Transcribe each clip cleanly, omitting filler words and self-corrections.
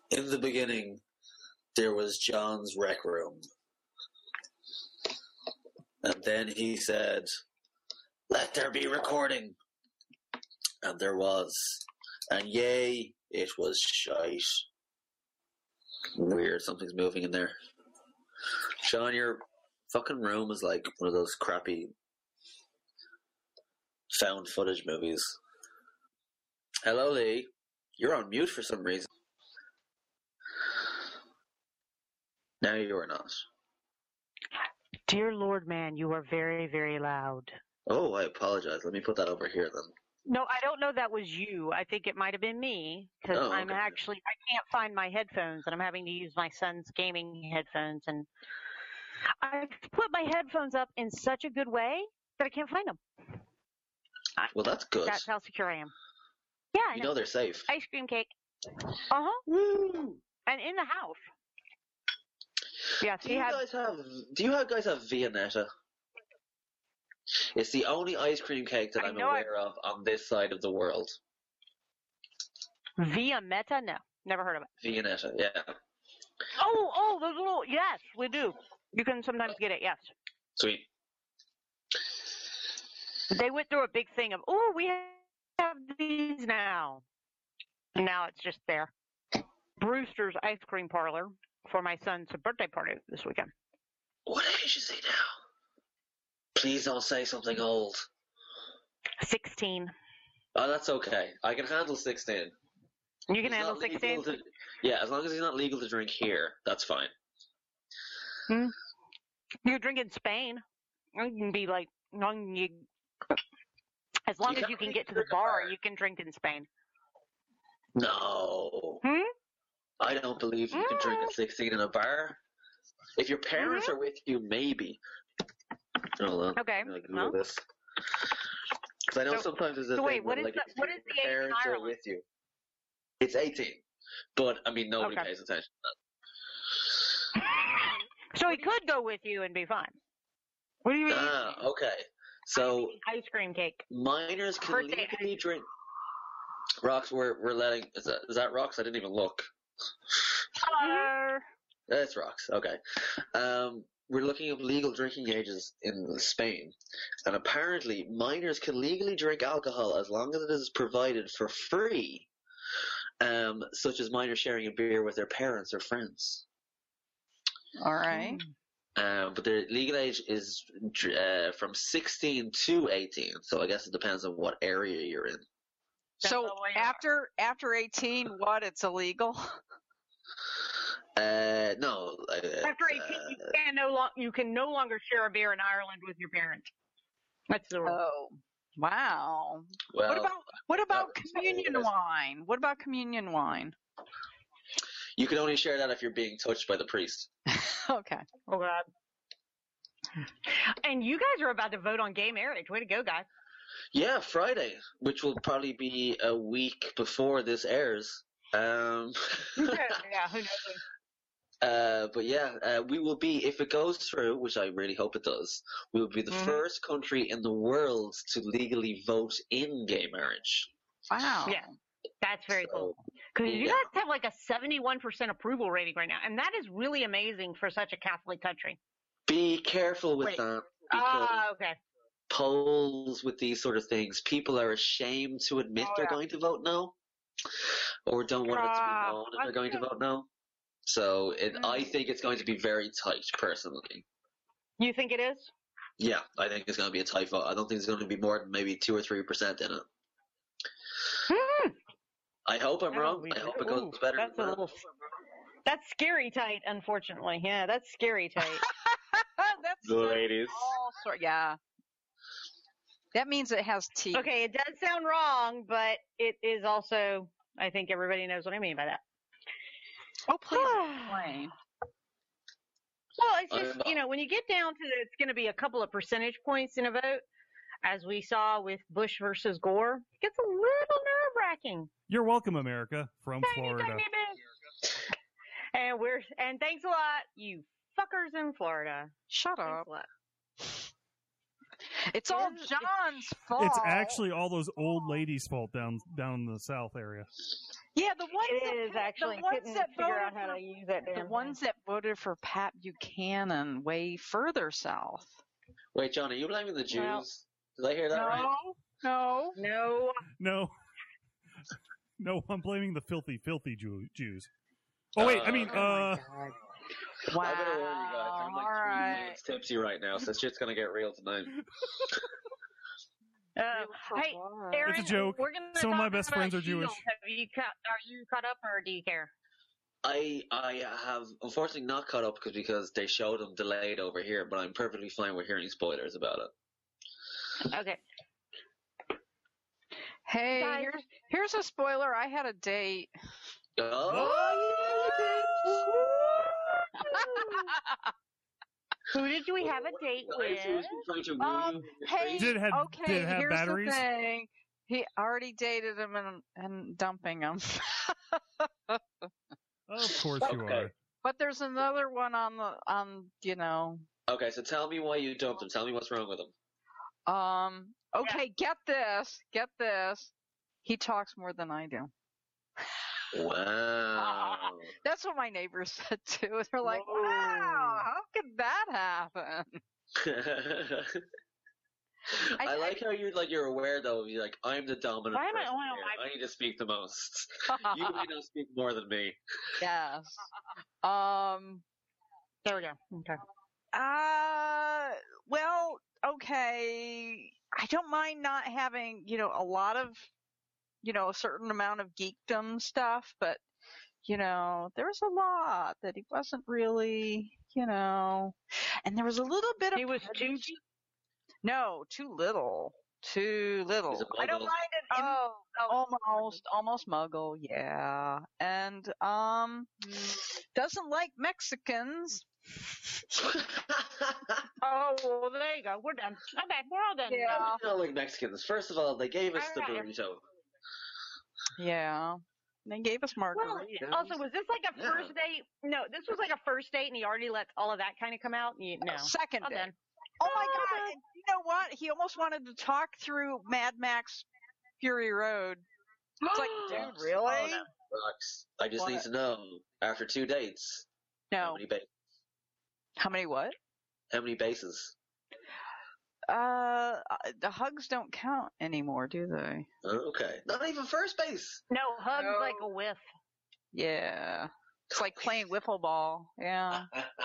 In the beginning, there was John's rec room. And then he said, let there be recording. And there was. And yay, it was shite. Weird, something's moving in there. Sean, your fucking room is like one of those crappy found footage movies. Hello, Lee. You're on mute for some reason. Now you are not. Dear Lord, man, you are very, very loud. Oh, I apologize. Let me put that over here then. No, I don't know that was you. I think it might have been me because I can't find my headphones and I'm having to use my son's gaming headphones. And I've put my headphones up in such a good way that I can't find them. Well, that's good. That's how secure I am. Yeah, I know they're safe. Ice cream cake. Uh-huh. Woo! And in the house. Yes, do you guys have Viennetta? It's the only ice cream cake that I'm aware of on this side of the world. Viennetta? No, never heard of it. Viennetta, yeah. Oh, those little, yes, we do. You can sometimes get it, yes. Sweet. They went through a big thing of, we have these now. And now it's just there. Brewster's Ice Cream Parlor for my son's birthday party this weekend. What age is he now? Please don't say something old. 16. Oh, that's okay. I can handle 16. You can handle 16? Yeah, as long as he's not legal to drink here, that's fine. You can drink in Spain. You can be like, as long as you can get to the bar, you can drink in Spain. No. I don't believe you can drink at 16 in a bar. If your parents are with you, maybe. Hold on. Okay. Because I know sometimes there's a thing wait, what where, is the age in parents are with you. It's 18. But, I mean, nobody pays attention to that. So he could go with you and be fine. What do you mean? Okay. So, ice cream cake. Minors can legally drink. Rox, we're letting. Is that Rox? I didn't even look. Hello. That's Rox. Okay. We're looking at legal drinking ages in Spain, and apparently minors can legally drink alcohol as long as it is provided for free, such as minors sharing a beer with their parents or friends. All right. But the legal age is from 16 to 18, so I guess it depends on what area you're in. So after 18, what? It's illegal? No. After 18, you can no longer share a beer in Ireland with your parents. That's the rule. Oh, wow. Well, what about communion wine? What about communion wine? You can only share that if you're being touched by the priest. Okay. Oh God. And you guys are about to vote on gay marriage. Way to go, guys. Yeah, Friday, which will probably be a week before this airs. Yeah, who knows? But yeah, we will be, if it goes through, which I really hope it does, we will be the first country in the world to legally vote in gay marriage. Wow. Yeah, that's very cool. Because you guys have like a 71% approval rating right now, and that is really amazing for such a Catholic country. Be careful with that. Okay. Polls with these sort of things, people are ashamed to admit they're going to vote no, or don't want it to be known that they're going to vote no. So I think it's going to be very tight, personally. You think it is? Yeah, I think it's going to be a tight vote. I don't think it's going to be more than maybe 2 or 3% in it. I hope I'm wrong. I hope it goes better than that. That's scary tight, unfortunately. Yeah, that's scary tight. That's the ladies. Yeah. That means it has teeth. Okay, it does sound wrong, but it is also, I think everybody knows what I mean by that. Oh, please explain. Well, it's just, when you get down to it's going to be a couple of percentage points in a vote, as we saw with Bush versus Gore, it gets a little nerve-wracking. You're welcome, America, from Florida. And thanks a lot, you fuckers in Florida. Shut up. It's all John's fault. It's actually all those old ladies' fault down in the South area. Yeah, the ones It that is actually. the ones Couldn't that figure voted out how for to use that the damn ones that voted for Pat Buchanan way further south. Wait, John, are you blaming the Jews? Well, Did I hear that right? No. No. No, I'm blaming the filthy Jews. Oh wait, I mean, Oh my God. Wow. I better warn you guys. I'm like All 3 right. minutes tipsy right now, so shit's gonna get real tonight. Hey, Aaron, It's a joke. We're gonna Some of my talk best about friends are Shield. Jewish. Are you caught up, or do you care? I have unfortunately not caught up because they showed them delayed over here, but I'm perfectly fine with hearing spoilers about it. Okay. Hey, Guys. here's a spoiler. I had a date. Who did we have a date with? Hey, Did it have here's batteries? the thing. He already dated him and dumping him. Of course you Okay. are. But there's another one on you know. Okay, so tell me why you dumped him. Tell me what's wrong with him. Okay, get this. He talks more than I do. Wow. That's what my neighbors said too. They're like, "Wow, how could that happen?" I like how you're aware though. You're like, I'm the dominant Why am I person only on here. my- I need to speak the most. You may not speak more than me. Yes. There we go. Okay. Well, okay. I don't mind not having, a lot of, a certain amount of geekdom stuff, but, there's a lot that he wasn't really, and there was a little bit of. He was too. No, too little. Too little. He's a I don't muggle. mind it. Almost muggle, yeah. And, doesn't like Mexicans. Oh, well, there you go. We're done. Okay, we're all done. Yeah. I don't like Mexicans. First of all, they gave us the Alright. burrito. Yeah. They gave us Well, margaritas. also, was this like a first date? No, this was like a first date, and he already let all of that kind of come out. No, Second all date. done. Oh my God! And you know what? He almost wanted to talk through Mad Max Fury Road. It's like, dude, really? Rox, I just need to know, after 2 dates, how No. many bases? How many what? How many bases? The hugs don't count anymore, do they? Okay. Not even first base. No, hugs No. like a whiff. Yeah. It's like playing wiffle ball. Yeah.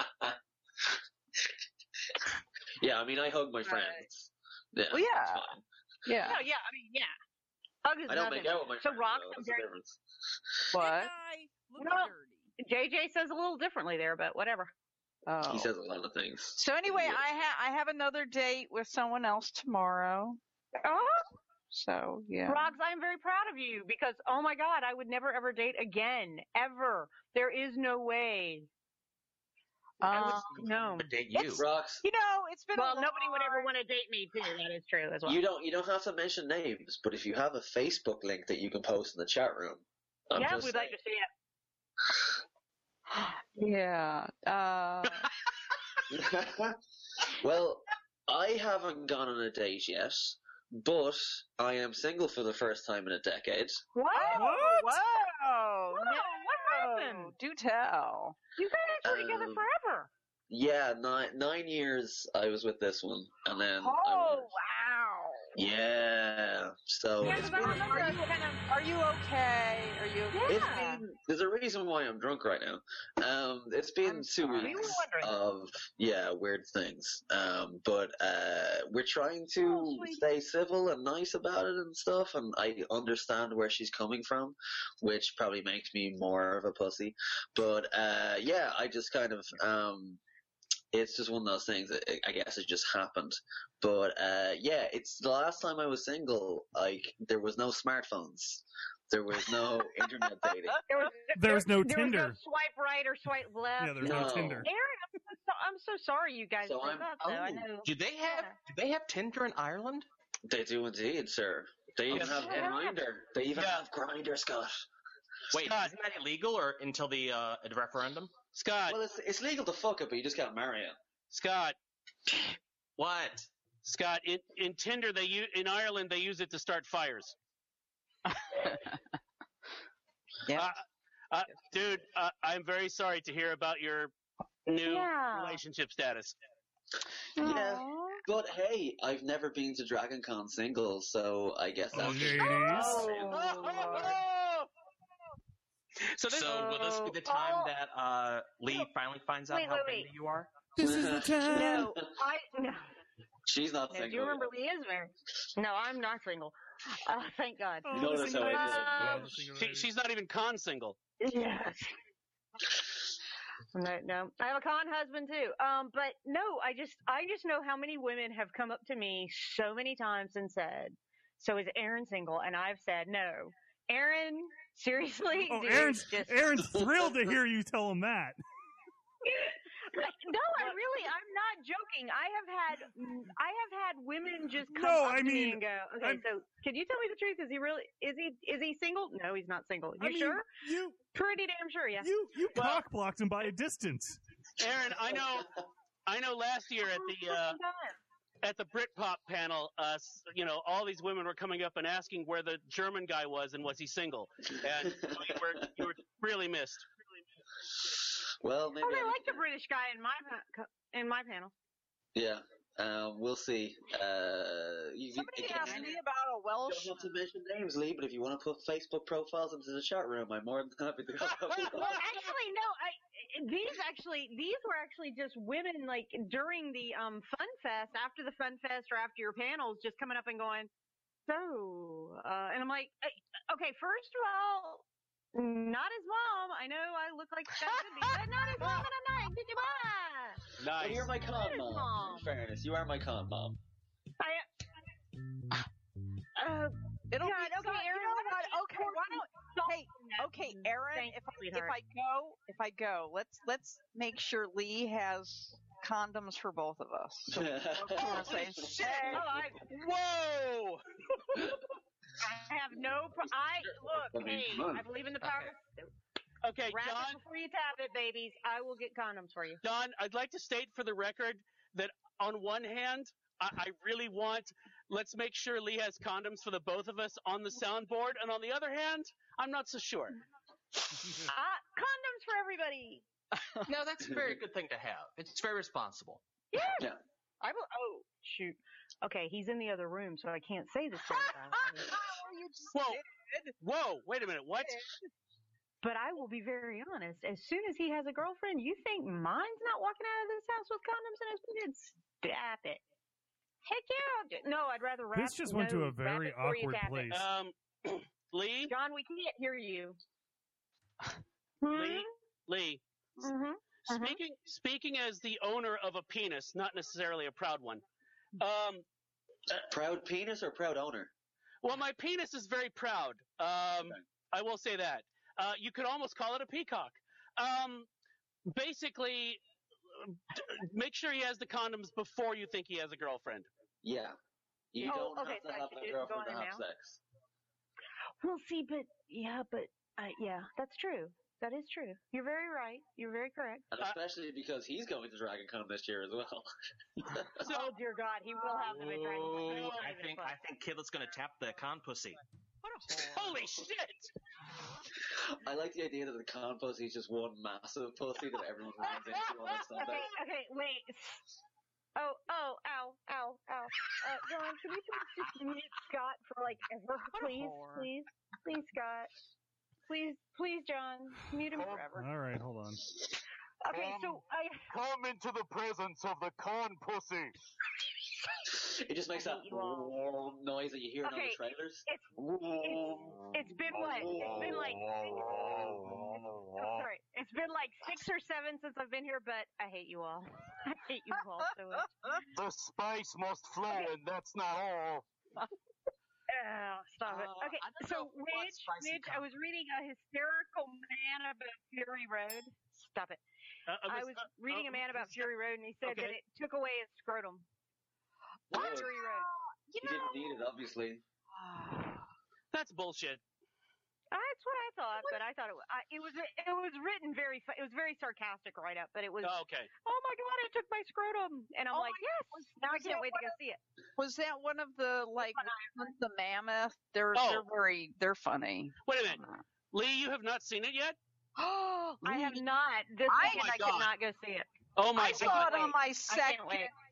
Yeah, I mean, I hug my friends. Yeah. Well, yeah. it's fine. Yeah. No, yeah, I mean, yeah. Hug is I don't nothing. make out with my So friends. Rox, though. I'm That's the very. difference. What? No, JJ says a little differently there, but whatever. Oh. He says a lot of things. So anyway, Yeah. I have another date with someone else tomorrow. Oh, So yeah. Rox, I am very proud of you because, oh my God, I would never ever date again. Ever. There is no way. No. Date you. Rox, It's been Well, nobody would ever want to date me too. That is true as well. you don't have to mention names, but if you have a Facebook link that you can post in the chat room, I'm Yeah, just we'd like to see it. Yeah. Well, I haven't gone on a date yet, but I am single for the first time in a decade. What? Whoa! Whoa, what happened? Do tell. You guys were together Um, forever. Yeah, 9 years I was with this one, and then Oh, wow. yeah. So Yeah, it's 'cause I been, remember us kind of. Are you okay? Are you okay? it's been, there's a reason why I'm drunk right now. It's been I'm 2 sorry. We were weeks wondering. of weird things. But we're trying to sweet. stay civil and nice about it and stuff, and I understand where she's coming from, which probably makes me more of a pussy. But yeah, I just kind of it's just one of those things that I guess it just happened. But yeah, it's the last time I was single. Like there was no smartphones, there was no internet dating. There was no There Tinder. was no swipe right or swipe left. Yeah, there's no No. Tinder. Aaron, I'm so sorry you guys So broke I'm- up, though. I know. Do they have Tinder in Ireland? They do indeed, sir. They even have Yeah. Grindr. They even Yeah. have Grindr, Scott. Wait, Scott. isn't that illegal or until the referendum? Scott, Well, it's legal to fuck it, but you just can't marry it. Scott, What? Scott. In Tinder, in Ireland they use it to start fires. Yeah. Dude, I'm very sorry to hear about your new relationship status. Yeah, but hey, I've never been to Dragon Con singles, so I guess that's So will this be the time that Lee finally finds out how baby you are? This is the time. No. She's not single. Do you remember Lee is married? No, I'm not single. Thank God. You know that's how I feel. She's not even con single. Yes. No. I have a con husband too. But no, I just know how many women have come up to me so many times and said, "So is Aaron single?" And I've said, "No." Aaron, seriously? Oh, dude, Aaron's thrilled to hear you tell him that. No, I'm not joking. I have had women just come up to me and go, "Okay, so can you tell me the truth? Is he single?" No, he's not single. You sure? Pretty damn sure, yeah. You cock blocked him by a distance. Aaron, I know last year at the Britpop panel, all these women were coming up and asking where the German guy was and was he single. And you were really missed. Well, maybe. Oh, they like the British guy in my panel. Yeah, we'll see. Somebody asked me about a Welsh. You don't have to mention names, Lee, but if you want to put Facebook profiles into the chat room, I'm more than happy to. Well, actually, no. These were actually just women, like during the Fun Fest, after the Fun Fest or after your panels, just coming up and going, "So," and I'm like, okay, first of all, not his mom. I know I look like that could be, but not his mom, and I'm not. Nice. Well, you're my con mom. In fairness, you are my con mom. It'll be okay, Aaron. Okay, Aaron. If I go, let's make sure Lee has condoms for both of us. So, shit! Whoa! I have no. I believe in the power. Okay, Wrap John. it before you tap it, babies. I will get condoms for you. Don, I'd like to state for the record that on one hand, I really want. Let's make sure Lee has condoms for the both of us on the soundboard, and on the other hand, I'm not so sure. Condoms for everybody. No, that's a very good thing to have. It's very responsible. Yeah. I will. Oh shoot. Okay, he's in the other room, so I can't say this. Whoa! Wait a minute. What? But I will be very honest. As soon as he has a girlfriend, you think mine's not walking out of this house with condoms in his pocket? Stop it. Heck yeah. No, I'd rather wrap. This just went to a very awkward place. Lee? John, we can't hear you. Lee. Mm-hmm. Speaking as the owner of a penis, not necessarily a proud one. Proud penis or proud owner? Well, my penis is very proud. I will say that. You could almost call it a peacock. Basically, make sure he has the condoms before you think he has a girlfriend. Yeah. You don't have to have a girlfriend to have sex. Well, see, yeah, that's true. That is true. You're very right. You're very correct. And especially because he's going to Dragon Con this year as well. Oh dear God, he will have them at Dragon Con. I think Kidlet's going to tap the con pussy. Holy shit! I like the idea that the con pussy is just one massive pussy that everyone runs into on Sunday. Okay, wait. Oh, ow. John, can we just mute Scott for like ever, please, Scott. Please, John, mute him forever. All right, hold on. Okay, so come into the presence of the con pussy. It just makes that noise that you hear in all the trailers. It's been what? It's been like 6 or 7 since I've been here, but I hate you all. I hate you all so much. The spice must flow, and that's not all. Oh, stop it. Okay, so Midge, I was reading a hysterical man about Fury Road. Stop it. I was reading a man about Fury Road, and he said that it took away his scrotum. What? Fury Road. He didn't need it, obviously. That's bullshit. That's what I thought, but I thought it was written very sarcastic write up, but it was okay. Oh my God, it took my scrotum, and I'm like, yes. Now I can't wait to go see it. Was that one of the the mammoth? They're funny. Wait a minute. Lee, you have not seen it yet? Oh, I have not. This weekend I could not go see it. Oh my I saw it on my second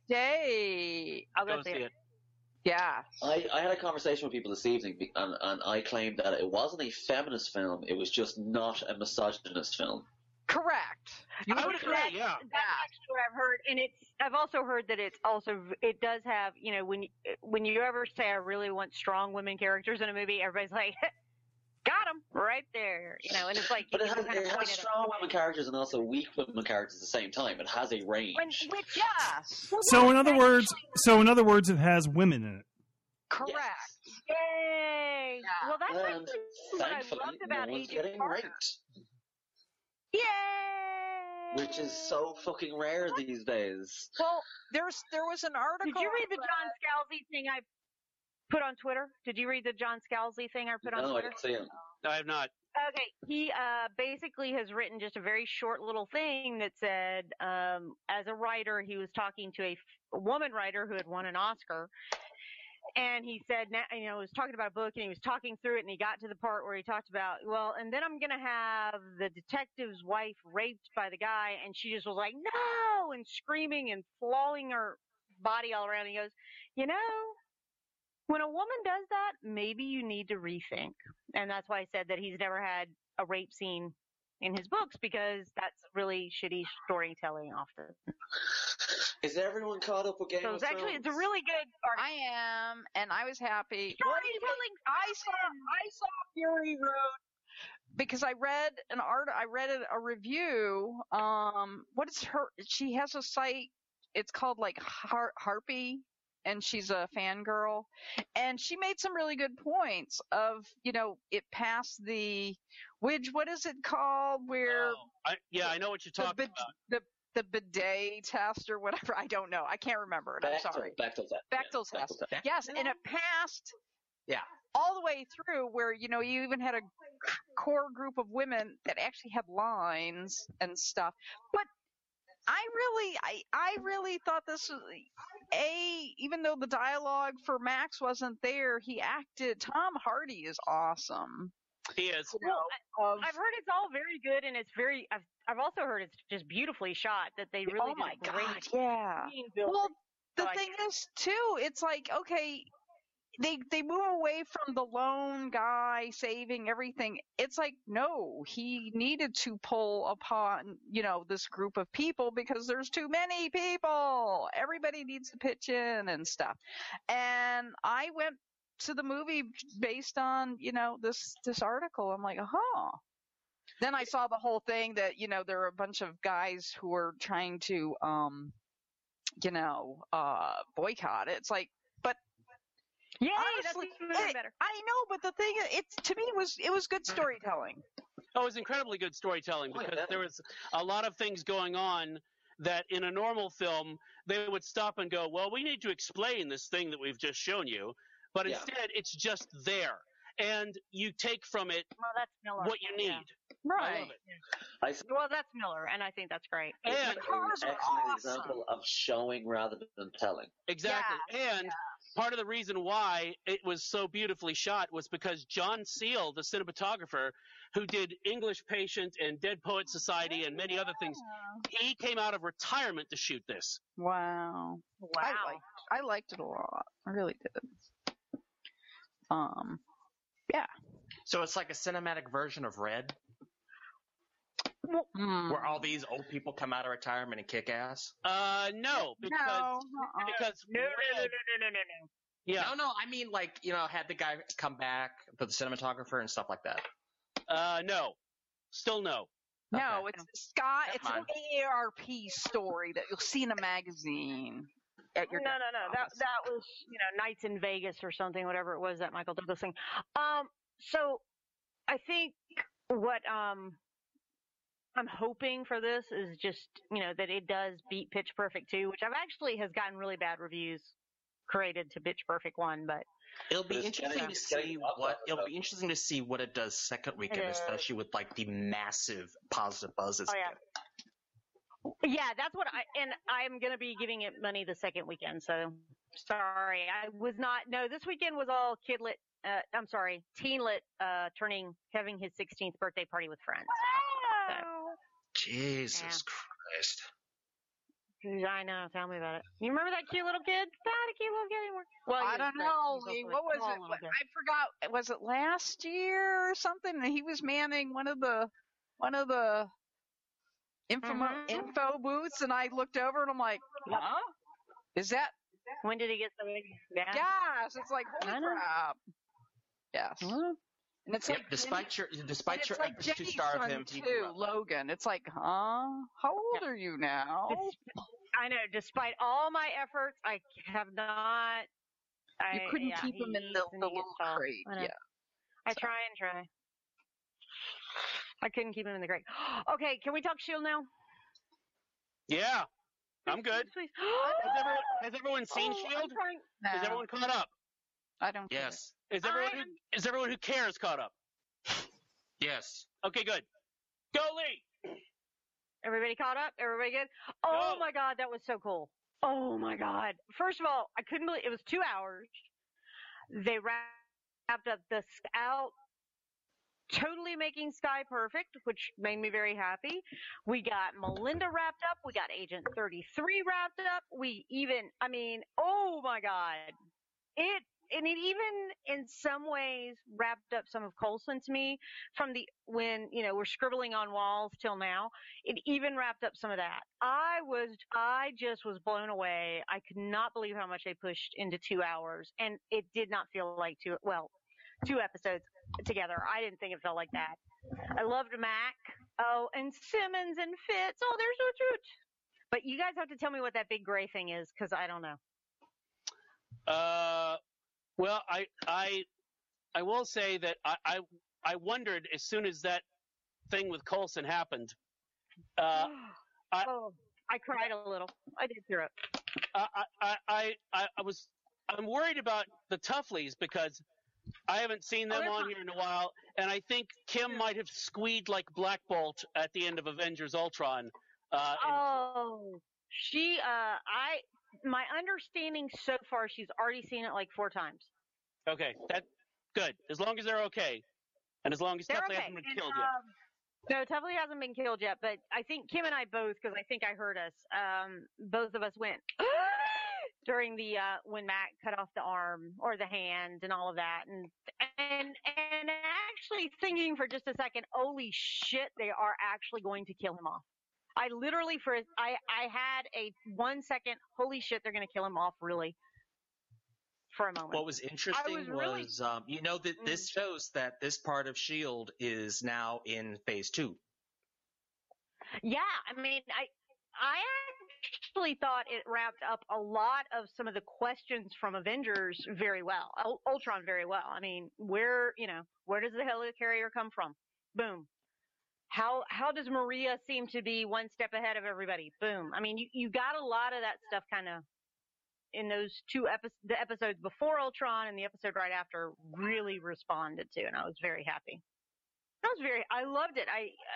day. I'll go see it. Yeah. I had a conversation with people this evening, and I claimed that it wasn't a feminist film, it was just not a misogynist film. Correct. I would agree, yeah. That's actually what I've heard, and I've also heard that it does have, when you ever say I really want strong women characters in a movie, everybody's like, got them right there, and it's like. But it has strong women characters and also weak women characters at the same time. It has a range. So in other words, it has women in it. Correct. Yes. Yay! Yeah. Well, that's actually what I loved about no one's Agent getting Carter. raped. Yay! Which is so fucking rare these days. Well, there was an article. Did you read the John Scalzi thing I put on Twitter? Did you read the John Scalzi thing I put on No, Twitter? I didn't see him. I have not. Okay, he basically has written just a very short little thing that said, as a writer, he was talking to a woman writer who had won an Oscar, and he said, was talking about a book, and he was talking through it, and he got to the part where he talked about, and then I'm going to have the detective's wife raped by the guy, and she just was like, no, and screaming and flailing her body all around. He goes, when a woman does that, maybe you need to rethink. And that's why I said that he's never had a rape scene in his books, because that's really shitty storytelling often. Is everyone caught up with Game of Thrones? It's a really good article. I am, and I was happy. Storytelling. I saw Fury Road because I read a review. What is her? She has a site. It's called like Harpy. And she's a fangirl, and she made some really good points of, it passed the, what is it called? Where? I know what you're talking about. The bidet test or whatever. I don't know. I can't remember it. I'm sorry. Bechtel's test. Yes, and it passed. Yeah. All the way through where, you even had a core group of women that actually had lines and stuff. But I really thought this was, even though the dialogue for Max wasn't there, Tom Hardy is awesome. He is. I've heard it's all very good, and it's very, I've also heard it's just beautifully shot, that they really did a great God, yeah. Well, the thing is, too, it's like, okay, they move away from the lone guy saving everything. It's like, no, he needed to pull upon, this group of people because there's too many people. Everybody needs to pitch in and stuff. And I went to the movie based on, this article. I'm like, Then I saw the whole thing that, there are a bunch of guys who are trying to, boycott it. It's like, yay, honestly, that's even better. I know, but the thing is, to me, it was good storytelling. Oh, it was incredibly good storytelling because there was a lot of things going on that in a normal film, they would stop and go, well, we need to explain this thing that we've just shown you. But instead, it's just there. And you take from it that's Miller. What you need. Yeah. Right. I love it. Well, that's Miller, and I think that's great. And an excellent example of showing rather than telling. Exactly. Yeah. And part of the reason why it was so beautifully shot was because John Seale, the cinematographer, who did English Patient and Dead Poets Society and many other things, he came out of retirement to shoot this. Wow. I liked it a lot. I really did. Yeah. So it's like a cinematic version of Red? Where all these old people come out of retirement and kick ass? No, because no. Yeah. No, I mean, had the guy come back, the cinematographer and stuff like that. No. Still no. No, okay. It's Scott. It's an AARP story that you'll see in a magazine. No. That was, Nights in Vegas or something, whatever it was, that Michael Douglas thing. So I think what, I'm hoping for this is just, that it does beat Pitch Perfect 2, which I've actually has gotten really bad reviews created to Pitch Perfect 1, but it'll be interesting to see what it does second weekend, especially with the massive positive buzz it's getting. Yeah, that's what I'm going to be giving it money the second weekend, so sorry. This weekend was all kidlit I'm sorry, Teenlit having his 16th birthday party with friends. Wow. Jesus Christ. I know. Tell me about it. You remember that cute little kid? Not a cute little kid anymore. Well, I don't know. What was it? I forgot. Was it last year or something? He was manning one of the info booths, and I looked over and I'm like, huh? Is that? When did he get so big? Yeah. Yes. It's like, holy crap. Yes. Mm-hmm. And it's like despite your like efforts to starve him too, Logan. It's like, huh? How old are you now? I know. Despite all my efforts, I have not. You couldn't keep him in the little crate. Yeah. I try and try. I couldn't keep him in the crate. Okay, can we talk Shield now? Yeah, I'm good. Has everyone seen Shield? No. Is everyone caught up? I don't. Yes. Is everyone who cares caught up? Yes. Okay, good. Go, Lee. Everybody caught up? Everybody good? Oh my God, that was so cool. Oh my God. First of all, I couldn't believe it was 2 hours. They wrapped up the Scout, totally making Sky perfect, which made me very happy. We got Melinda wrapped up. We got Agent 33 wrapped up. Oh my God. It even in some ways wrapped up some of Coulson to me from when we're scribbling on walls till now. It even wrapped up some of that. I just was blown away. I could not believe how much they pushed into 2 hours, and it did not feel like 2 episodes together. I didn't think it felt like that. I loved Mac. Oh, and Simmons and Fitz. Oh, they're so cute. But you guys have to tell me what that big gray thing is, because I don't know. Well, I will say that I wondered as soon as that thing with Coulson happened. I cried a little. I did throw it. I'm worried about the Tuffleys because I haven't seen them on here in a while, and I think Kim might have squeed like Black Bolt at the end of Avengers Ultron. My understanding so far, she's already seen it like 4 times. Okay, that's good. As long as they're okay, and as long as Tuffley hasn't been killed yet. No, Tuffley hasn't been killed yet, but I think Kim and I both, because I think I heard us, both of us went during the when Matt cut off the arm or the hand and all of that, and actually thinking for just a second, holy shit, they are actually going to kill him off. I literally I had a 1 second, holy shit, they're going to kill him off, really, for a moment. What was interesting that this shows that this part of S.H.I.E.L.D. is now in phase 2. Yeah, I mean, I actually thought it wrapped up a lot of some of the questions from Avengers very well, Ultron very well. I mean, where does the helicarrier come from? Boom. How does Maria seem to be one step ahead of everybody? Boom. I mean, you got a lot of that stuff kind of in those the episodes before Ultron and the episode right after really responded to, and I was very happy. I loved it.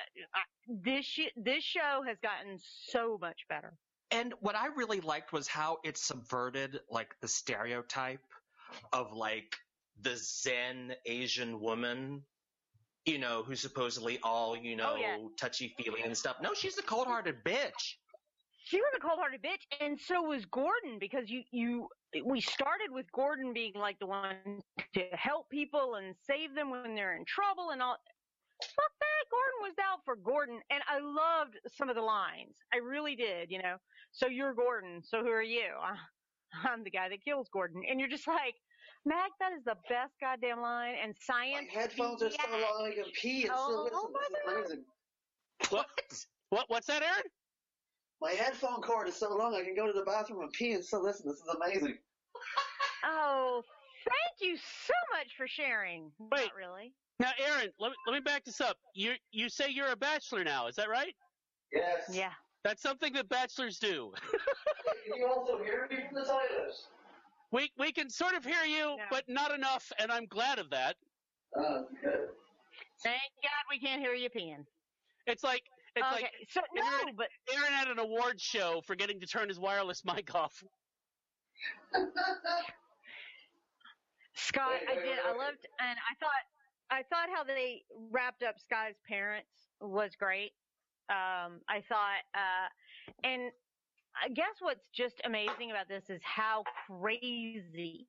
This show has gotten so much better. And what I really liked was how it subverted like the stereotype of like the Zen Asian woman, who's supposedly all, touchy-feely and stuff. No, she's a cold-hearted bitch. She was a cold-hearted bitch, and so was Gordon, because we started with Gordon being like the one to help people and save them when they're in trouble and all. Fuck that. Gordon was out for Gordon, and I loved some of the lines. I really did, So you're Gordon, so who are you? I'm the guy that kills Gordon. And you're just like, Mac, that is the best goddamn line. And science. My headphones are so long I can pee and still listen. This is amazing. What's that, Aaron? My headphone cord is so long I can go to the bathroom and pee and still listen. This is amazing. Oh, thank you so much for sharing. Wait. Not really. Now, Aaron, let me back this up. You say you're a bachelor now, is that right? Yes. Yeah. That's something that bachelors do. Can you also hear me from the toilet? We can sort of hear you, but not enough, and I'm glad of that. Good. Thank God we can't hear you peeing. It's like but Aaron had an award show for getting to turn his wireless mic off. Scott, I did. I loved, and I thought how they wrapped up Sky's parents was great. I thought, and I guess what's just amazing about this is how crazy,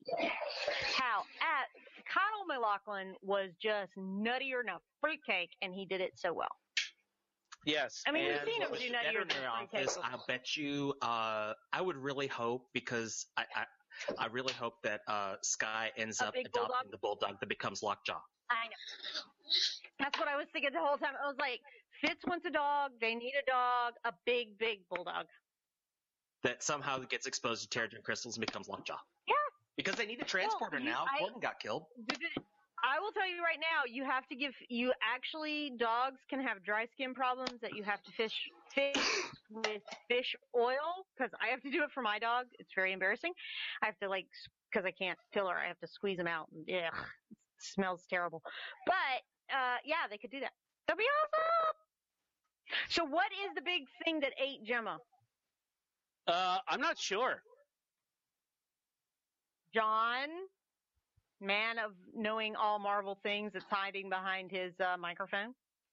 Kyle MacLachlan was just nuttier than a fruitcake, and he did it so well. Yes. I mean, you've And seen him with do the nuttier than veterinary a fruitcake. office, I'll bet you, I would really hope, because I really hope that Sky ends up big adopting the bulldog that becomes Lockjaw. I know. That's what I was thinking the whole time. I was like, Fitz wants a dog. They need a dog. A big, big bulldog. That somehow gets exposed to Terrigen crystals and becomes Lockjaw. Yeah. Because they need a transporter now. Gordon got killed. I will tell you right now, dogs can have dry skin problems that you have to fish with fish oil, because I have to do it for my dog. It's very embarrassing. I have to because I can't pill her, I have to squeeze them out. And, it smells terrible. But, yeah, they could do that. That'd be awesome. So what is the big thing that ate Gemma? I'm not sure. John, man of knowing all Marvel things, that's hiding behind his microphone.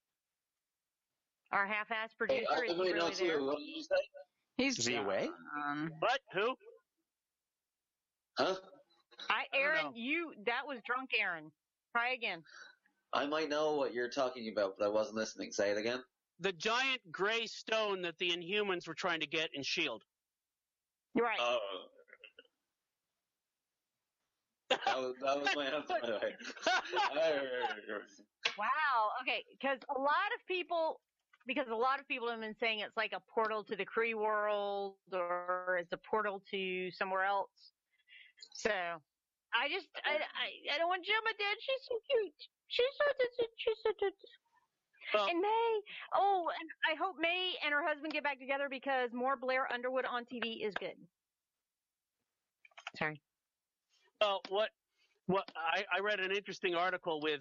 Our half-ass producer is really there. What did you say? Is he away? What? Who? Huh? Aaron, that was drunk Aaron. Try again. I might know what you're talking about, but I wasn't listening. Say it again. The giant gray stone that the Inhumans were trying to get in S.H.I.E.L.D. You're right. That was my answer, by the way. Wow. Okay, because a lot of people have been saying it's like a portal to the Kree world, or it's a portal to somewhere else. So I don't want Gemma dead. She's so cute. She's so cute. Well, and May. Oh, and I hope May and her husband get back together, because more Blair Underwood on TV is good. Sorry. Oh, what I read an interesting article with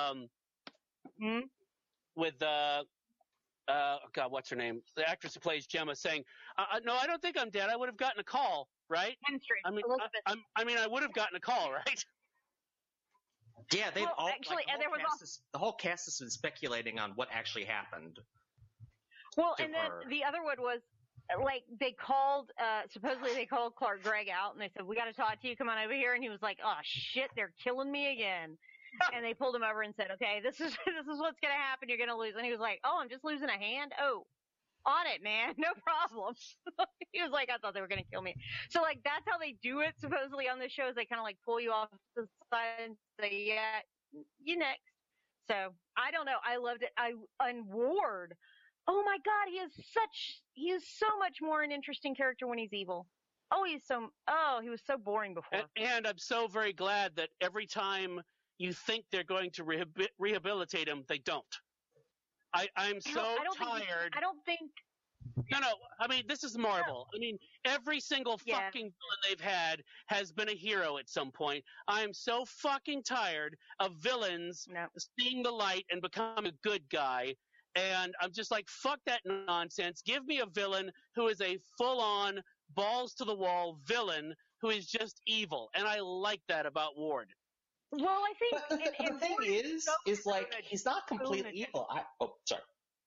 God, what's her name? The actress who plays Gemma, saying, "No, I don't think I'm dead. I would have gotten a call, right? I mean, I would have gotten a call, right?" Yeah, they've all actually, and the whole cast has been speculating on what actually happened. Well, and then the other one was, they called, supposedly they called Clark Gregg out, and they said, "We got to talk to you. Come on over here." And he was like, "Oh shit, they're killing me again." And they pulled him over and said, "Okay, this is what's gonna happen. You're gonna lose." And he was like, "Oh, I'm just losing a hand. Oh, on it, man. No problem." He was like, "I thought they were gonna kill me." So that's how they do it. Supposedly on the shows, they kind of pull you off the side and say, "Yeah, you next." So I don't know. I loved it. And Ward. Oh my God, he is so much more an interesting character when he's evil. He was so boring before. And I'm so very glad that every time you think they're going to rehabilitate him, they don't. I'm so tired. I don't think. No. I mean, this is Marvel. I mean, every single fucking villain they've had has been a hero at some point. I am so fucking tired of villains seeing the light and becoming a good guy. And I'm just like, fuck that nonsense. Give me a villain who is a full-on, balls-to-the-wall villain who is just evil. And I like that about Ward. Well, I think... the thing is he's not completely evil. Sorry.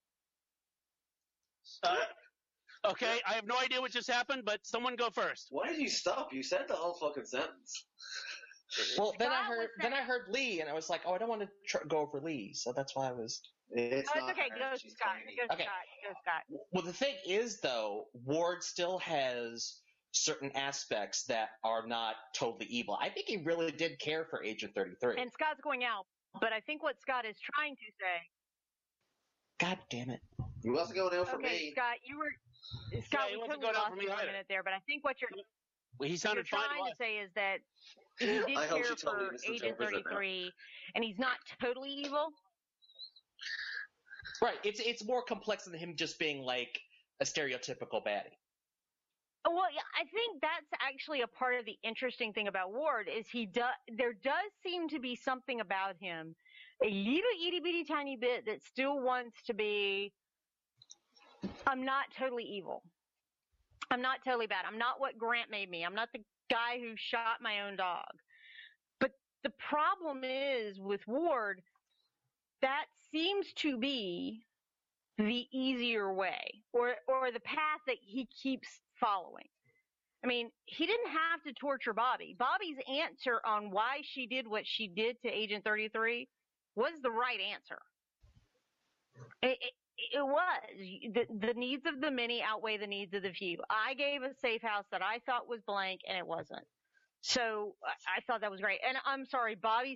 Okay, I have no idea what just happened, but someone go first. Why did you stop? You said the whole fucking sentence. Well, then I heard Lee, and I was like, I don't want to go over Lee, so that's why I was... It's okay. Go Scott. Go Scott. Well, the thing is, though, Ward still has certain aspects that are not totally evil. I think he really did care for Agent 33. And Scott's going out, but I think what Scott is trying to say... God damn it. He wasn't going out for me. Okay, Scott, we totally lost you for a minute there, but I think what you're trying to say is that he did care for Agent 33, and he's not totally evil. Right. It's more complex than him just being a stereotypical baddie. Well, yeah, I think that's actually a part of the interesting thing about Ward is there does seem to be something about him, a little itty bitty tiny bit that still wants to be, I'm not totally evil. I'm not totally bad. I'm not what Grant made me. I'm not the guy who shot my own dog. But the problem is with Ward, that seems to be the easier way, or the path that he keeps following. I mean, he didn't have to torture Bobby. Bobby's answer on why she did what she did to Agent 33 was the right answer. It was. The needs of the many outweigh the needs of the few. I gave a safe house that I thought was blank, and it wasn't. So I thought that was great. And I'm sorry, Bobby's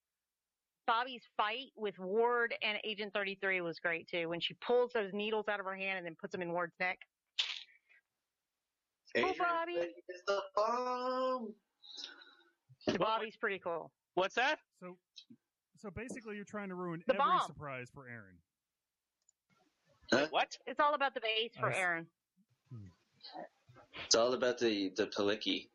fight with Ward and Agent 33 was great too. When she pulls those needles out of her hand and then puts them in Ward's neck. Adrian, Oh, Bobby! It's the bomb. Bobby's pretty cool. What's that? So basically, you're trying to ruin The every bomb. surprise for Aaron. Huh? What? It's all about the base for Aaron. It's all about the Palicki.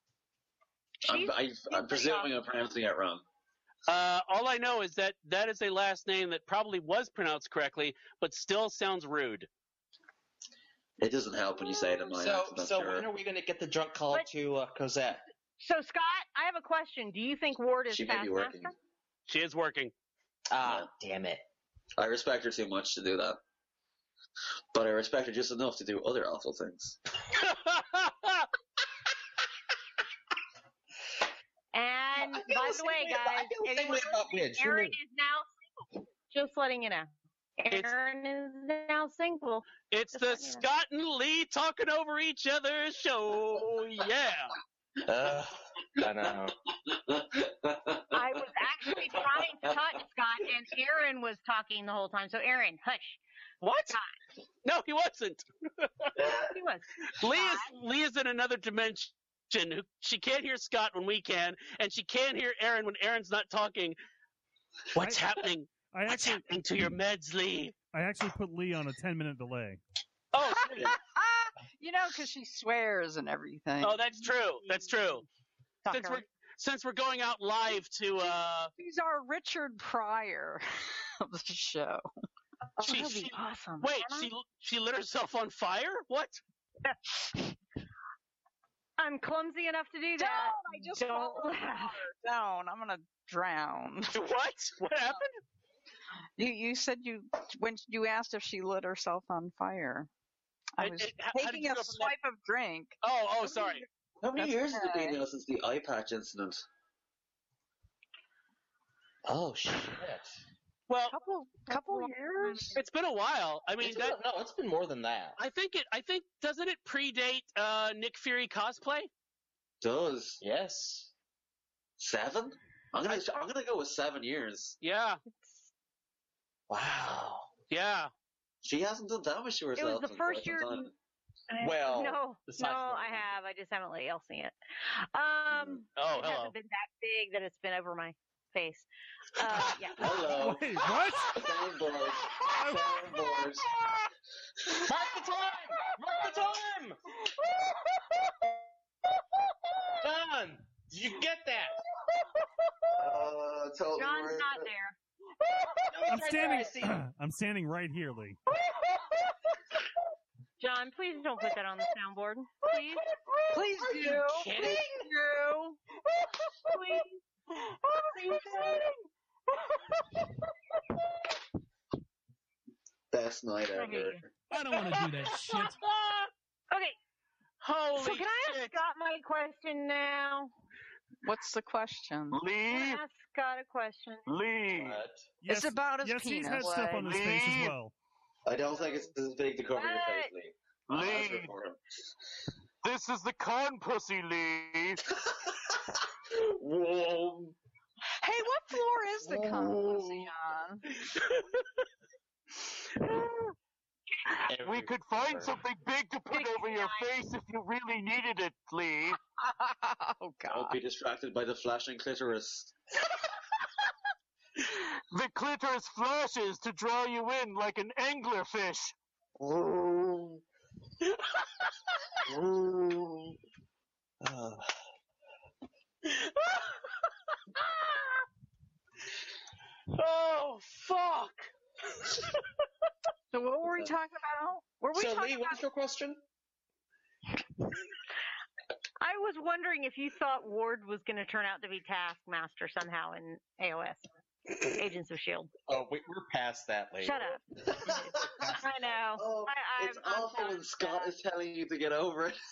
I'm presuming I'm pronouncing it wrong. All I know is that is a last name that probably was pronounced correctly, but still sounds rude. It doesn't help when you say it in my accent, I'm sure. When are we going to get the drunk call to Cosette? So, Scott, I have a question. Do you think Ward is She may be working. Taskmaster? She is working. Ah, damn it. I respect her too much to do that. But I respect her just enough to do other awful things. And by the way, guys, Aaron is now single. Just letting you know. Aaron is now single. It's the Scott and Lee talking over each other's show. Yeah. I know. I was actually trying to touch Scott, and Aaron was talking the whole time. So, Aaron, hush. What? Scott. No, he wasn't. He was. Lee is in another dimension. She can't hear Scott when we can, and she can't hear Aaron when Aaron's not talking. What's happening? What's happening to your meds, Lee? I actually put Lee on a 10-minute delay. Oh, you know, because she swears and everything. Oh, that's true. That's true. Since we're going out live to She's our Richard Pryor of the show. Oh, that would be awesome. Wait, she lit herself on fire? What? I'm clumsy enough to do that. I just don't laugh. Down. I'm gonna drown. What? What happened? You said when you asked if she lit herself on fire. I was taking a swipe of drink. Oh, sorry. How many years has it been now since the eye patch incident? Oh, shit. Well, couple years. It's been a while. I mean, it's been more than that. I think doesn't it predate Nick Fury cosplay? Does. Yes. 7? I'm gonna go with 7 years. Yeah. Wow. Yeah. She hasn't done damage to herself. It was the first year. Well, no, I have. I just haven't let y'all see it. It hasn't been that big that it's been over my face. Yeah. Hello. Wait, what? Soundboard. Mark the time! John, did you get that? Totally John's worth not it. there. I'm standing right here, Lee. John, please don't put that on the soundboard. Please. Please do. Please do. Please. Best night ever. I don't want to do that shit. Okay. Holy So can I ask Scott my question now? What's the question? Lee? Can I ask Scott a question? Lee. Yes, It's about his yes, penis. he's had stuff on his face as well. I don't think it's as big to cover your face, Lee. Lee. This is the con pussy, Lee. Whoa. Hey, what floor is the pussy on? We could find something big to put over your face if you really needed it, Lee. Oh, God. Don't be distracted by the flashing clitoris. The clitoris flashes to draw you in like an anglerfish. Oh. Oh. Oh, fuck. So what were we talking about? Lee, what was your question? I was wondering if you thought Ward was going to turn out to be Taskmaster somehow in AOS, Agents of S.H.I.E.L.D. Oh, we're past that later. Shut up. I know. Oh, it's awful when Scott is telling you to get over it.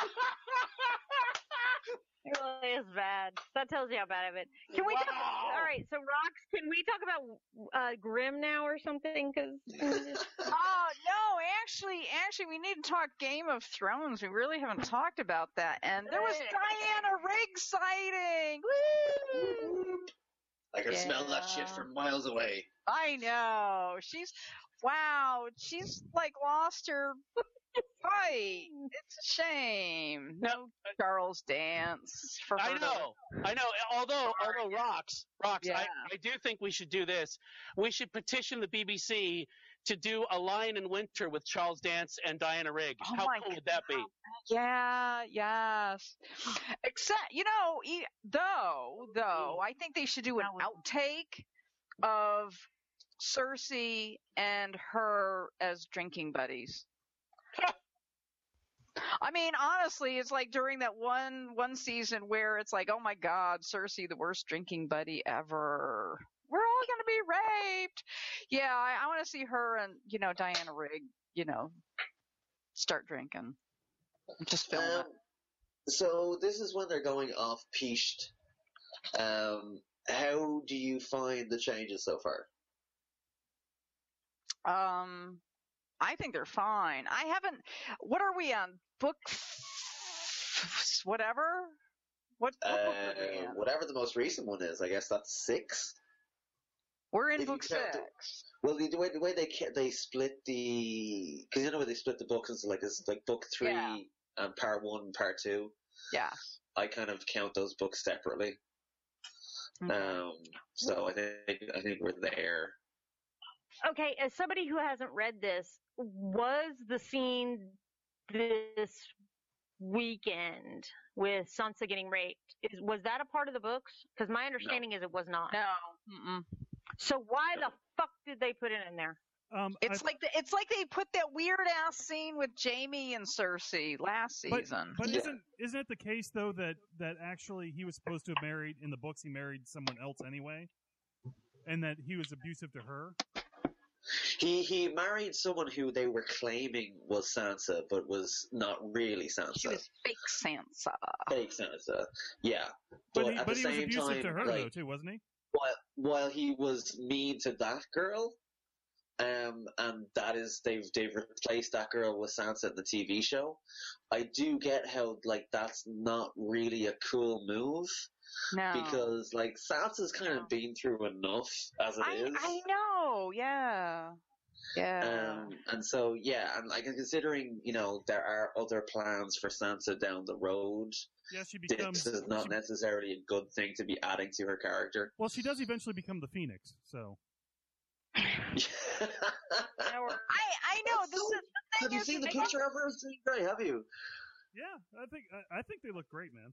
It really is bad. That tells you how bad of it. Can we talk? All right, so Rox, can we talk about Grimm now or something? Cause no, actually, we need to talk Game of Thrones. We really haven't talked about that. And there was Diana Rigg sighting. Woo! I can smell that shit from miles away. I know. She's like lost her fight. It's a shame. No Charles Dance for her. I know. Although Rox, I do think we should do this. We should petition the BBC to do A Lion in Winter with Charles Dance and Diana Rigg. How cool would that be? Yeah, yes. Except, though, I think they should do an outtake of Cersei and her as drinking buddies. I mean, honestly, it's like during that one season where it's like, oh my God, Cersei, the worst drinking buddy ever. We're all going to be raped. Yeah, I want to see her and, Diana Rigg, start drinking. Just film it. So this is when they're going off-piste. How do you find the changes so far? I think they're fine. What are we on? Book whatever? What book are we in? Whatever the most recent one is. I guess that's 6. We're in book 6. Well, the way they split the, because you know where they split the books into it's like book 3 and part 1 and part 2. Yeah. I kind of count those books separately. Mm-hmm. So I think we're there. Okay, as somebody who hasn't read this, was the scene this weekend with Sansa getting raped, was that a part of the books? Because my understanding is it was not. No. Mm-mm. So why the fuck did they put it in there? It's like they put that weird ass scene with Jaime and Cersei last season. But isn't it the case though that actually he was supposed to have married in the books? He married someone else anyway, and that he was abusive to her. He married someone who they were claiming was Sansa, but was not really Sansa. She was fake Sansa. Fake Sansa, yeah. But he was abusive to her though too, wasn't he? While he was mean to that girl, and that is they've replaced that girl with Sansa in the TV show. I do get how that's not really a cool move. No. Because Sansa's kind of been through enough as it is. I know, yeah. Yeah. And so and considering, there are other plans for Sansa down the road. Yeah, she becomes. This is not necessarily a good thing to be adding to her character. Well, she does eventually become the Phoenix, so. I know. This is the thing. Have you seen the picture of her as Jean Grey? Have you? Yeah, I think they look great, man.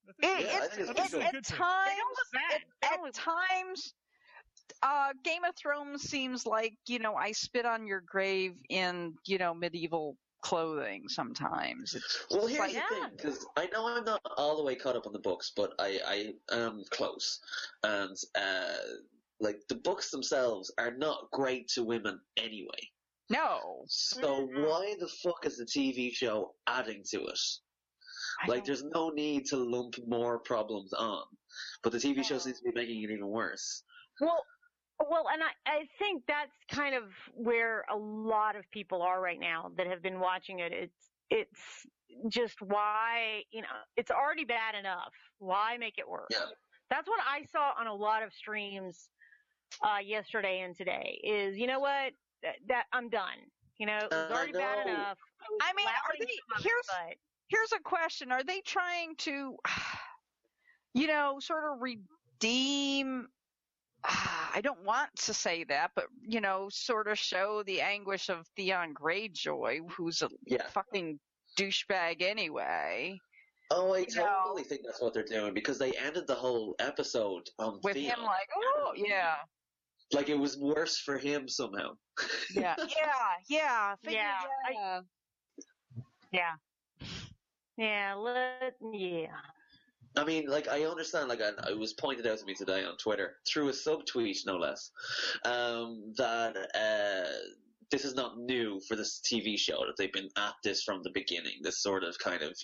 At times, Game of Thrones seems like, I spit on your grave in, medieval clothing sometimes. Well, here's the thing, because I know I'm not all the way caught up on the books, but I am close. And, the books themselves are not great to women anyway. No. So why the fuck is the TV show adding to it? There's no need to lump more problems on. But the TV show seems to be making it even worse. Well, and I think that's kind of where a lot of people are right now that have been watching it. It's just why, it's already bad enough. Why make it worse? Yeah. That's what I saw on a lot of streams yesterday and today is, you know what? That I'm done. It's already bad enough. I mean, here's a question. Are they trying to, sort of redeem, I don't want to say that, but, sort of show the anguish of Theon Greyjoy, who's a fucking douchebag anyway. Oh, I totally think that's what they're doing, because they ended the whole episode on with Theon. him yeah. Like it was worse for him somehow. Yeah. Yeah, I mean, like, I understand, like, it was pointed out to me today on Twitter, through a subtweet, no less, that this is not new for this TV show, that they've been at this from the beginning, this sort of kind of,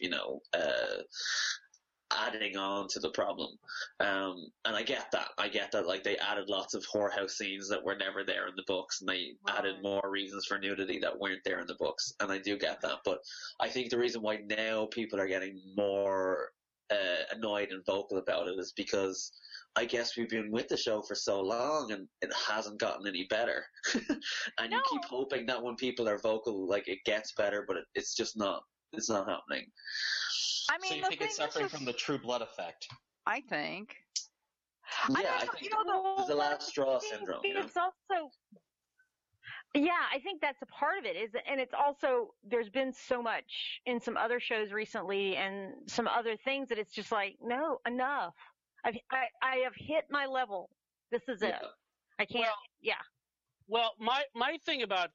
adding on to the problem. And I get that. Like, they added lots of whorehouse scenes that were never there in the books, and they added more reasons for nudity that weren't there in the books, and I do get that. But I think the reason why now people are getting more annoyed and vocal about it is because I guess we've been with the show for so long and it hasn't gotten any better. And you keep hoping that when people are vocal, like, it gets better, but it's just not. It's not happening. I mean, so you think it's suffering from the True Blood effect? I think. Yeah, I think it's the last straw syndrome. It's also. Yeah, I think that's a part of it. And it's also, there's been so much in some other shows recently and some other things that it's just like, no, enough. I have hit my level. This is it. I can't. Well, my thing about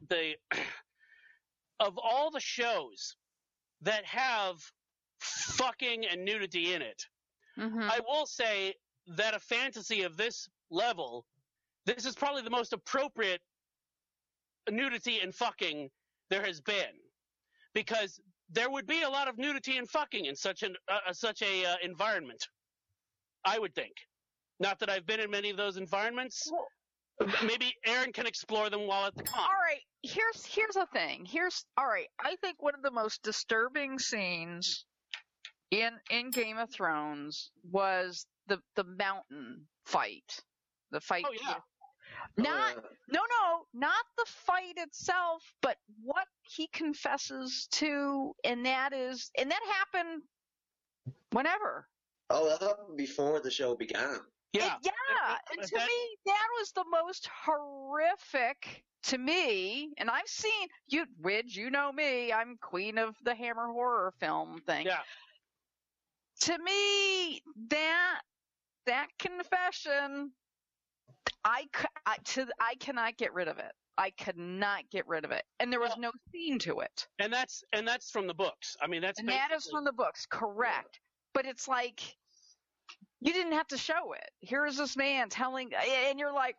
of all the shows that have fucking and nudity in it, I will say that a fantasy of this level, this is probably the most appropriate nudity and fucking there has been, because there would be a lot of nudity and fucking in such a environment, I would think. Not that I've been in many of those environments. Maybe Aaron can explore them while at the con. All right, here's the thing. I think one of the most disturbing scenes in Game of Thrones was the mountain fight. The fight. Oh yeah. Not the fight itself, but what he confesses to, and that happened whenever. Oh, that happened before the show began. Yeah. And to me, that was the most horrific to me. And I've seen Widge, you know me, I'm queen of the Hammer horror film thing. Yeah. To me, that confession, I cannot get rid of it. I could not get rid of it, and there was no scene to it. And that's from the books. I mean, that is from the books, correct? Yeah. But it's like you didn't have to show it. Here is this man telling, and you're like,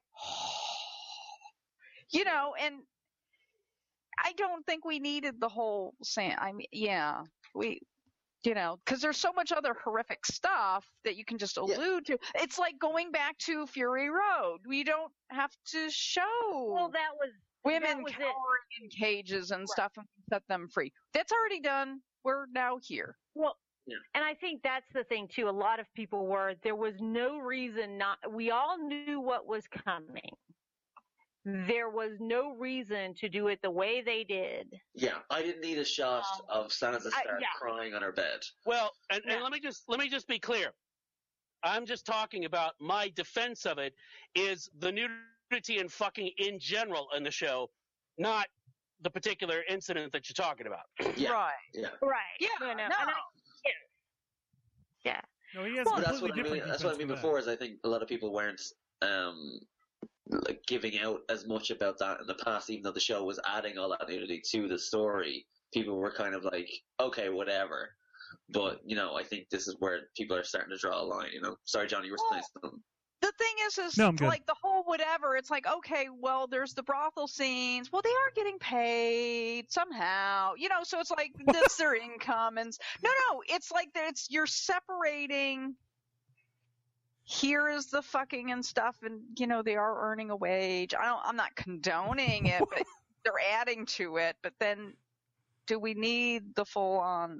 and I don't think we needed the whole sand. I mean, yeah, because there's so much other horrific stuff that you can just allude to. It's like going back to Fury Road. We don't have to show women cowering in cages and stuff and set them free. That's already done. We're now here. Well, and I think that's the thing too. A lot of people there was no reason we all knew what was coming. There was no reason to do it the way they did. Yeah, I didn't need a shot of Sansa Stark crying on her bed. Well, and let me just be clear. I'm just talking about my defense of it is the nudity and fucking in general in the show, not the particular incident that you're talking about. Yeah. Right. Yeah. Right. Yeah. Yeah. No, he has that's what I mean. That's what I mean before. Is I think a lot of people weren't like giving out as much about that in the past, even though the show was adding all that nudity to the story. People were kind of like, okay, whatever. But I think this is where people are starting to draw a line. Sorry, John, you were saying something. The thing is no, I'm good. Like the whole whatever. It's like, okay, well, there's the brothel scenes. Well, they are getting paid somehow, So it's like that's their income, and no, it's like you're separating. Here is the fucking and stuff, and they are earning a wage. I'm not condoning it, but they're adding to it. But then, do we need the full on,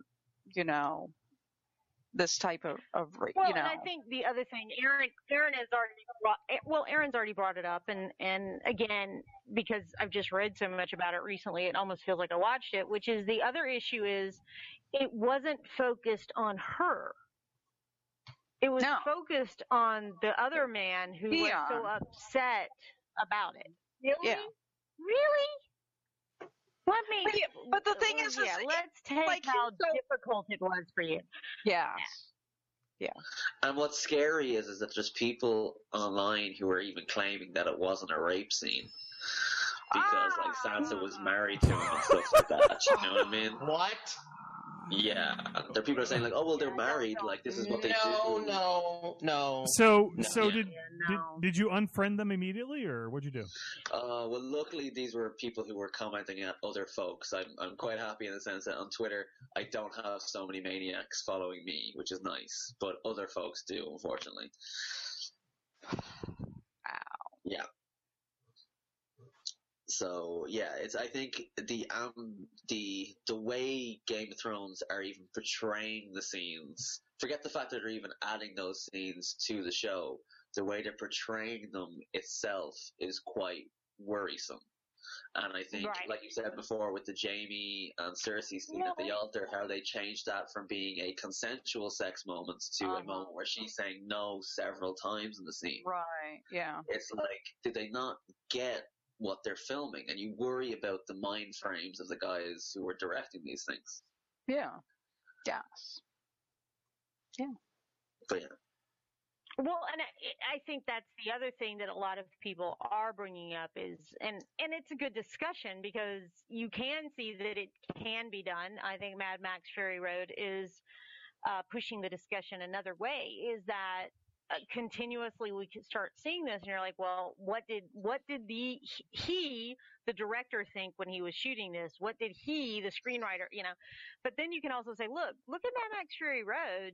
this type of and I think the other thing, Aaron has Aaron's already brought it up, and again, because I've just read so much about it recently, it almost feels like I watched it. Which is the other issue is, it wasn't focused on her. It was focused on the other man who was so upset about it. Really? Yeah. Really? But the thing is let's take how difficult it was for you. Yeah. Yeah. And what's scary is that there's people online who are even claiming that it wasn't a rape scene. Because, Sansa was married to him and stuff like that. You know what I mean? What? Yeah, there are people are saying like, oh well, they're married. Like this is what they do. No. So no. did you unfriend them immediately, or what'd you do? Well, luckily these were people who were commenting at other folks. I'm quite happy in the sense that on Twitter I don't have so many maniacs following me, which is nice. But other folks do, unfortunately. Wow. Yeah. So yeah, I think the way Game of Thrones are even portraying the scenes. Forget the fact that they're even adding those scenes to the show. The way they're portraying them itself is quite worrisome. And I think, like you said before, with the Jaime and Cersei scene at the altar, how they changed that from being a consensual sex moment to a moment where she's saying no several times in the scene. Right. Yeah. It's like, did they not get what they're filming? And you worry about the mind frames of the guys who are directing these things. Yeah. Yes. Yeah. But yeah. Well, and I think that's the other thing that a lot of people are bringing up is, and it's a good discussion because you can see that it can be done. I think Mad Max Fury Road is pushing the discussion another way, is that continuously we can start seeing this and you're like, well, what did the director think when he was shooting this? What did he, the screenwriter, but then you can also say, look at Mad Max Fury Road.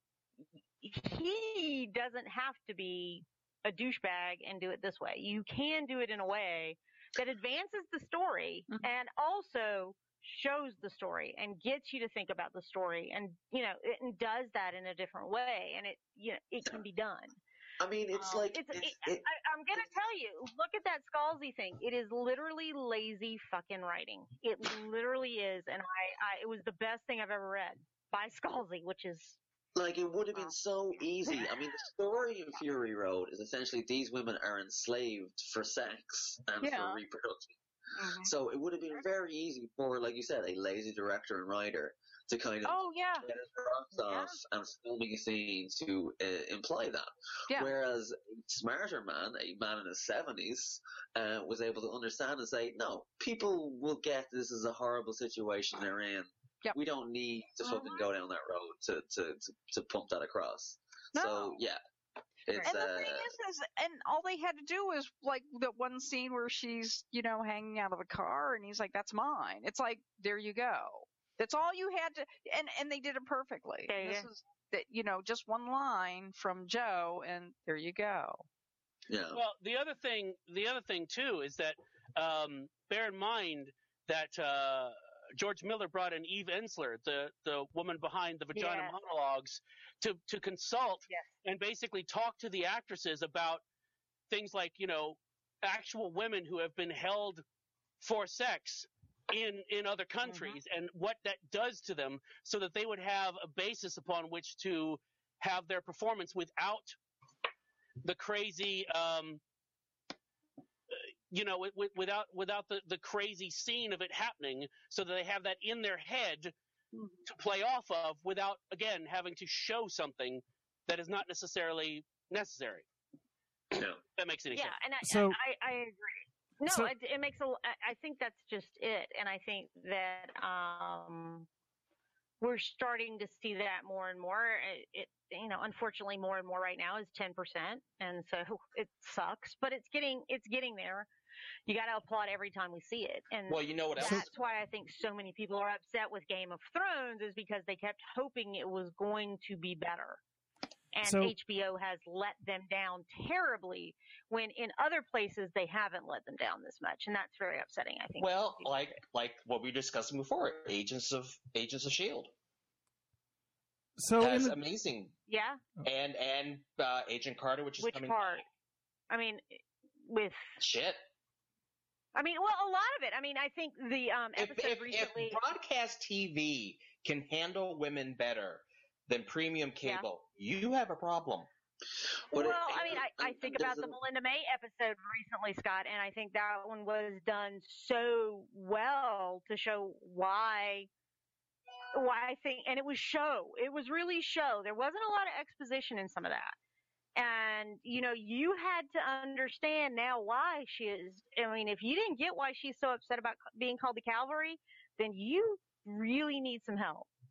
He doesn't have to be a douchebag and do it this way. You can do it in a way that advances the story and also shows the story and gets you to think about the story and, it does that in a different way. And it can be done. I mean, it's like, I'm going to tell you, look at that Scalzi thing. It is literally lazy fucking writing. It literally is. And it was the best thing I've ever read by Scalzi, which is, like, it would have been so easy. I mean, the story of Fury Road is essentially these women are enslaved for sex and for reproduction. Mm-hmm. So it would have been very easy for, like you said, a lazy director and writer to kind of get his rocks off and filming a scene to imply that. Yeah. Whereas a smarter man, a man in his 70s, was able to understand and say, no, people will get this is a horrible situation they're in. Yep. We don't need to fucking go down that road to pump that across. No. So yeah, it's. And the thing is, and all they had to do is like that one scene where she's, hanging out of the car, and he's like, "That's mine." It's like, there you go. That's all you had to, and they did it perfectly. This is that, just one line from Joe, and there you go. Yeah. Well, the other thing too is that bear in mind that. George Miller brought in Eve Ensler, the woman behind the Vagina Monologues, to consult and basically talk to the actresses about things like, actual women who have been held for sex in other countries and what that does to them so that they would have a basis upon which to have their performance without the crazy, without the crazy scene of it happening, so that they have that in their head to play off of without, again, having to show something that is not necessarily necessary. No. That makes any sense. Yeah, and I agree. No, it makes I think that's just it. And I think that, we're starting to see that more and more. Unfortunately more and more right now is 10%. And so it sucks, but it's getting there. You got to applaud every time we see it. And well, you know what else? That's why I think so many people are upset with Game of Thrones is because they kept hoping it was going to be better. And HBO has let them down terribly when in other places they haven't let them down this much. And that's very upsetting, I think. Well, like what we discussed before, Agents of S.H.I.E.L.D. So that's amazing. Yeah. And Agent Carter, which coming. Which part? I mean, with shit. I mean, well, a lot of it. I mean, I think the episode recently. If broadcast TV can handle women better than premium cable, you have a problem. Well, I mean, I think about the Melinda May episode recently, Scott, and I think that one was done so well to show why I think, and it was really show. There wasn't a lot of exposition in some of that. And, you had to understand now why she is, I mean, if you didn't get why she's so upset about being called the Cavalry, then you really need some help.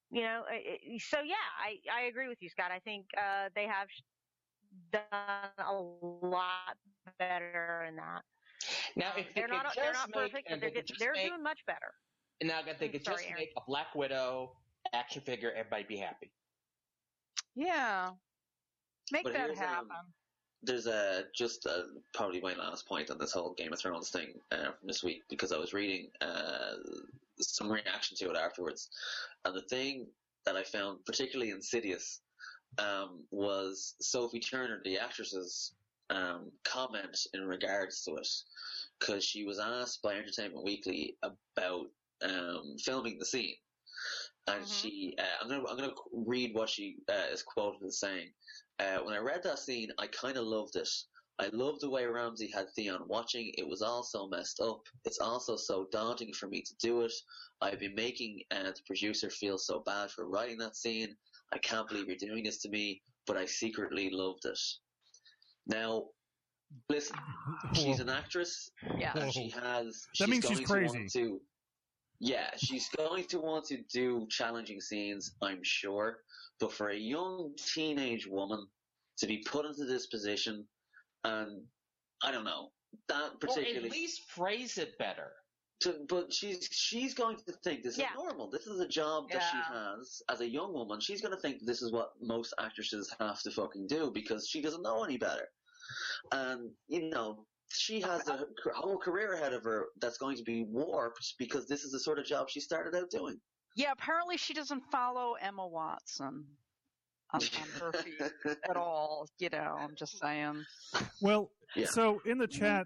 You know, so yeah, I agree with you, Scott. I think they have done a lot better in that. Now, if they're not perfect, but they're doing much better. Now, if they could just make a Black Widow action figure, everybody'd be happy. Yeah, make that happen. There's probably my last point on this whole Game of Thrones thing from this week, because I was reading some reaction to it afterwards, and the thing that I found particularly insidious was Sophie Turner, the actress's comment in regards to it, because she was asked by Entertainment Weekly about filming the scene, and she I'm gonna read what she is quoted as saying. When I read that scene, I kind of loved it. I loved the way Ramsay had Theon watching. It was all so messed up. It's also so daunting for me to do it. I've been making the producer feel so bad for writing that scene. I can't believe you're doing this to me, but I secretly loved it. Now, listen, she's an actress. Yeah. And she has... That means she's crazy. She's going to want to do challenging scenes, I'm sure. But for a young teenage woman to be put into this position, and I don't know, that particularly... Or at least phrase it better. But she's going to think this is normal. This is a job that she has as a young woman. She's going to think this is what most actresses have to fucking do, because she doesn't know any better. And, you know, she has a whole career ahead of her that's going to be warped, because this is the sort of job she started out doing. Yeah, apparently she doesn't follow Emma Watson on her feed at all. You know, I'm just saying. Well, so in the chat,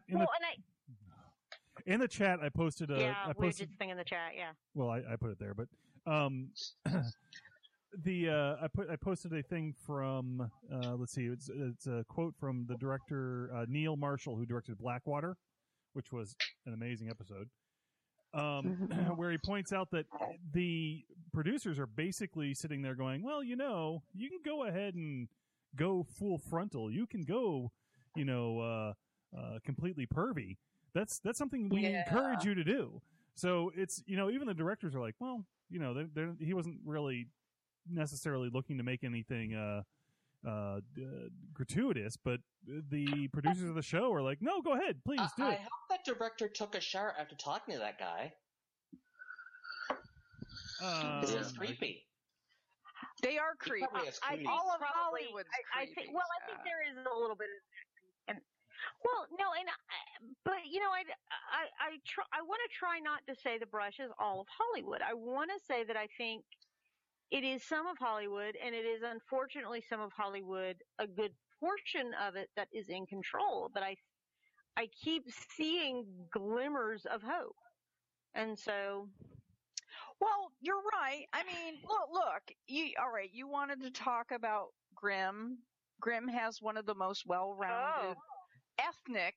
in the chat, I posted a. Yeah, we did thing in the chat. Yeah. Well, I put it there, but I posted a thing from let's see, it's a quote from the director Neil Marshall, who directed Blackwater, which was an amazing episode. Where he points out that the producers are basically sitting there going, well, you know, you can go ahead and go full frontal. You can go, you know, completely pervy. That's something we encourage you to do. So it's, you know, even the directors are like, well, you know, he wasn't really necessarily looking to make anything gratuitous, but the producers of the show are like, no, go ahead, please do it. I hope that director took a shower after talking to that guy. This is creepy. They are creepy. All of Hollywood's creepy. I think there is a little bit of, but you know, I want to try not to say the brush is all of Hollywood. I want to say that I think it is some of Hollywood, and it is unfortunately some of Hollywood, a good portion of it that is in control. But I keep seeing glimmers of hope, and so. Well, you're right. I mean, look. All right. You wanted to talk about Grimm. Grimm has one of the most well-rounded ethnic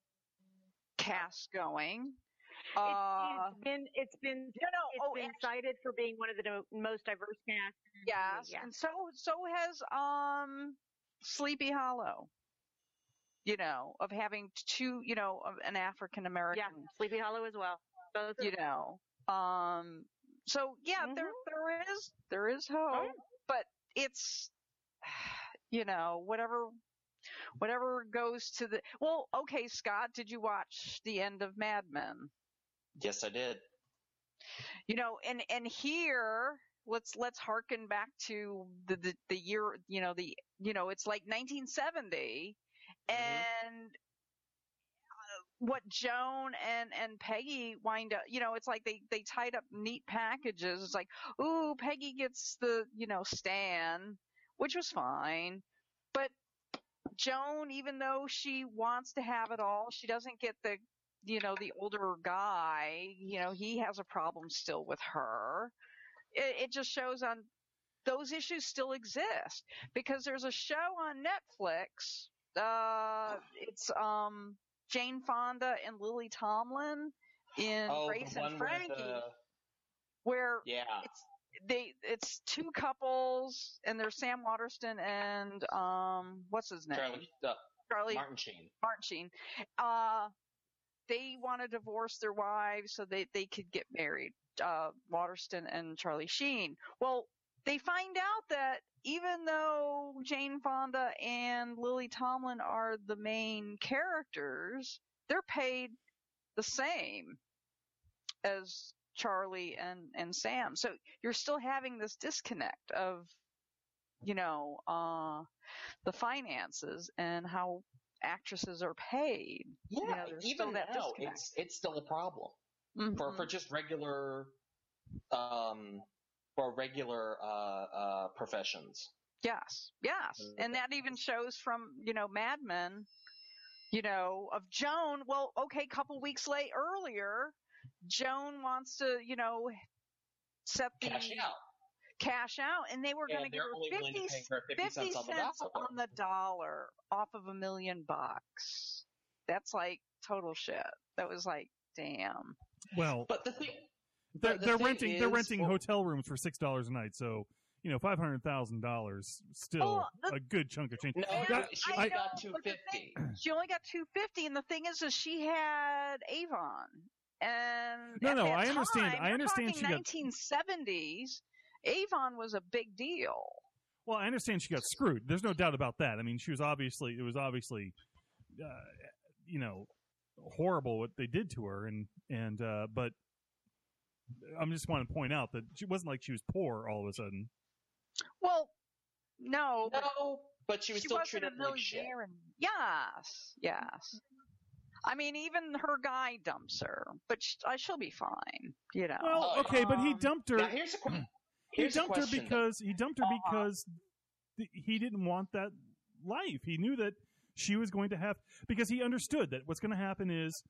casts going. It's been cited for being one of the most diverse casts. Yes, and so has Sleepy Hollow. You know, of having two, you know, of an African American. Yeah, Sleepy Hollow as well. Both you know, so yeah, there is hope, but it's, you know, whatever goes to the. Well, okay, Scott, did you watch the end of Mad Men? Yes, I did. You know, and here let's harken back to the year, it's like 1970, and what Joan and Peggy wind up, you know, it's like they tied up neat packages. It's like, ooh, Peggy gets the, you know, Stan, which was fine, but Joan, even though she wants to have it all, she doesn't get the, you know, the older guy, you know, he has a problem still with her. It just shows on those issues still exist, because there's a show on Netflix. It's Jane Fonda and Lily Tomlin in Grace and Frankie, where it's two couples, and there's Sam Waterston and what's his name? Charlie Martin Sheen. they want to divorce their wives so they could get married. Waterston and Charlie Sheen. Well, they find out that even though Jane Fonda and Lily Tomlin are the main characters, they're paid the same as Charlie and Sam. So you're still having this disconnect of, the finances and how actresses are paid. Yeah, even now, it's still a problem for just regular professions. Yes, and that even shows from Mad Men, of Joan. Well, okay, couple weeks earlier, Joan wants to set the cash out, and they were going to give her 50 cents on the dollar off of $1 million. That's like total shit. That was like, damn. Well, but the thing, they're renting hotel rooms for $6 a night, so $500,000 still a good chunk of change. No, she only got $250. She only got $250, and the thing is she had Avon, and I understand. I understand. She 1970s. Avon was a big deal. Well, I understand she got screwed. There's no doubt about that. I mean, it was obviously, horrible what they did to her, but I just want to point out that she wasn't like she was poor all of a sudden. Well, no, but she was still treated like shit. Yes. I mean, even her guy dumps her, but she'll be fine. Well, okay, but he dumped her. Now here's a question. He dumped her because he didn't want that life. He knew that she was going to have, because he understood that what's going to happen is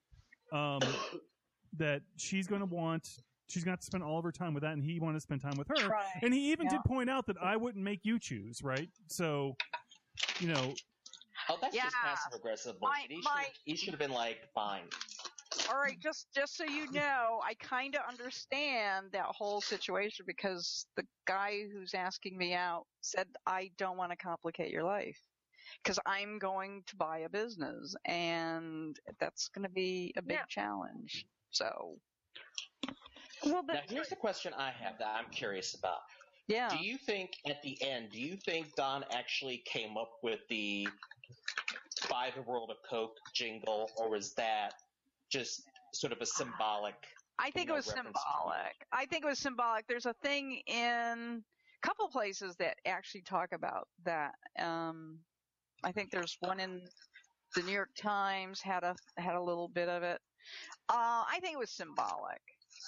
that she's going to have to spend all of her time with that, and he wanted to spend time with her. Right. And he even did point out that I wouldn't make you choose, right? So, Oh, that's just passive aggressive bullshit. He should have been like, fine. All right, just so you know, I kind of understand that whole situation because the guy who's asking me out said, I don't want to complicate your life because I'm going to buy a business, and that's going to be a big challenge. So, now here's the question I have that I'm curious about. Yeah. Do you think at the end, Don actually came up with the Buy the World of Coke jingle, or was that just sort of a symbolic? I think it was symbolic. I think it was symbolic. There's a thing in a couple places that actually talk about that. I think there's one in the New York Times had a little bit of it. I think it was symbolic.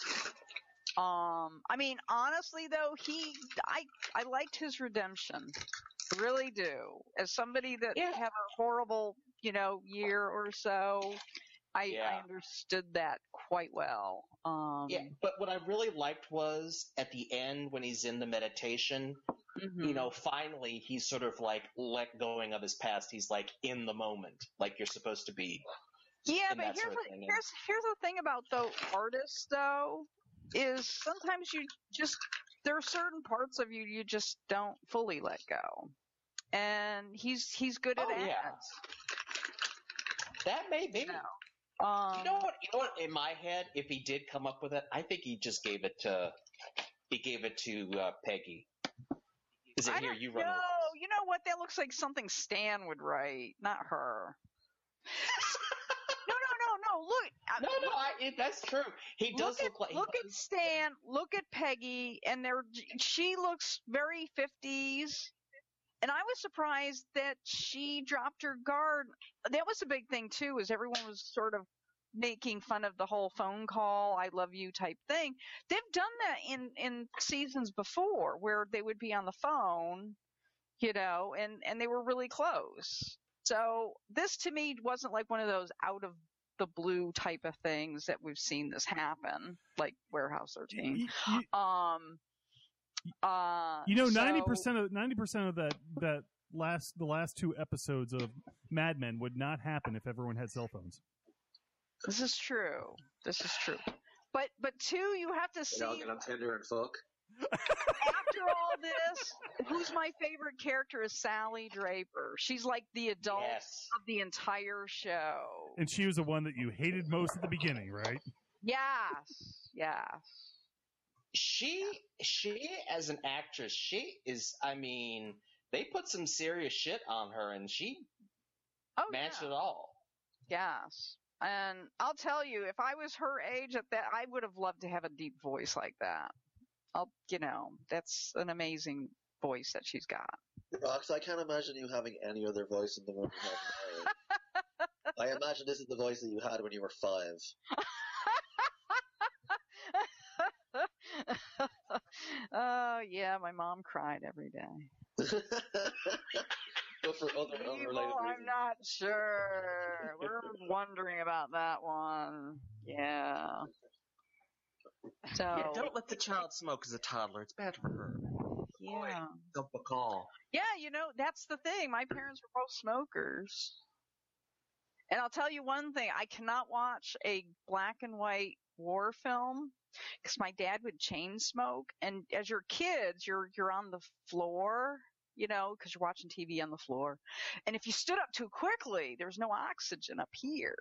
I mean, honestly though, I liked his redemption. I really do. As somebody that had a horrible, year or so, I understood that quite well. But what I really liked was at the end when he's in the meditation, finally he's sort of like let going of his past. He's like in the moment, like you're supposed to be. Yeah, but here's the thing about artists though, is sometimes there are certain parts of you just don't fully let go. And he's good at that. Yeah. That may be. You know what? In my head, if he did come up with it, I think he just gave it to Peggy. Is it here? You run. No, you know what? That looks like something Stan would write, not her. No. Look. That's true. He does look like. Look at Stan. Look at Peggy, and she looks very 50s. And I was surprised that she dropped her guard. That was a big thing too, is everyone was sort of making fun of the whole phone call, I love you type thing. They've done that in seasons before where they would be on the phone, and they were really close. So this to me wasn't like one of those out of the blue type of things that we've seen this happen, like Warehouse 13. 90% of the last two episodes of Mad Men would not happen if everyone had cell phones. This is true. But two, you have to see. They all get on Tinder and fuck. After all this, who's my favorite character is Sally Draper. She's like the adult of the entire show. And she was the one that you hated most at the beginning, right? Yes. She as an actress, she is, I mean, they put some serious shit on her and she matched it all. Yes. And I'll tell you, if I was her age at that, I would have loved to have a deep voice like that. That's an amazing voice that she's got. Rox, I can't imagine you having any other voice in the one you have now. I imagine this is the voice that you had when you were 5. Oh, yeah, my mom cried every day. But for other unrelated reasons. I'm not sure. We're wondering about that one. Yeah. So yeah, don't let the child smoke as a toddler. It's bad for her. Yeah. Don't recall. Yeah, that's the thing. My parents were both smokers. And I'll tell you one thing. I cannot watch a black and white war film because my dad would chain smoke. And as your kids, you're on the floor, because you're watching TV on the floor. And if you stood up too quickly, there's no oxygen up here.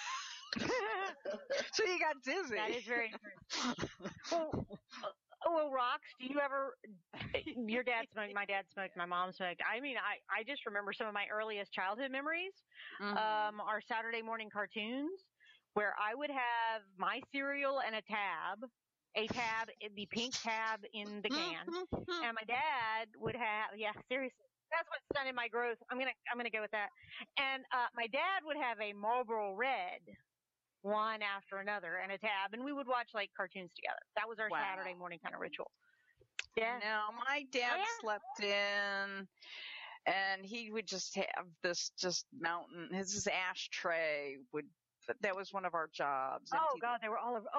So you got dizzy. That is very true. Well, Rox, do you ever, your dad smoked, my dad smoked, my mom smoked. I mean, I just remember some of my earliest childhood memories, are Saturday morning cartoons where I would have my cereal and a tab, the pink tab in the can. And my dad would have, yeah, seriously. That's what stunted my growth. I'm gonna go with that. And my dad would have a Marlboro Red, one after another, and a tab, and we would watch like cartoons together. That was our Saturday morning kind of ritual. Yeah. No, my dad slept in, and he would just have this mountain. His ashtray that was one of our jobs. Oh God, they were all over.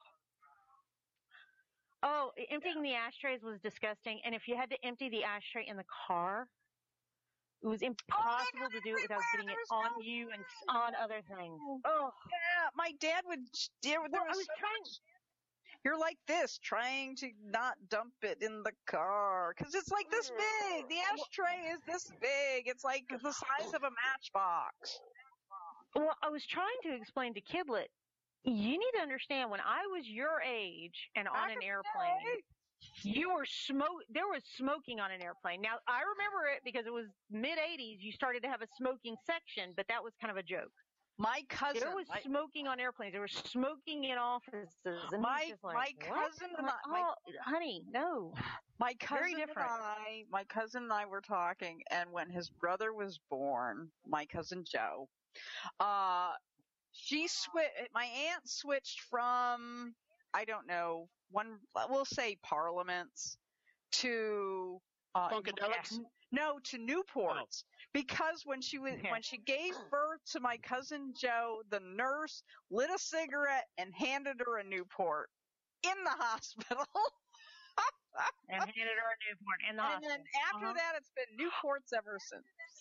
Oh, emptying the ashtrays was disgusting. And if you had to empty the ashtray in the car, it was impossible to do it without getting it on you and on other things. Oh, yeah, my dad would. You're like this, trying to not dump it in the car because it's like this big. The ashtray is this big. It's like the size of a matchbox. Well, I was trying to explain to Kidlet. You need to understand, when I was your age and on an airplane, there was smoking on an airplane. Now, I remember it because it was mid-'80s. You started to have a smoking section, but that was kind of a joke. My cousin. There was smoking on airplanes. There was smoking in offices. And my cousin and I, honey, no. My cousin and I were talking, and when his brother was born, my cousin Joe, my aunt switched from, I don't know, we'll say Parliaments to Funkadelics? No, to Newports. Because when she gave birth to my cousin Joe, the nurse lit a cigarette and handed her a Newport in the hospital. And handed her a Newport in the hospital. And then after that, it's been Newports ever since.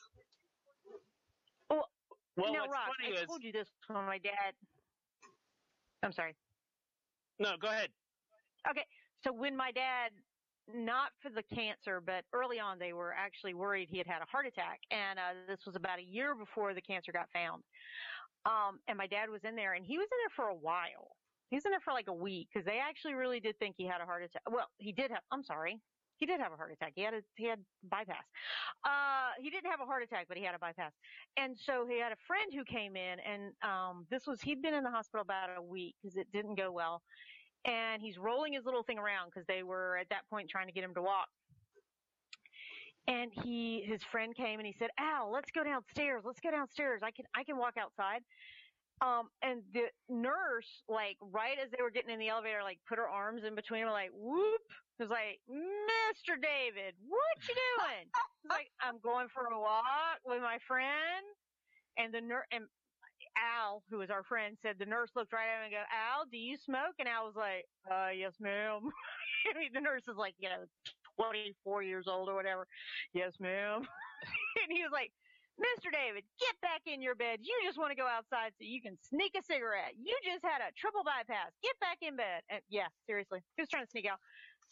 Well, now, what's Rox, funny I told you this when my dad. I'm sorry. No, go ahead. Okay, so when my dad, not for the cancer, but early on, they were actually worried he had a heart attack, and this was about a year before the cancer got found. And my dad was in there, and he was in there for a while. He was in there for like a week because they actually really did think he had a heart attack. Well, he did have. I'm sorry. He did have a heart attack. He had bypass. He didn't have a heart attack, but he had a bypass. And so he had a friend who came in, and he'd been in the hospital about a week because it didn't go well. And he's rolling his little thing around because they were at that point trying to get him to walk. And his friend came and he said, "Al, let's go downstairs. Let's go downstairs. I can walk outside." And the nurse, like, right as they were getting in the elevator, like, put her arms in between them, like, whoop. It was like, "Mr. David, what you doing?" He's like, "I'm going for a walk with my friend." And and Al, who was our friend, said the nurse looked right at him and go, "Al, do you smoke?" And Al was like, "Yes, ma'am." I mean, the nurse is like, 24 years old or whatever. "Yes, ma'am." And he was like, "Mr. David, get back in your bed. You just want to go outside so you can sneak a cigarette. You just had a triple bypass. Get back in bed." And yeah, seriously, he was trying to sneak out.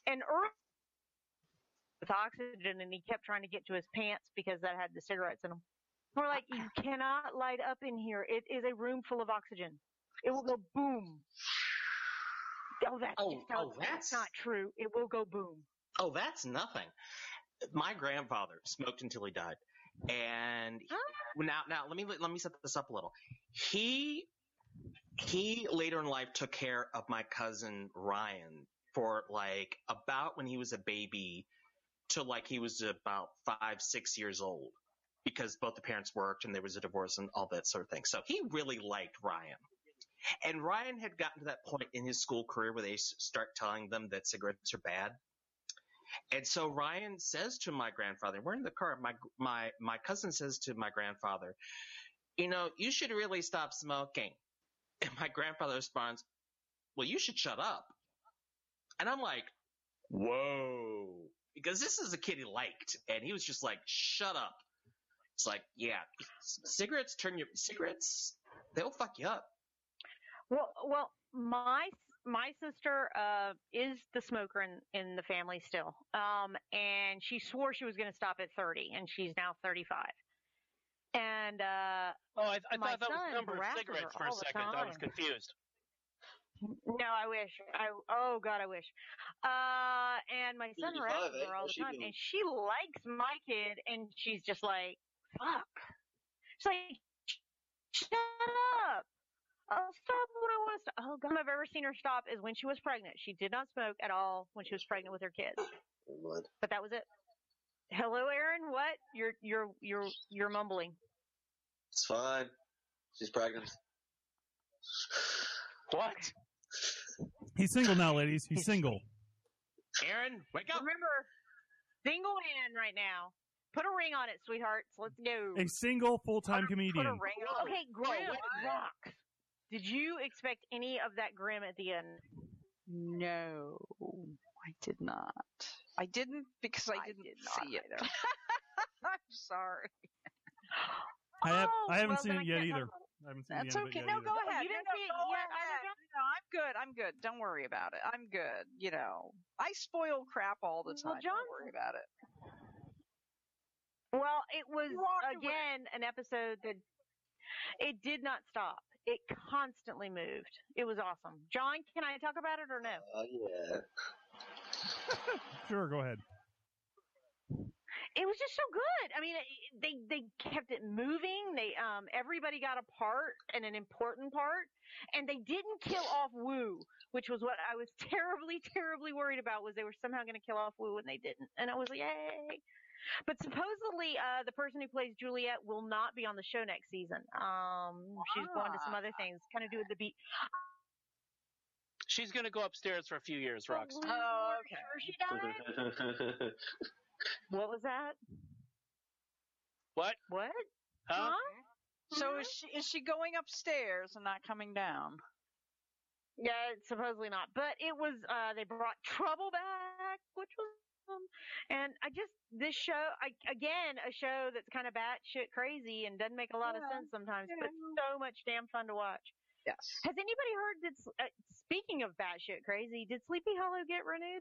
And early with oxygen, and he kept trying to get to his pants because that had the cigarettes in them. We're like, you cannot light up in here. It is a room full of oxygen. It will go boom. Oh, that's not true. It will go boom. Oh, that's nothing. My grandfather smoked until he died, and now let me set this up a little. He later in life took care of my cousin Ryan for like about when he was a baby to like he was about 5-6 years old, because both the parents worked and there was a divorce and all that sort of thing. So he really liked Ryan. And Ryan had gotten to that point in his school career where they start telling them that cigarettes are bad. And so Ryan says to my grandfather, we're in the car, my cousin says to my grandfather, you should really stop smoking. And my grandfather responds, well, you should shut up. And I'm like, whoa. Because this is a kid he liked. And he was just like, shut up. It's like, yeah, cigarettes, they'll fuck you up. Well, my sister is the smoker in the family still, and she swore she was going to stop at 30, and she's now 35. And I thought that was number of cigarettes for a second. I was confused. No, I wish. Oh God, I wish. And my son harasses her all the time, and she likes my kid, and she's just like, fuck. She's like, shut up. I'll stop when I want to stop. Oh, God. I've ever seen her stop is when she was pregnant. She did not smoke at all when she was pregnant with her kids. What? But that was it. Hello, Aaron. What? You're mumbling. It's fine. She's pregnant. What? He's single now, ladies. He's single. Aaron, wake up. Remember, single man right now. Put a ring on it, sweethearts. Let's go. A single full-time comedian. Put a ring on it. Okay, Grim rocks. Did you expect any of that Grim at the end? No, I did not. I didn't because I didn't see it. I'm sorry. I haven't seen it yet either. I haven't seen That's the end okay. of it No, yet go either. ahead. You didn't see it go yet? ahead. No, I'm good. Don't worry about it. I'm good. I spoil crap all the time. Don't worry about it. Well, it was, again, an episode that it did not stop. It constantly moved. It was awesome. John, can I talk about it or no? Yeah. Sure, go ahead. It was just so good. I mean, they kept it moving. They everybody got a part and an important part, and they didn't kill off Wu, which was what I was terribly, terribly worried about. Was they were somehow going to kill off Wu, and they didn't. And I was like, yay! But supposedly, the person who plays Juliet will not be on the show next season. She's going to some other things, kind of do with the beat. She's going to go upstairs for a few years, Rox. Oh, okay. Sure she died? What was that? What? Huh? So is she going upstairs and not coming down? Yeah, supposedly not. But it was, they brought Trouble back, which was and this show, again, a show that's kind of batshit crazy and doesn't make a lot of sense sometimes, but so much damn fun to watch. Yes. Has anybody heard that, speaking of batshit crazy, did Sleepy Hollow get renewed?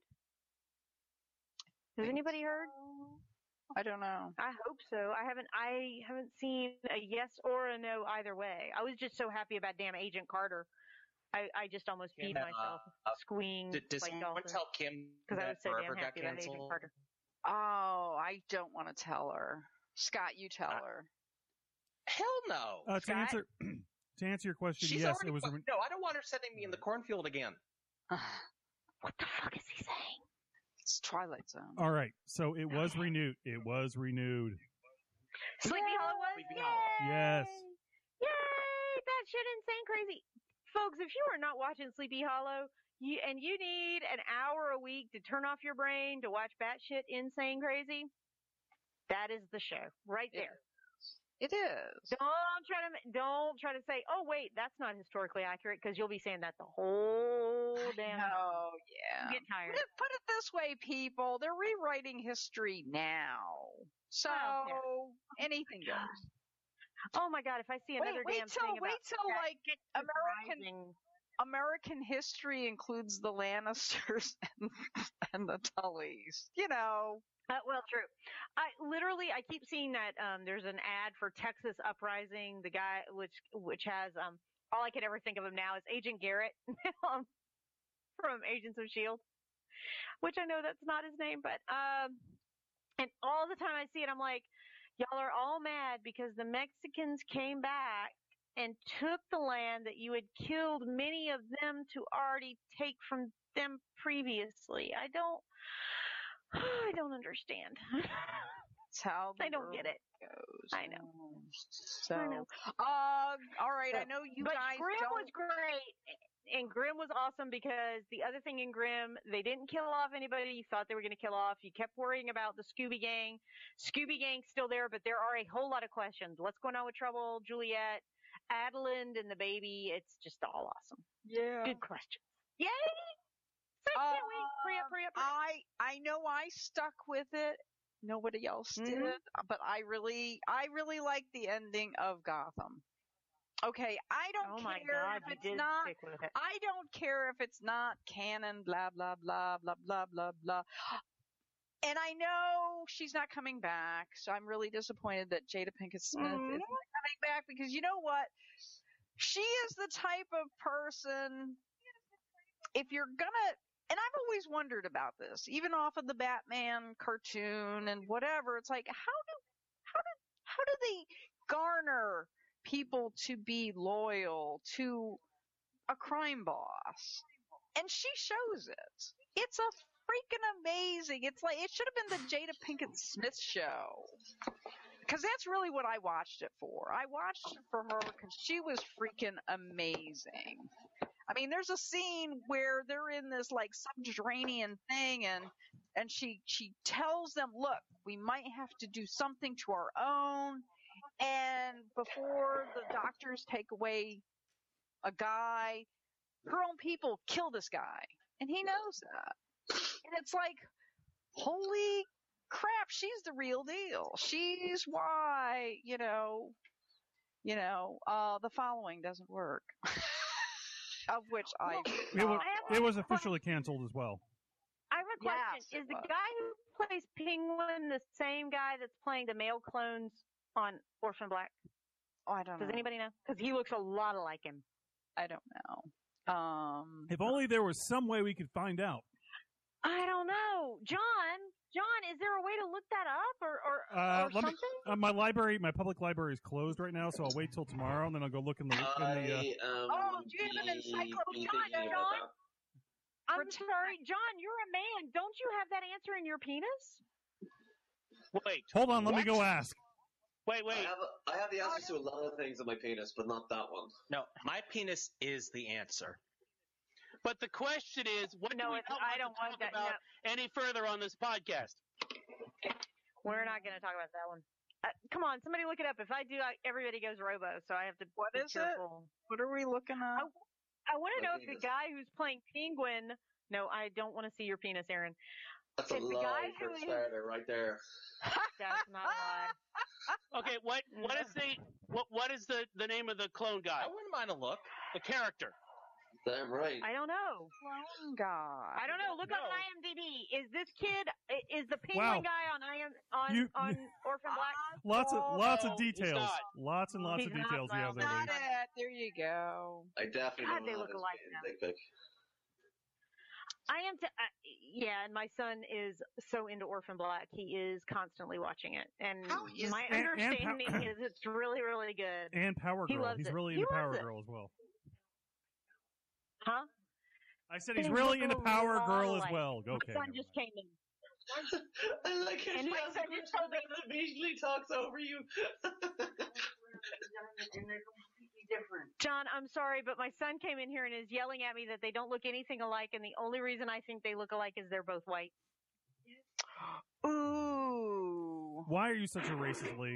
Has anybody heard? I don't know. I hope so. I haven't seen a yes or a no either way. I was just so happy about damn Agent Carter. I just almost peed myself, squeeing did like someone dolphins. tell Kim Because I was so Forever damn got happy about Agent canceled? Carter. Oh, I don't want to tell her. Scott, you tell her. Hell no. To answer your question, She's yes, already it was. no, I don't want her sending me in the cornfield again. What the fuck is he saying? It's Twilight Zone. All right, so it was renewed. It was renewed. Sleepy Hollow was? Sleepy Hollow. Yes. Yay! That shit insane crazy. Folks, if you are not watching Sleepy Hollow, you need an hour a week to turn off your brain to watch batshit insane crazy, that is the show right there. It is. Don't try to say, oh wait, that's not historically accurate, because you'll be saying that the whole damn time. Oh yeah. You get tired. Put it this way, people. They're rewriting history now, so anything goes. Oh my God! If I see another damn thing about wait till like American. American history includes the Lannisters and the Tullys. You know. Well, true. I keep seeing that there's an ad for Texas Uprising. The guy, which has all I could ever think of him now is Agent Garrett from Agents of S.H.I.E.L.D., which I know that's not his name, but and all the time I see it, I'm like, y'all are all mad because the Mexicans came back and took the land that you had killed many of them to already take from them previously. I don't understand. That's how I don't get it. Goes. I know. So, I know. all right. I know you but guys. Grimm was great, and Grimm was awesome because the other thing in Grimm, they didn't kill off anybody you thought they were going to kill off. You kept worrying about the Scooby Gang. Scooby Gang's still there, but there are a whole lot of questions. What's going on with Trouble, Juliet, Adeline, and the baby? It's just all awesome. Yeah. Good questions. Yay! So can't wait. Hurry up. I know I stuck with it. Nobody else did, but I really like the ending of Gotham. Okay, I don't care if it's not. I don't care if it's not canon. Blah blah blah blah blah blah blah. And I know she's not coming back, so I'm really disappointed that Jada Pinkett Smith is not coming back because you know what? She is the type of person. If you're gonna. And I've always wondered about this, even off of the Batman cartoon and whatever. It's like, how do they garner people to be loyal to a crime boss? And she shows it. It's a freaking amazing. It's like, it should have been the Jada Pinkett Smith show. Because that's really what I watched it for. I watched it for her because she was freaking amazing. I mean, there's a scene where they're in this like subterranean thing and she tells them, look, we might have to do something to our own. And before the doctors take away a guy, her own people kill this guy. And he knows that. And it's like, holy crap, she's the real deal. She's why, the following doesn't work. Of which it was officially canceled as well. I have a question. Yes, is the guy who plays Penguin the same guy that's playing the male clones on Orphan Black? Oh, I don't know. Does anybody know? Because he looks a lot like him. I don't know. If only there was some way we could find out. I don't know. John, is there a way to look that up or something? My public library is closed right now, so I'll wait till tomorrow and then I'll go look in the. Do you have an encyclopedia? John? I'm sorry, John. You're a man. Don't you have that answer in your penis? Wait. Hold on. Let me go ask. Wait. I have the answers to a lot of things in my penis, but not that one. No, my penis is the answer. But the question is, what do we I don't want that about any further on this podcast? We're not going to talk about that one. Come on, somebody look it up. If I do, everybody goes robo, so I have to What is careful. It? What are we looking at? I want to know if the guy who's playing Penguin. No, I don't want to see your penis, Aaron. That's a lie for a starter right there. That's not a lie. Okay, what is the name of the clone guy? I wouldn't mind a look. The character. Damn right. I don't know. Clone guy. I don't know. Look up IMDb. Is this kid? Is the Penguin guy on Orphan Black? Lots of details. Lots and lots of details you have there. Got it. There you go. I definitely God, they look alike now. I am. And my son is so into Orphan Black. He is constantly watching it, and my understanding is it's really, really good. And Power Girl. He's really into Power Girl as well. Huh? I said he's really into Power Girl as well. Okay. My son just came in. I like it. My son just told me that immediately talks over you. John, I'm sorry, but my son came in here and is yelling at me that they don't look anything alike, and the only reason I think they look alike is they're both white. Ooh. Why are you such a racist, Lee?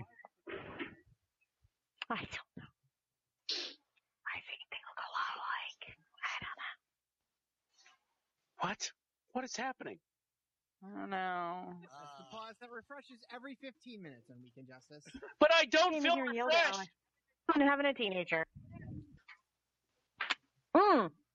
I don't know. I think they look a lot alike. I don't know. What? What is happening? I don't know. It's the pause that refreshes every 15 minutes on Weekend Justice. But I don't feel refreshed. I'm having a teenager.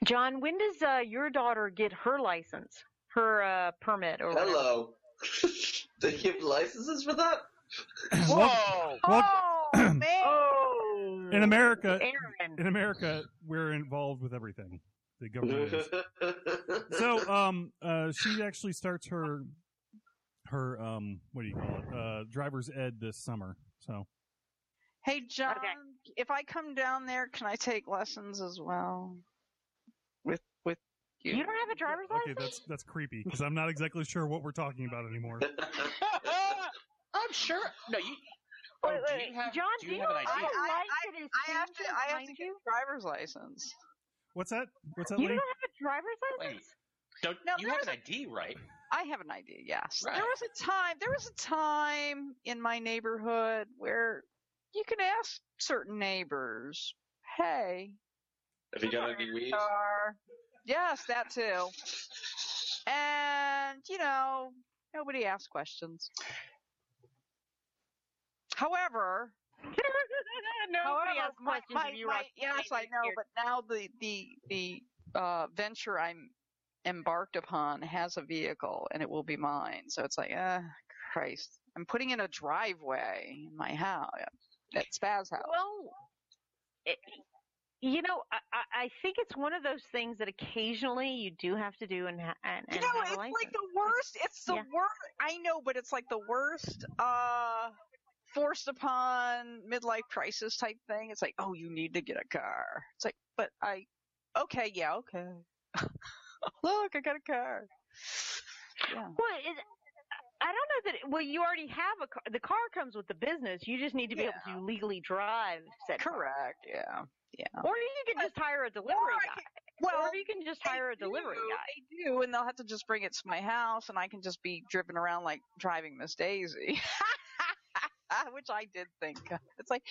John, when does your daughter get her license, her permit, or whatever? Hello. They give licenses for that? Whoa! Oh man! Oh, In America, Aaron. we're involved with everything. The government is. So, she actually starts her what do you call it? Driver's ed this summer. So. Hey John, Okay. if I come down there, can I take lessons as well? With you? You don't have a driver's Okay, license? that's creepy because I'm not exactly sure what we're talking about anymore. I'm sure. No, you. Wait, do wait, you have, John, do you have an know idea? how life it is I have to changing get behind a driver's license. What's that? What's that, You Lee? don't have a driver's license? Don't No, you have an ID, right? I have an idea. Yes, Right. there was a time in my neighborhood where you can ask certain neighbors, "Hey, Have you got any weed? yes, that too," and nobody asks questions. However, Nobody asks questions of you, right? yes, I know, but now the venture I'm embarked upon has a vehicle, and it will be mine. So it's like, Christ, I'm putting in a driveway in my house at Spaz house. Well, I think it's one of those things that occasionally you do have to do and have it's a license. like the worst. It's the worst. I know, but it's like the worst. Forced upon midlife crisis type thing. It's like, oh, you need to get a car. It's like, but okay. Look, I got a car. Yeah. Well, I don't know that. Well, you already have a car. The car comes with the business. You just need to be able to legally drive said car. Correct. Yeah. Or you can just hire a delivery guy. Or you can just hire a delivery guy. They do, and they'll have to just bring it to my house, and I can just be driven around like driving Miss Daisy. Which I did think. It's like,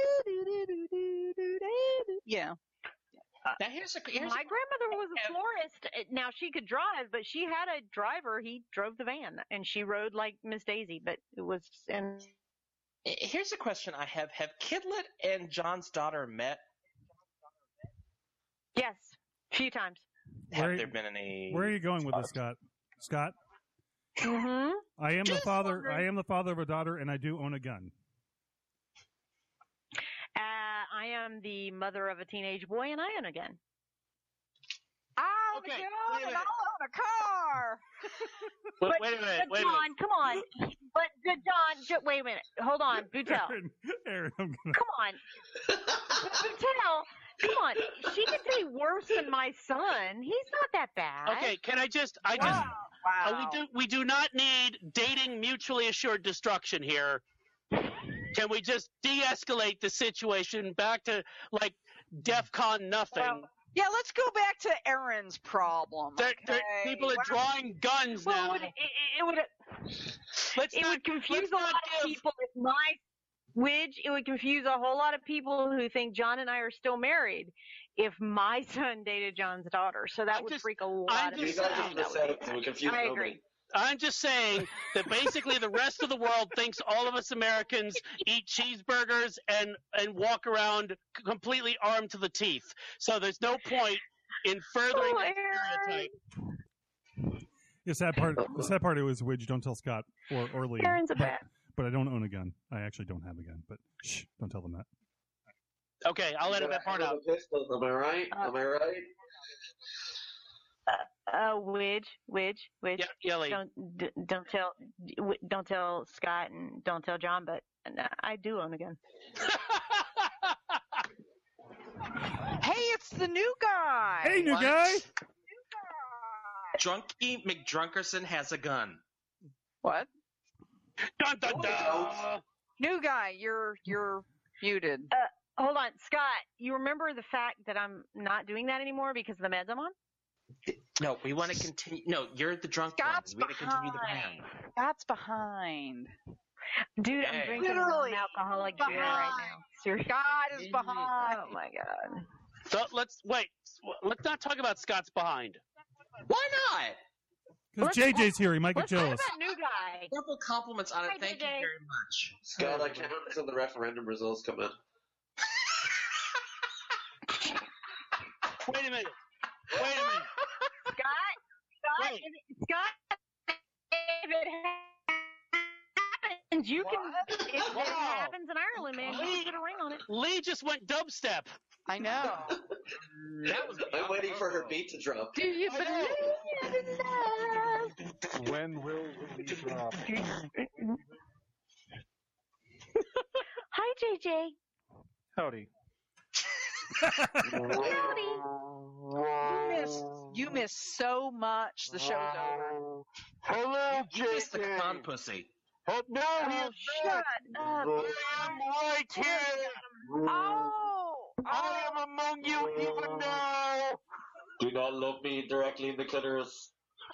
yeah. Now here's my grandmother was a florist. Now she could drive, but she had a driver. He drove the van, and she rode like Miss Daisy. But it was. And here's a question I have: have Kidlet and John's daughter met? Yes, a few times. Have there been any? Where are you going with this, Scott? Scott? Mm-hmm. I am the father. I am the father of a daughter, and I do own a gun. I am the mother of a teenage boy, and I own a gun. I own a gun, and I'll own a car. Wait a minute. John, come on. But John, wait a minute. Hold on, Boutel. Aaron, I'm gonna... Come on. Boutel, come on. She could be worse than my son. He's not that bad. Okay, can I just? Wow. We do not need dating mutually assured destruction here. Can we just de-escalate the situation back to like DEFCON nothing? Well, yeah, let's go back to Aaron's problem. Okay? People are drawing guns now. It would confuse a lot of people if it would confuse a whole lot of people who think John and I are still married if my son dated John's daughter. So that would freak a lot of people out. I agree. I'm just saying that basically the rest of the world thinks all of us Americans eat cheeseburgers and walk around completely armed to the teeth. So there's no point in furthering that stereotype. The sad part was Widge. Don't tell Scott or Lee. Aaron's a bat. But I don't own a gun. I actually don't have a gun. But shh, don't tell them that. Okay, I'll edit that part out. Am I right? Am I right? Widge. Yeah, Lee. Don't tell Scott and don't tell John, but I do own a gun. Hey, it's the new guy. Hey, new guy. Drunky McDrunkerson has a gun. What? Dun, dun, dun. New guy, you're muted. Hold on, Scott. You remember the fact that I'm not doing that anymore because of the meds I'm on? No, we want to continue. No, you're the drunk Scott's one. We want to continue the plan. Scott's behind. Dude, I'm drinking an alcoholic beer right now. Seriously. Scott is behind. Oh my god. So let's not talk about Scott's behind. Why not? Because JJ's here, he might get jealous. Let's talk about new guy. Double compliments on it. Hi, Thank you JJ. very much. Scott, I can't wait until the referendum results come in. Wait a minute. Wait a minute. Scott, if it happens, you can. If it happens in Ireland, man, you can get a ring on it. Lee just went dubstep. I know. I'm waiting for her beat to drop. Do you believe in love? When will we drop? Hi, JJ. Howdy. Howdy. You miss so much. The show's over. Hello, It's the Jason. con pussy. Oh, no, Oh, shut up. I am right here. I am among you even now. Do not look me directly in the clitoris.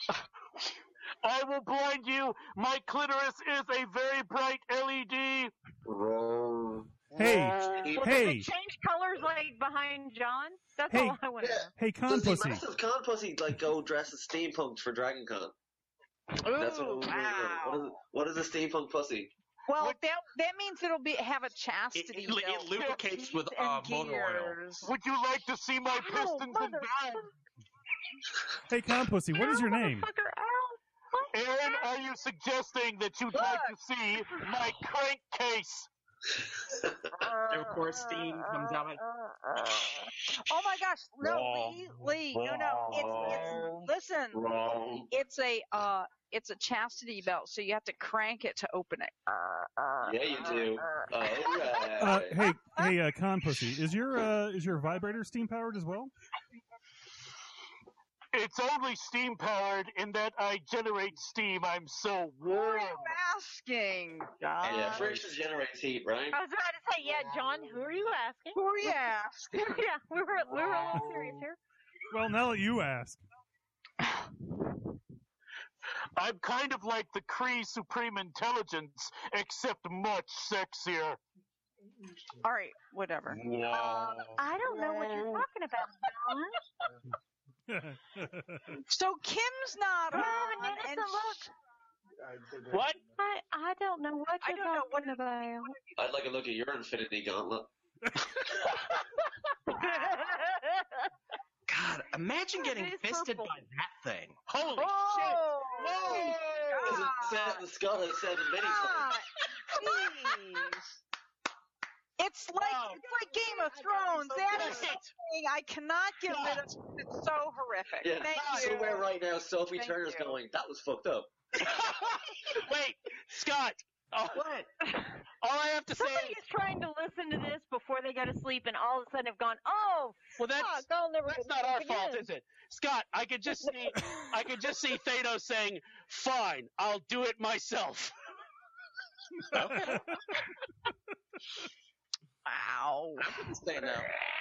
I will blind you. My clitoris is a very bright LED. Hey, Does hey, it change colors like behind John? That's Hey. all I want to know. hey, con Does the pussy. massive con pussy like go dress as steampunk for Dragon Con? That's Ooh, wow. What is a steampunk pussy? Well, that means it'll have a chastity belt. It lubricates with and motor oil. gears. Would you like to see my pistons and valves? Hey, con pussy, what is your name? Motherfucker, ow. Aaron, are you suggesting that you'd like to see my crankcase? And of course, steam comes out. Oh my gosh, no, Lee, no, listen, it's a chastity belt, so you have to crank it to open it. Yeah, you do. Alright. Hey, con pussy, is your vibrator steam powered as well? It's only steam powered in that I generate steam. I'm so Who are warm. you asking, John? Yeah, friction generates heat, right? I was about to say, yeah, John, who are you asking? Who are you asking? Yeah, we were a little serious here. Well, now that you ask. I'm kind of like the Kree Supreme Intelligence, except much sexier. All right, whatever. I don't know what you're talking about, John. So Kim's not on, and What? I don't know what you're talking about. I'd like a look at your Infinity Gauntlet. God, imagine getting fisted by that thing. Holy shit! Whoa! Scott has 7 minis. Jeez. It's like Game of Thrones. That is something I cannot get rid of. It's so horrific. Yeah. Thank you. Somewhere right now, Sophie Thank Turner's you. going, that was fucked up. Wait, Scott. What? All I have to say Somebody is trying to listen to this before they go to sleep, and all of a sudden have gone, "Oh, well, that's I'll never not our again." fault, is it? Scott, I could just see Thanos saying, "Fine, I'll do it myself." Wow. I wouldn't say no.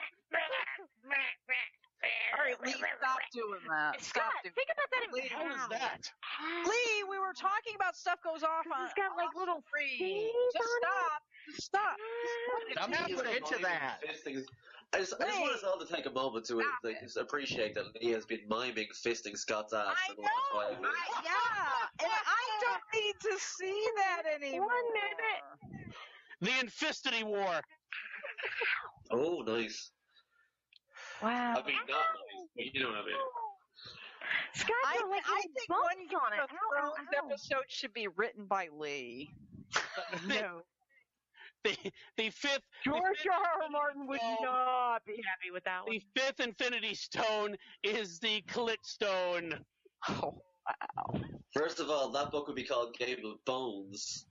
All right, Lee, stop doing that. Scott, Stop doing think about that. Lee, How is that? Lee, we were talking about stuff goes off on. It's got like little free. things Just on stop. Just stop. I'm not into that. I just want us all to take a moment to just appreciate that Lee has been miming fisting Scott's ass. I for the last 5 know. minutes. And I don't need to see that anymore. 1 minute. The Infistity War. Oh, nice. Wow. I mean, not nice, but you know what I mean. Scott, I think one bumps on it. Game of Thrones episode should be written by Lee. No. The fifth George R. R. Martin would not be happy with that one. the fifth Infinity Stone is the Clit Stone. Oh, wow. First of all, that book would be called Game of Bones.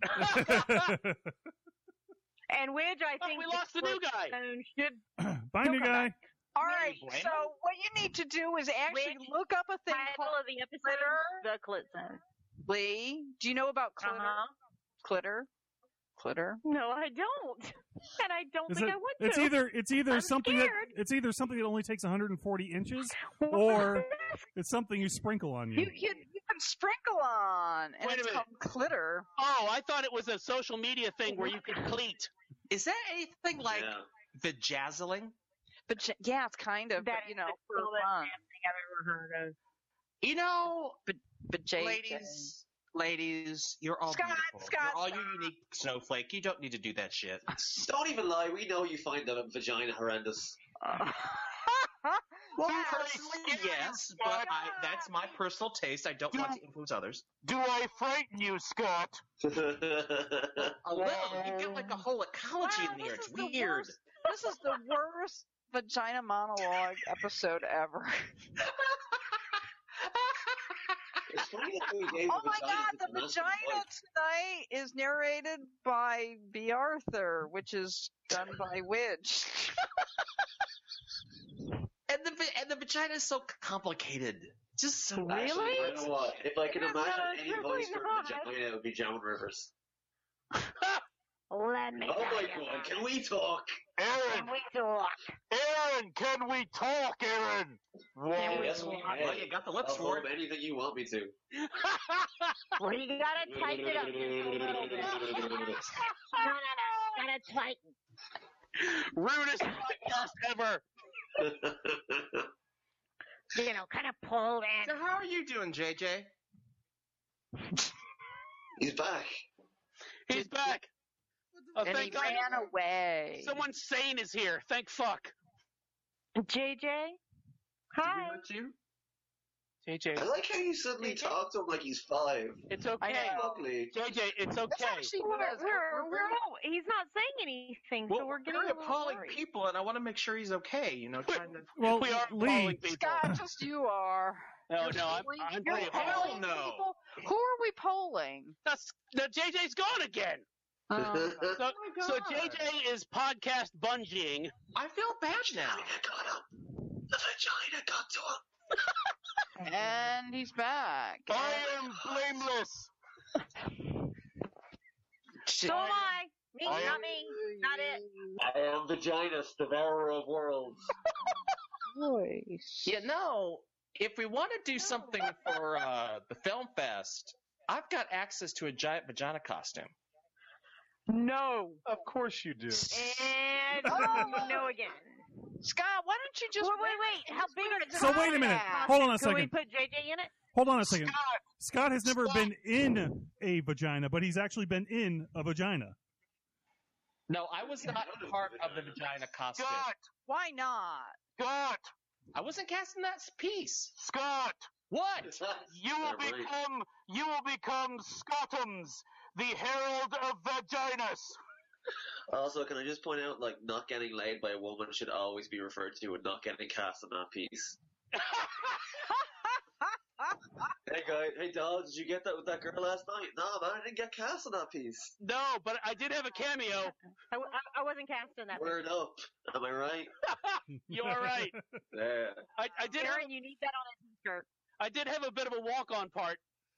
And which I think we lost the new guy. Should Bye, new guy. All right, so what you need to do is actually look up a thing title called of the episode, the Clit Zone. Lee. Do you know about clitter? Clitter? Clitter? No, I don't. And I don't think I would to. It's either I'm something scared. that only takes 140 inches, or it's something you sprinkle on you. You can sprinkle on, and Wait a it's minute. called clitter. Oh, I thought it was a social media thing where you could cleat. Is that anything like vajazzling? But yeah, it's kind of, That but, is for the coolest fun. thing I've ever heard of. You know, But Jay, ladies, you're all Scott, beautiful. Scott, you're all Scott. you unique snowflake. You don't need to do that shit. Don't even lie, we know you find the vagina horrendous. Well, personally, yes, but that's my personal taste. I don't want to influence others. Do I frighten you, Scott? A little. You get like a whole ecology in there. It's weird. This is the worst vagina monologue episode ever. Oh my god, the vagina tonight is narrated by B. Arthur, which is done by Widge. And the vagina is so complicated. Just so Actually, you know what? If I could imagine any voice for a vagina, it would be Joan Rivers. Let me. Oh my god, can we talk? Aaron! Can we talk? Aaron, can we talk, Aaron? Whoa. Yes, we can. Well, you got the lips I'll for it. hold anything you want me to. Well, you gotta tighten it up just a little bit. No. Gotta tighten. Rudest podcast ever. You know, kind of pulled in. So how are you doing, JJ? He's back. He's back. Oh, And thank he God. ran away. Someone sane is here. Thank fuck. JJ? Hi. JJ. I like how you suddenly talk to him like he's 5. It's okay. I know. Lovely. JJ, it's okay. Actually, He's not saying anything, so we're getting very a little appalling worried. people, and I want to make sure he's okay. You know, trying to. Well, We are Lee, appalling people. Scott, just you are. No, You're I'm polling- pretty you're appalled. polling no. people. Who are we polling? The JJ's gone again. So JJ is podcast bungeeing. I feel bad now. The vagina got to him. And he's back. I am blameless. So am I. Me, I am- not me. Not it. I am Vaginas, devourer of worlds. Voice. You know, if we want to do something for the film fest, I've got access to a giant vagina costume. No. Of course you do. And no again. Scott, why don't you just Wait. How big are So wait a minute. Hold on a Can we second. put JJ in it? Hold on a second. Scott has never been in a vagina, but he's actually been in a vagina. No, I was not part of the vagina costume. Scott! Why not? Scott! I wasn't casting that piece. Scott! What? You will become Scottums, the herald of vaginas. Also, can I just point out, like, not getting laid by a woman should always be referred to and not getting cast in that piece. Hey guy, hey dog, did you get that with that girl last night? No, man, I didn't get cast in that piece. No, but I did have a cameo. I wasn't cast in that. Word up, am I right? You are right. Yeah. I did. Aaron, you need that on a t-shirt. I did have a bit of a walk-on part.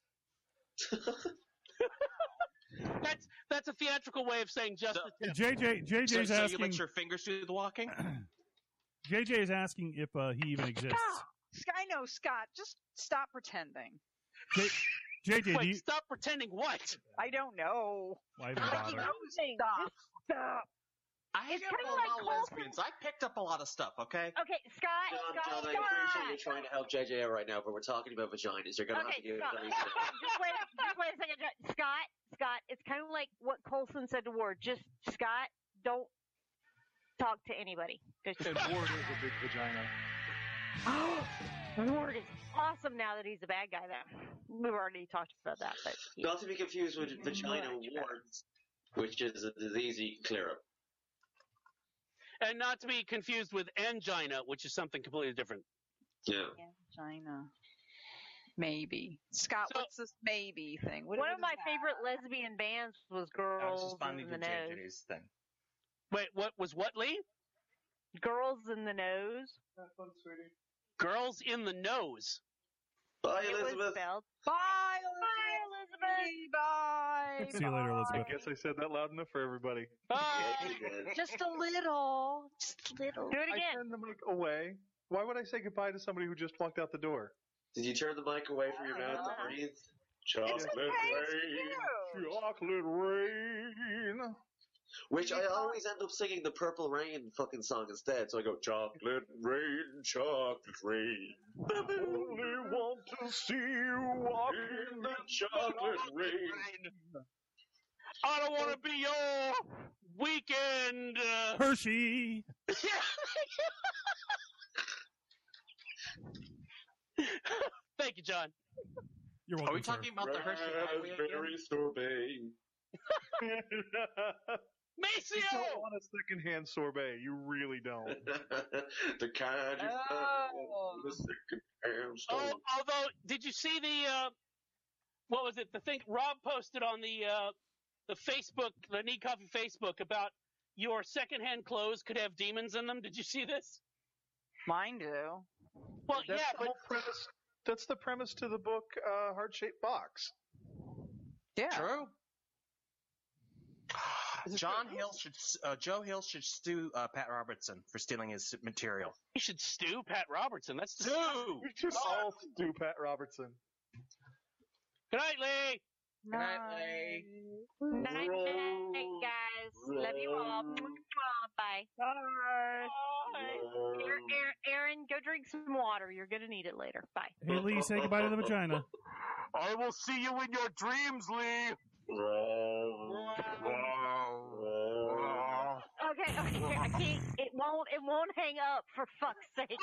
That's a theatrical way of saying just the tip. JJ's so asking. you let your fingers do the walking? JJ is asking if he even exists. I know, Scott. Just stop pretending. JJ, Wait, stop pretending what? I don't know. Why even bother? Stop. I It's have kinda all like my lesbians. I picked up a lot of stuff, okay? Okay, Scott. John, I appreciate you trying to help JJ out right now, but we're talking about vaginas. You're gonna have to give it Scott. a just wait a second. Scott, it's kind of like what Coulson said to Ward. Just, Scott, don't talk to anybody. And Ward is a big vagina. Ward is awesome now that he's a bad guy, though. We've already talked about that. But Not to be confused with vagina warts, which is a disease you can clear up. And not to be confused with angina, which is something completely different. Yeah. Angina. Maybe. Scott, what's this maybe thing? One of my favorite lesbian bands was Girls in the Nose. JJ's thing. Wait, what was what, Lee? Girls in the Nose. Have fun, sweetie. Girls in the Nose. Bye, It was Elizabeth. spelled. Bye, Elizabeth. Bye. See you later, Elizabeth. I guess I said that loud enough for everybody. Yeah, you did. Just a little. Just a little. Do it I again. turned the mic away. Why would I say goodbye to somebody who just walked out the door? Did you turn the mic away from your mouth to breathe? Chocolate rain. Chocolate rain. Which I always end up singing the Purple Rain fucking song instead. So I go, chocolate rain, chocolate rain. I only want to see you walk in the chocolate rain. I don't want to be your weekend. Hershey. Thank you, John. You're welcome. Are we talking about the Hershey Highway again? Raspberry sorbet. Maceo! You don't want a secondhand sorbet. You really don't. The kind you find the secondhand store. Oh, although, did you see the, what was it? The thing Rob posted on the Facebook, the Need Coffee Facebook about your secondhand clothes could have demons in them. Did you see this? Mine do. Well, That's yeah, the but whole premise. That's the premise to the book, Heart-Shaped Box. Yeah. True. Joe Hill should sue Pat Robertson for stealing his material. he should stew Pat Robertson. That's Sue! We should all do Pat Robertson. Good night, Lee. Good night, Lee. Night, guys. Love you all. Bye. Bye. Aaron, go drink some water. You're going to need it later. Bye. Hey, Lee, say goodbye to the vagina. I will see you in your dreams, Lee. Okay, I can't. It won't hang up for fuck's sake.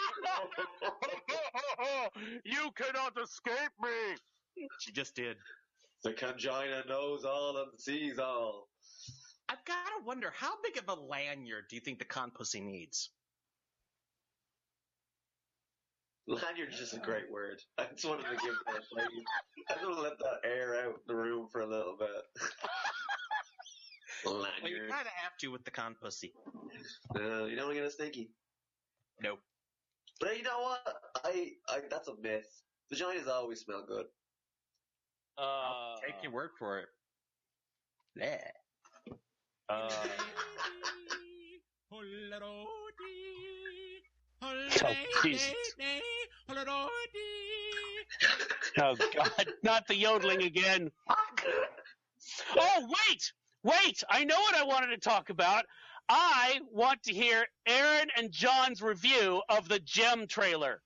You cannot escape me. She just did. The Conjina knows all and sees all. I've got to wonder, how big of a lanyard do you think the con pussy needs? Lanyard's just a great word. I just wanted to give that a shake. I just want to let that air out the room for a little bit. Well, you Lanyard. kind of have to with the con pussy. You don't get a stinky. Nope. But you know what? I that's a myth. Vaginas always smell good. I'll take your word for it. Yeah. Oh, Jesus. Oh, God. Not the yodeling again. Oh, wait! I know what I wanted to talk about. I want to hear Aaron and John's review of the Gem trailer.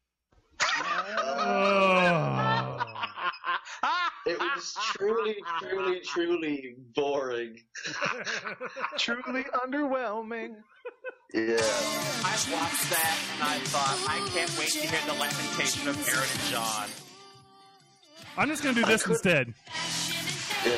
It was truly boring. Truly underwhelming. Yeah. I watched that and I thought, I can't wait to hear the lamentation of Aaron and John. I'm just going to do this instead. Yeah.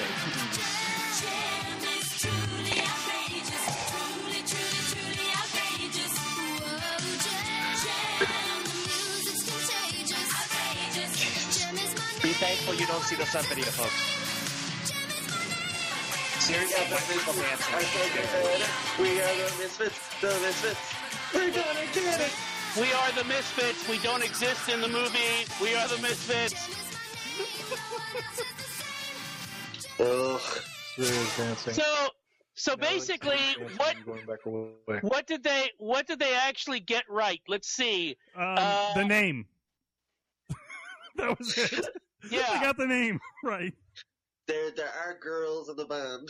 Be thankful you don't see this on video, folks. Seriously, wonderful dancing. We are the misfits. We're gonna get it. We are the misfits. We don't exist in the movie. We are the misfits. Ugh. Dancing. So basically, what did they actually get right? Let's see. The name. That was it. Yeah. They got the name right. There are girls in the band.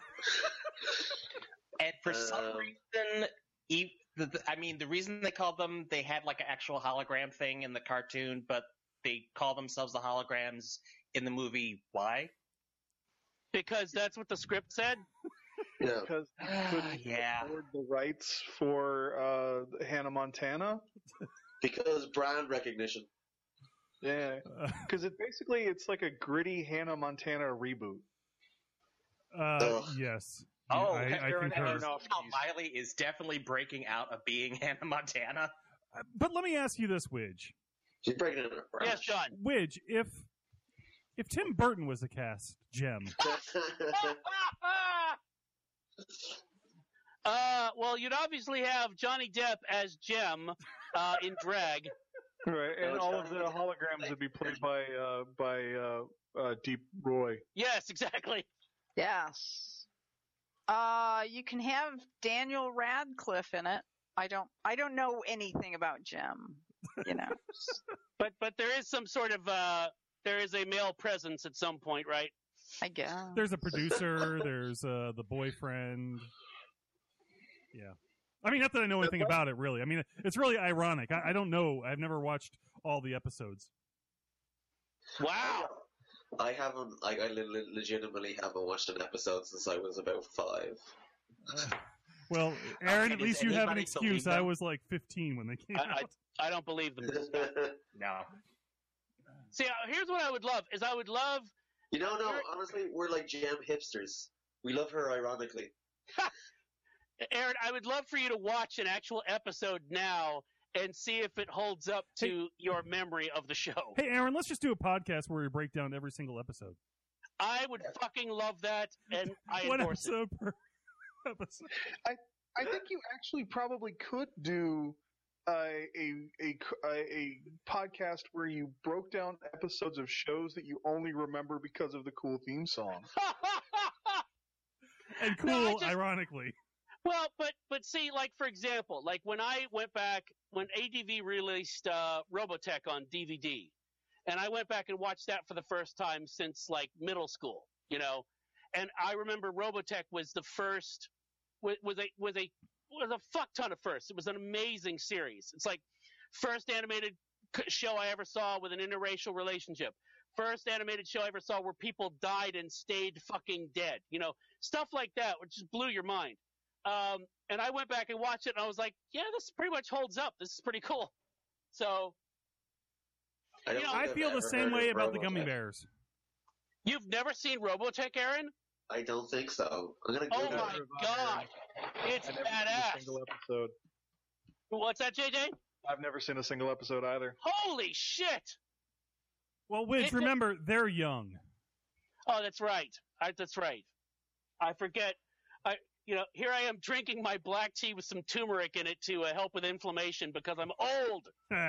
And for some reason, the reason they called them, they had like an actual hologram thing in the cartoon, but they call themselves the holograms in the movie. Why? Because that's what the script said? Yeah. Because couldn't afford the rights for Hannah Montana. Because brand recognition. Yeah, because it's like a gritty Hannah Montana reboot. Yes. Oh, I concur. Miley is definitely breaking out of being Hannah Montana. But let me ask you this, Widge. She's breaking it. Yes, John. Widge, if Tim Burton was the cast Gem. Well, you'd obviously have Johnny Depp as Gem in drag. Right, and all of the holograms would be played by Deep Roy. Yes, exactly. Yes. You can have Daniel Radcliffe in it. I don't know anything about Gem, you know. But there is some sort of there is a male presence at some point, right? I guess. There's a producer, there's the boyfriend. Yeah. I mean, not that I know anything about it, really. I mean, it's really ironic. I don't know. I've never watched all the episodes. Wow. I haven't. I legitimately haven't watched an episode since I was about 5. Well, Aaron, at least you have an excuse. I was like 15 when they came out. I don't believe them. No. See, here's what I would love: No, honestly, we're like jam hipsters. We love her ironically. Aaron, I would love for you to watch an actual episode now and see if it holds up to your memory of the show. Hey, Aaron, let's just do a podcast where we break down every single episode. I would fucking love that, and I One endorse episode per episode. I think you actually probably could do a podcast where you broke down episodes of shows that you only remember because of the cool theme song. And cool, ironically. Well, but see, like, for example, like when I went back, when ADV released Robotech on DVD, and I went back and watched that for the first time since, like, middle school, you know, and I remember Robotech was the first, was a fuck ton of firsts. It was an amazing series. It's like first animated show I ever saw with an interracial relationship. First animated show I ever saw where people died and stayed fucking dead. You know, stuff like that, which just blew your mind. And I went back and watched it, and I was like, yeah, this pretty much holds up. This is pretty cool. So, I feel the same way about the gummy bears. You've never seen Robotech, Aaron? I don't think so. I'm gonna go. Oh my god, it's badass. Single episode. What's that, JJ? I've never seen a single episode either. Holy shit! Well, Wiz, remember, they're young. Oh, that's right. That's right. I forget. Here I am drinking my black tea with some turmeric in it to help with inflammation because I'm old.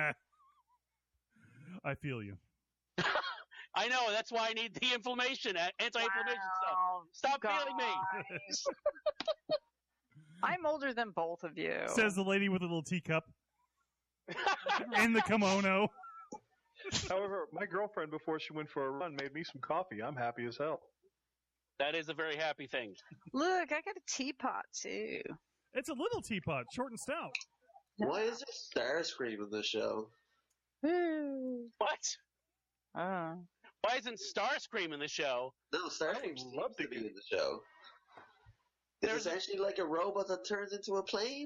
I feel you. I know. That's why I need the anti-inflammation stuff. Stop feeling me. I'm older than both of you. Says the lady with a little teacup. In the kimono. However, my girlfriend, before she went for a run, made me some coffee. I'm happy as hell. That is a very happy thing. Look, I got a teapot, too. It's a little teapot, short and stout. Why is there Starscream in the show? What? Why isn't Starscream in the show? No, Starscream loves to be in the show. Is this actually like a robot that turns into a plane?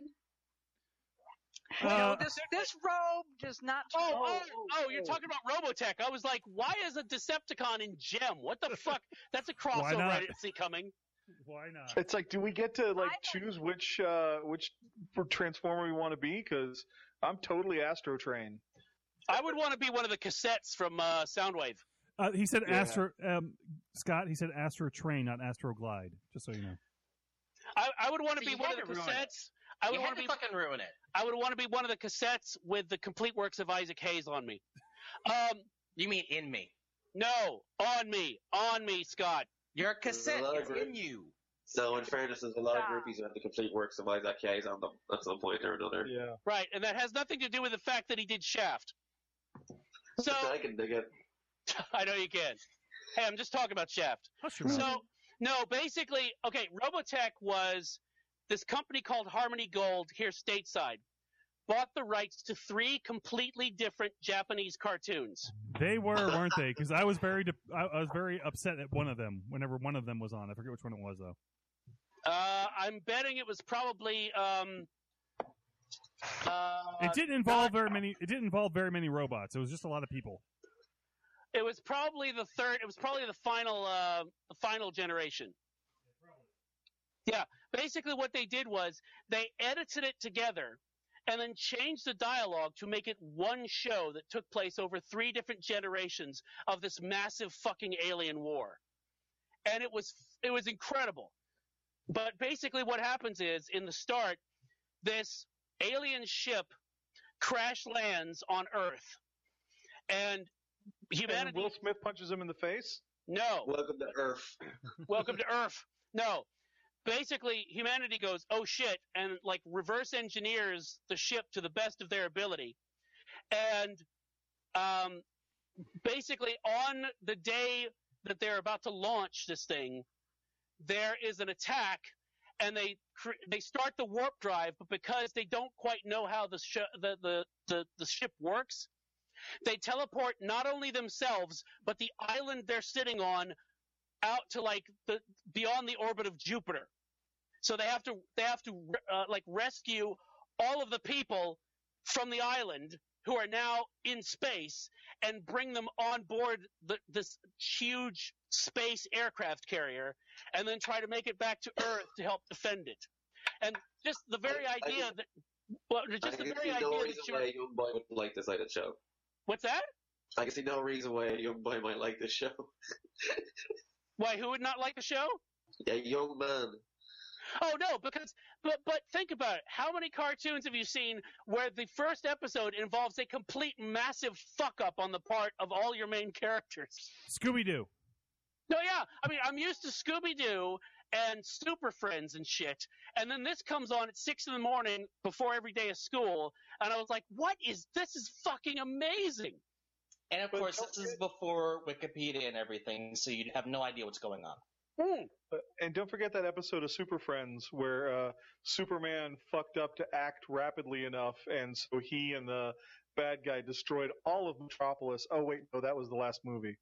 No, this robe does not. Oh, you're talking about Robotech. I was like, why is a Decepticon in Gem? What the fuck? That's a crossover I didn't see coming. Why not? It's like, do we get to choose which Transformer we want to be? Because I'm totally Astro Train. I would want to be one of the cassettes from Soundwave. He said Scott. He said Astro Train, not Astro Glide. Just so you know. I would want to be one of the cassettes. I would want to fucking ruin it. I would want to be one of the cassettes with the complete works of Isaac Hayes on me. You mean in me? No, on me, Scott. Your cassette is in you. So, in fairness, there's a lot of groupies who have the complete works of Isaac Hayes on them at some point or another. Yeah. Right, and that has nothing to do with the fact that he did Shaft. So I can dig it. I know you can. Hey, I'm just talking about Shaft. So, no, basically, okay, Robotech was this company called Harmony Gold here stateside. Bought the rights to 3 completely different Japanese cartoons. They weren't they? Because I was very upset at one of them whenever one of them was on. I forget which one it was though. I'm betting it was probably. It didn't involve very many. It didn't involve very many robots. It was just a lot of people. It was probably the third. It was probably the final generation. Yeah, basically what they did was they edited it together and then changed the dialogue to make it one show that took place over 3 different generations of this massive fucking alien war. And it was incredible. But basically what happens is, in the start, this alien ship crash lands on Earth. And humanity... And Will Smith punches him in the face? No. Welcome to Earth. Welcome to Earth. No. Basically, humanity goes, oh shit, and like reverse engineers the ship to the best of their ability. And basically on the day that they're about to launch this thing, there is an attack, and they start the warp drive, but because they don't quite know how the ship works, they teleport not only themselves, but the island they're sitting on out to like beyond the orbit of Jupiter. So they have to rescue all of the people from the island who are now in space and bring them on board this huge space aircraft carrier and then try to make it back to Earth to help defend it. And just the very idea that why a young boy would like this side of the show. What's that? I can see no reason why a young boy might like this show. Why, who would not like the show? A young man. Oh no, because but think about it. How many cartoons have you seen where the first episode involves a complete massive fuck up on the part of all your main characters? Scooby-Doo. No, yeah. I mean, I'm used to Scooby-Doo and Super Friends and shit, and then this comes on at 6 a.m. before every day of school, and I was like, this is fucking amazing. And of course, this is before Wikipedia and everything, so you'd have no idea what's going on. And don't forget that episode of Super Friends where Superman fucked up to act rapidly enough, and so he and the bad guy destroyed all of Metropolis. Oh wait, no, that was the last movie.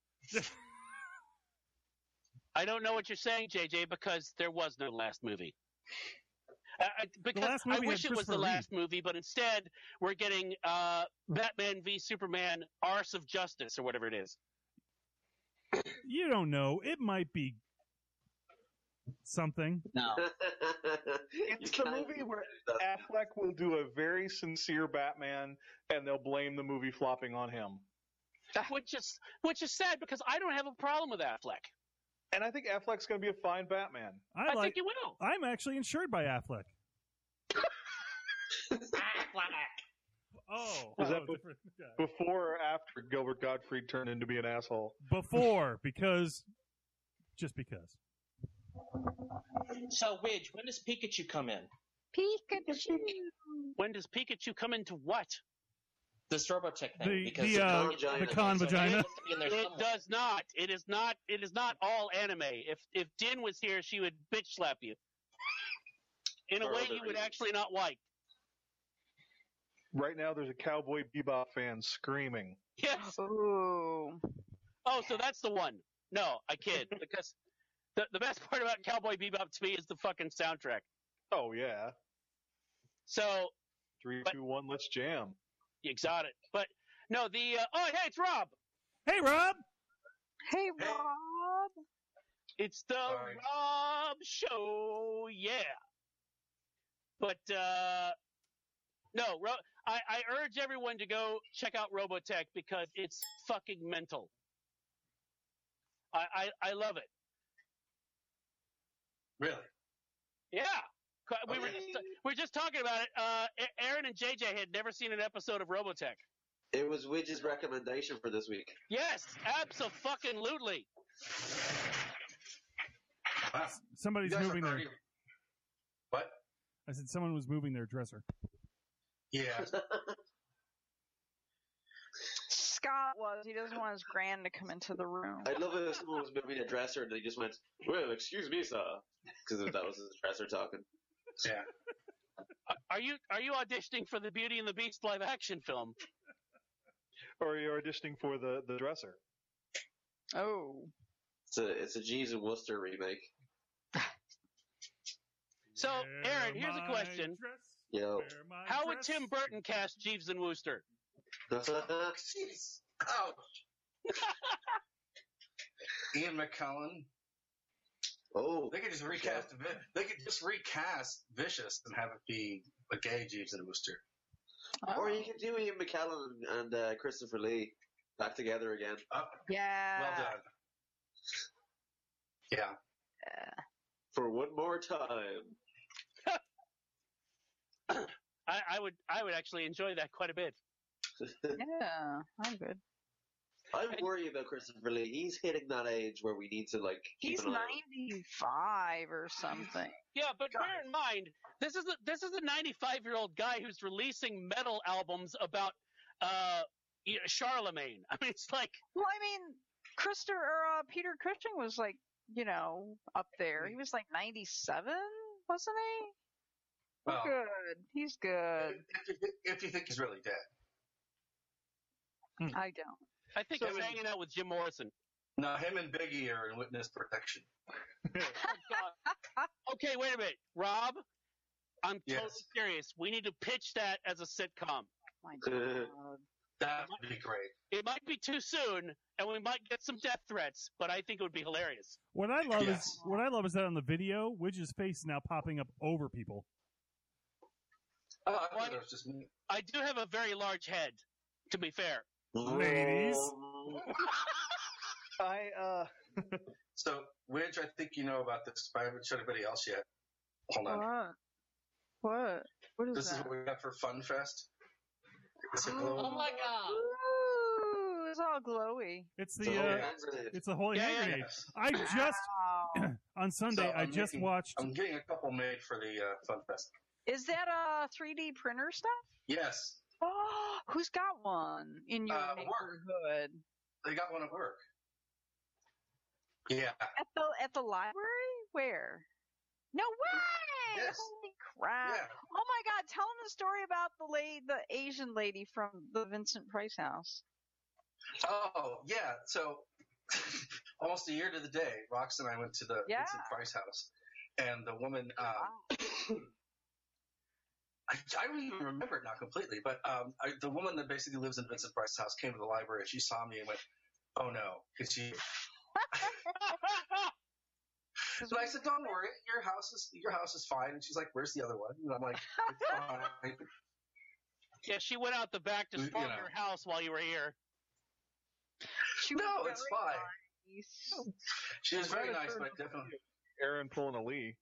I don't know what you're saying, JJ, because there was no last movie. Because I wish it was the last movie, but instead we're getting Batman v Superman: Arse of Justice, or whatever it is. You don't know. It might be something. No. It's the movie where Affleck will do a very sincere Batman, and they'll blame the movie flopping on him. Which is sad, because I don't have a problem with Affleck. And I think Affleck's going to be a fine Batman. I think he will. I'm actually insured by Affleck. Was that before or after Gilbert Gottfried turned into be an asshole? Before, just because. So, Widge, when does Pikachu come in? Pikachu. When does Pikachu come into what? This Robotech thing. The con vagina. It does not. It is not. It is not all anime. If Din was here, she would bitch slap you in a way you would actually not like. Right now, there's a Cowboy Bebop fan screaming. Yes. Ooh. Oh, so that's the one. No, I kid. Because the best part about Cowboy Bebop to me is the fucking soundtrack. Oh yeah. So 3, 2, 1, let's jam. You got it. But no, hey, it's Rob. Hey, Rob. Hey, Rob. It's the Rob Show. Yeah. But no, I urge everyone to go check out Robotech because it's fucking mental. I love it. Really? Yeah. We were just talking about it. Aaron and JJ had never seen an episode of Robotech. It was Widge's recommendation for this week. Yes, abso-fucking-lutely. Wow. Somebody's moving their... What? I said someone was moving their dresser. Yeah. Scott was. He doesn't want his grand to come into the room. I'd love it if someone was moving a dresser and they just went, well, excuse me, sir. Because that was his dresser talking. Yeah. Are you auditioning for the Beauty and the Beast live action film? Or are you auditioning for the dresser? Oh. It's a Jeeves and Wooster remake. So, Aaron, here's a question. Yo. How would Tim Burton cast Jeeves and Wooster? Jeez. Ouch. Ian McKellen. Oh. They could just recast Vicious and have it be a gay Jeeves and Wooster. Oh. Or you could do Ian McKellen and Christopher Lee back together again. Yeah. Well done. Yeah. For one more time. I would actually enjoy that quite a bit. Yeah, I'm good. I'm worried about Christopher Lee. He's hitting that age where we need to keep He's an eye 95 or something. Yeah, but bear in mind, this is a 95-year-old guy who's releasing metal albums about Charlemagne. I mean, it's like. Well, I mean, Peter Cushing was up there. He was 97, wasn't he? Well, good. He's good. If you think he's really dead. I don't. I think he's hanging out with Jim Morrison. No, him and Biggie are in witness protection. Oh, God. Okay, wait a minute. Rob, I'm totally serious. We need to pitch that as a sitcom. My God. That would be great. It might be too soon, and we might get some death threats, but I think it would be hilarious. What I love is that on the video, Widge's face is now popping up over people. Oh, I thought it was just me. I do have a very large head, to be fair. Ladies. So, Widge, I think you know about this, but I haven't showed anybody else yet. Hold on. What? What is This that? is what we got for Fun Fest. Oh my god! Ooh, it's all glowy. It's the holy hand grenade. Yes. I just on Sunday watched. I'm getting a couple made for the Fun Fest. Is that 3D printer stuff? Yes. Oh, who's got one in your neighborhood? They got one at work. Yeah. At the library? Where? No way! Yes. Holy crap! Yeah. Oh my God! Tell them the story about the Asian lady from the Vincent Price house. Oh yeah. So almost a year to the day, Rox and I went to the Vincent Price house, and the woman. I don't even remember it now completely, but the woman that basically lives in Vincent Price's house came to the library and she saw me and went, "Oh no, it's you." So I said, "Don't worry, your house is fine." And she's like, "Where's the other one?" And I'm like, "It's fine." Yeah, she went out the back to storm your house while you were here. No, it's fine. Nice. She was very nice, but definitely Aaron pulling a Lee.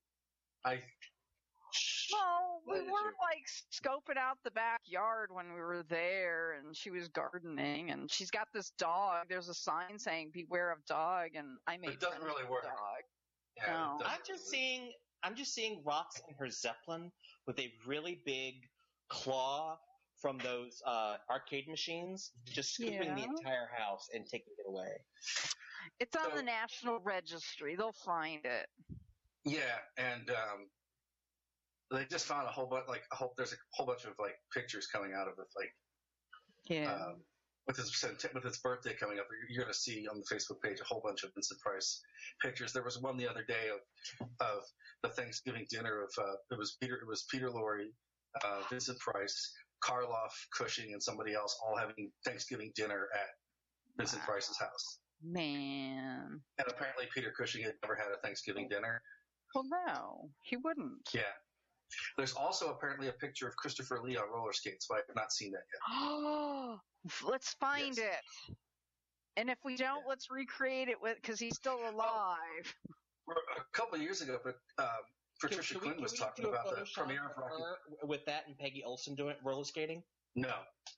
Well, we were like scoping out the backyard when we were there, and she was gardening, and she's got this dog. There's a sign saying "Beware of dog," and I made it doesn't really work. Dog. Yeah, no. I'm just seeing Rox in her Zeppelin with a really big claw from those arcade machines, just scooping the entire house and taking it away. It's on the National Registry. They'll find it. Yeah, and they just found there's a whole bunch of like pictures coming out of it, like with his birthday coming up. You're going to see on the Facebook page a whole bunch of Vincent Price pictures. There was one the other day of the Thanksgiving dinner of it was Peter Lorre, Vincent Price, Karloff, Cushing, and somebody else all having Thanksgiving dinner at Vincent Price's house. Man. And apparently Peter Cushing had never had a Thanksgiving dinner. Well, no, he wouldn't. Yeah. There's also apparently a picture of Christopher Lee on roller skates, but I have not seen that yet. Oh, let's find it. And if we don't, let's recreate it because he's still alive. A couple of years ago, but Patricia Quinn was talking about the premiere of Rocky. With that and Peggy Olson doing roller skating? No.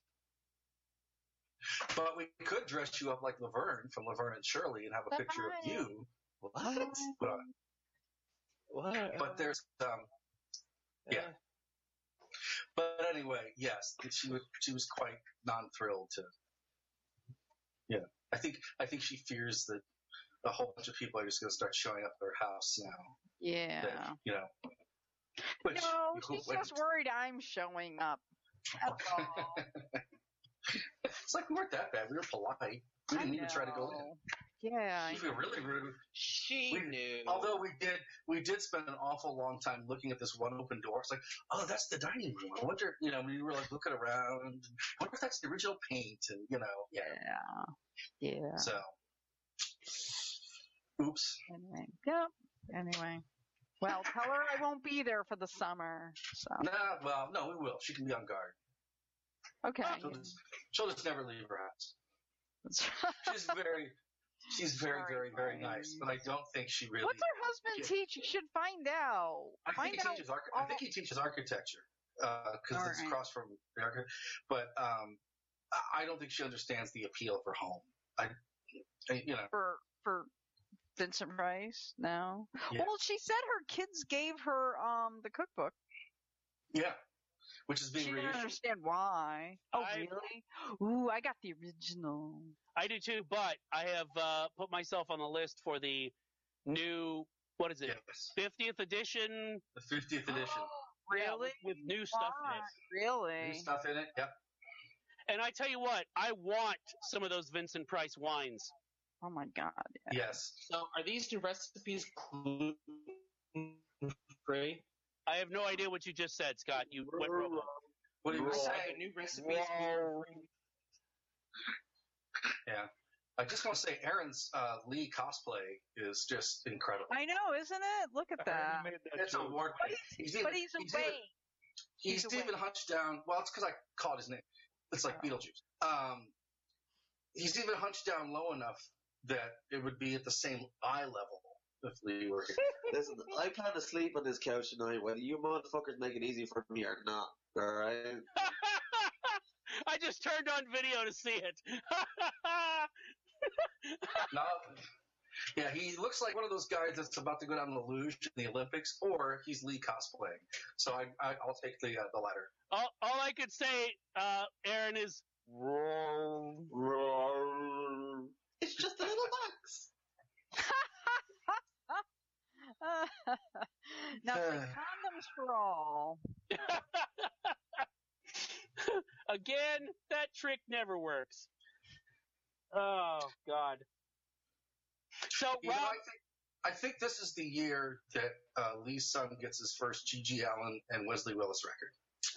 But we could dress you up like Laverne from Laverne and Shirley and have a picture of you. What? What? But there's yeah. But anyway, yes, she was quite non-thrilled to. Yeah, I think she fears that a whole bunch of people are just going to start showing up at her house now. Yeah. That, which, no, she's just worried I'm showing up. That's all. It's like we weren't that bad. We were polite. We didn't even try to go in. Yeah. She was really rude. She knew. Although we did spend an awful long time looking at this one open door. It's like, oh, that's the dining room. I wonder, we were like looking around. I wonder if that's the original paint, and Yeah. So, oops. Anyway. Yep. Anyway. Well, tell her I won't be there for the summer. So. No, we will. She can be on guard. Okay. She'll just never leave her house. She's very, very, very nice, but I don't think she really. What's her husband teach? You should find out. I think he teaches architecture because it's across from the architecture. But I don't think she understands the appeal for home. For Vincent Price, no. Yeah. Well, she said her kids gave her the cookbook. Yeah. Which is being reissued. She didn't understand why. Oh, really? Ooh, I got the original. I do too, but I have put myself on the list for the new, what is it, 50th edition? The 50th edition. Really? Yeah, with new stuff in it. Really? New stuff in it, yep. And I tell you what, I want some of those Vincent Price wines. Oh my God. Yeah. Yes. So are these new recipes gluten-free? I have no idea what you just said, Scott. You went robo. What do you say? The new recipes gluten-free. Yeah. I just want to say Aaron's Lee cosplay is just incredible. I know, isn't it? Look at that. It's award winning. He's even hunched down. Well, it's because I called his name. It's like Beetlejuice. He's even hunched down low enough that it would be at the same eye level if Lee were here. Listen, I plan to sleep on this couch tonight, whether you motherfuckers make it easy for me or not. Alright? I just turned on video to see it. No. Yeah, he looks like one of those guys that's about to go down the luge in the Olympics, or he's Lee cosplaying. So I'll take the latter. All I could say, Aaron, is roar. It's just a little box. Nothing. Condoms for all. Again, that trick never works. Oh God. So Rob, I think this is the year that Lee's son gets his first G.G. Allen and Wesley Willis record.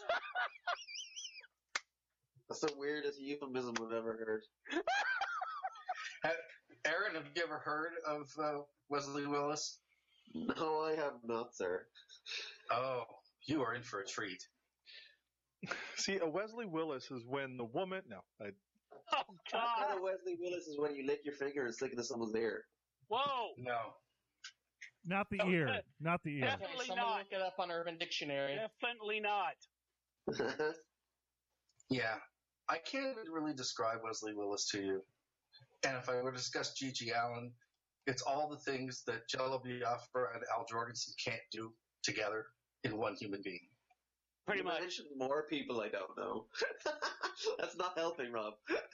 That's the weirdest euphemism I've ever heard. Aaron, have you ever heard of Wesley Willis? No, I have not, sir. Oh, you are in for a treat. See, a Wesley Willis is when the woman... No. Oh, God. A Wesley Willis is when you lick your finger and stick it into someone's ear. Whoa. No. Not the ear. Not the ear. Definitely not. Look it up on Urban Dictionary. Definitely not. Yeah. I can't really describe Wesley Willis to you. And if I were to discuss G.G. Allen, it's all the things that Jello Biafra and Al Jorgensen can't do together in one human being. Pretty much. Mention more people I don't know. That's not helping, Rob.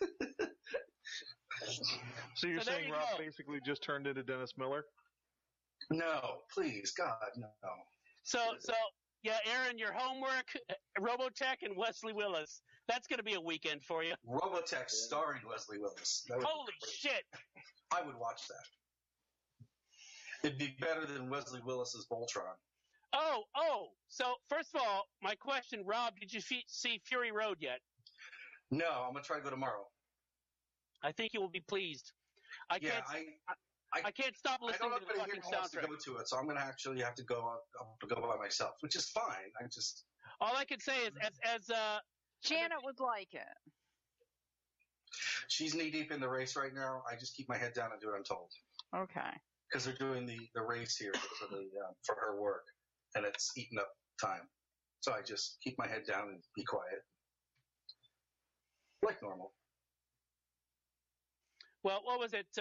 So you're saying Rob basically just turned into Dennis Miller? No, please, God, no. So yeah, Aaron, your homework, Robotech and Wesley Willis. That's going to be a weekend for you. Robotech starring Wesley Willis. Holy shit. I would watch that. It'd be better than Wesley Willis's Voltron. Oh. So, first of all, my question, Rob, did you see Fury Road yet? No, I'm going to try to go tomorrow. I think you will be pleased. I can't stop listening to the fucking soundtrack. To go to it, so I'm going to actually have to go by myself, which is fine. All I can say is, as Janet would like it. She's knee deep in the race right now. I just keep my head down and do what I'm told. Okay. Because they're doing the race here for her work, and it's eating up time. So I just keep my head down and be quiet, like normal. Well, what was it?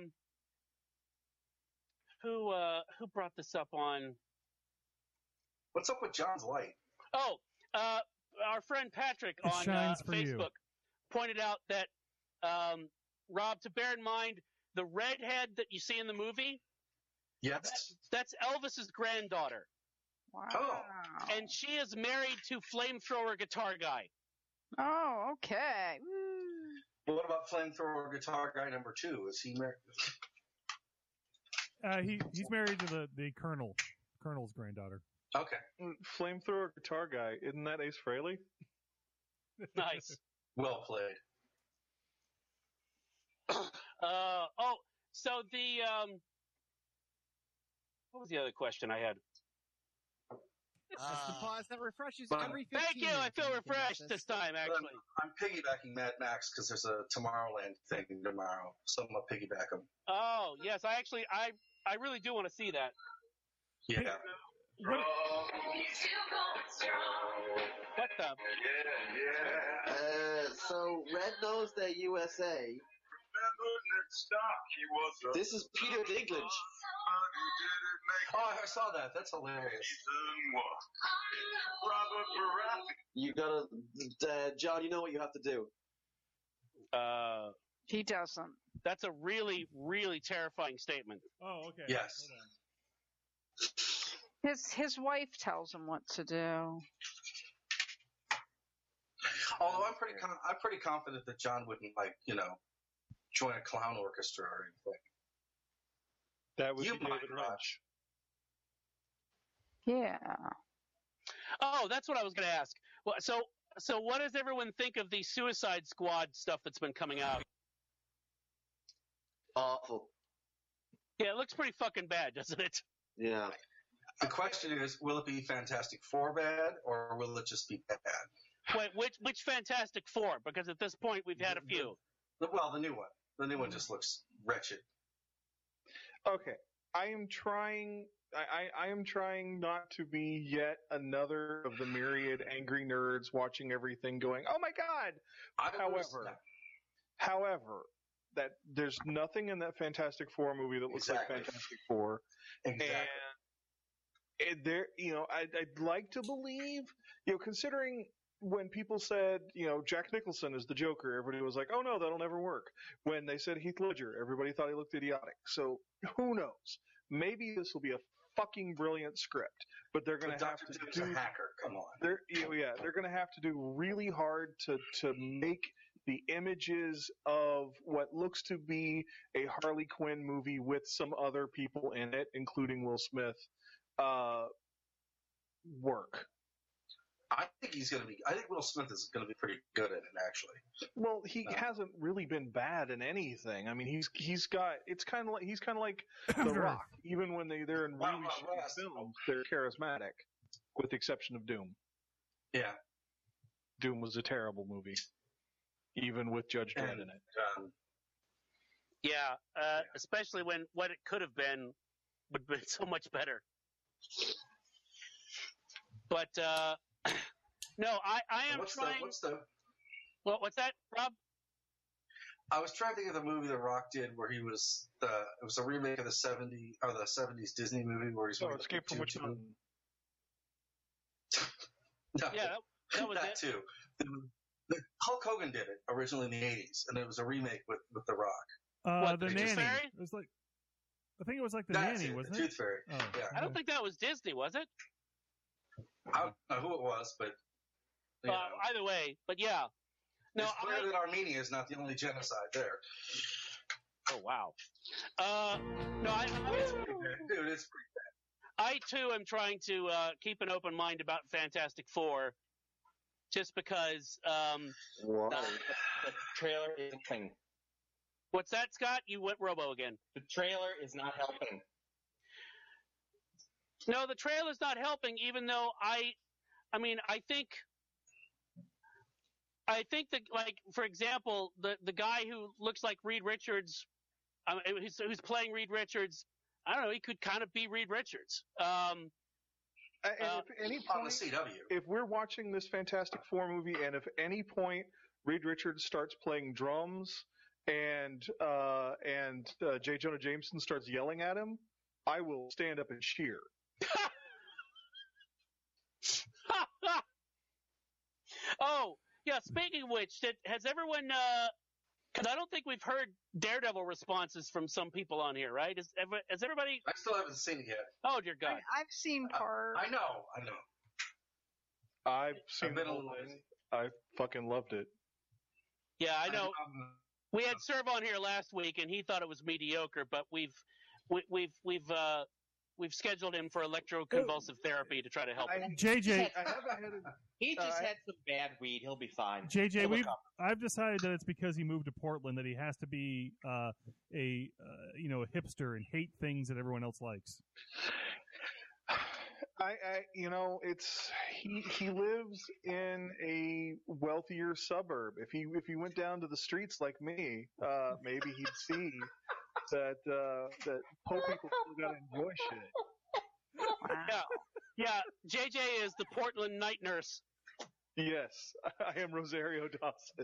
Who brought this up on? What's up with John's light? Oh, our friend Patrick on Facebook pointed out that Rob, to bear in mind the redhead that you see in the movie. Yes, that's Elvis's granddaughter. Wow. Oh. And she is married to Flamethrower Guitar Guy. Oh, okay. What about Flamethrower Guitar Guy number 2? Is he married? He's married to the Colonel's granddaughter. Okay. Flamethrower Guitar Guy, isn't that Ace Frehley? Nice. Well played. So what was the other question I had? That's the pause that refreshes every 15 Thank you. minutes. I feel refreshed this time, actually. I'm piggybacking Mad Max because there's a Tomorrowland thing tomorrow, so I'm gonna piggyback him. Oh yes, I really do want to see that. Yeah. What the? So Red Nose Day USA. This is Peter Dinklage. Oh, I saw that. That's hilarious. You gotta, John. You know what you have to do. He doesn't. That's a really, really terrifying statement. Oh, okay. Yes. His wife tells him what to do. Although I'm pretty confident that John wouldn't join a clown orchestra or anything. That would be David Lynch. Yeah. Oh, that's what I was going to ask. Well, so what does everyone think of the Suicide Squad stuff that's been coming out? Awful. Yeah, it looks pretty fucking bad, doesn't it? Yeah. The question is, will it be Fantastic Four bad, or will it just be bad? Wait, which Fantastic Four? Because at this point we've had a few. The new one. The new one just looks wretched. Okay, I am trying not to be yet another of the myriad angry nerds watching everything going, oh my god! However, that there's nothing in that Fantastic Four movie that looks like Fantastic Four. Exactly. And I'd like to believe, considering when people said, Jack Nicholson is the Joker, everybody was like, oh no, that'll never work. When they said Heath Ledger, everybody thought he looked idiotic. So who knows? Maybe this will be a fucking brilliant script, but they're going to have to do. A hacker, come on. They're going to have to do really hard to make the images of what looks to be a Harley Quinn movie with some other people in it, including Will Smith, work. I think Will Smith is going to be pretty good at it, actually. Well, he hasn't really been bad in anything. I mean, he's kind of like The Rock. Even when they're in really shitty films, they're charismatic, with the exception of Doom. Yeah. Doom was a terrible movie, even with Judge Dredd in it. Yeah, especially when what it could have been would have been so much better. But no, I am trying. What's that, Rob? I was trying to think of the movie The Rock did where he was it was a remake of the 70s Disney movie where he's Escape from Witch Mountain. No, yeah, that was that it. too. Hulk Hogan did it originally in the 80s, and it was a remake with The Rock. The Nanny. Fairy? It was like, I think it was like the That's Nanny, it, wasn't the it? Tooth Fairy. Oh, yeah. I don't think that was Disney, was it? I don't know who it was, but either way. But yeah, no. It's clear that Armenia is not the only genocide there. Oh wow. No, it's pretty bad. Dude, it's pretty bad. I too am trying to keep an open mind about Fantastic Four, just because. The trailer isn't helping. What's that, Scott? You went Robo again. The trailer is not helping. No, the trailer's not helping. Even though I think that, like, for example, the guy who looks like Reed Richards, who's playing Reed Richards, I don't know, he could kind of be Reed Richards. And if at any point, on the CW. If we're watching this Fantastic Four movie, and if at any point Reed Richards starts playing drums and J. Jonah Jameson starts yelling at him, I will stand up and cheer. Oh, yeah, speaking of which, has everyone, because I don't think we've heard Daredevil responses from some people on here, right? Has everybody... I still haven't seen it yet. Oh, dear God. I've seen part. I know. I've seen the whole thing. I fucking loved it. Yeah, I know. We had Serv on here last week, and he thought it was mediocre, but we've scheduled him for electroconvulsive therapy to try to help him. JJ, he just had some bad weed. He'll be fine. JJ, I've decided that it's because he moved to Portland that he has to be a hipster and hate things that everyone else likes. He lives in a wealthier suburb. If he went down to the streets like me, maybe he'd see that poor people still gotta enjoy shit. Wow. Yeah. JJ is the Portland night nurse. Yes, I am Rosario Dawson.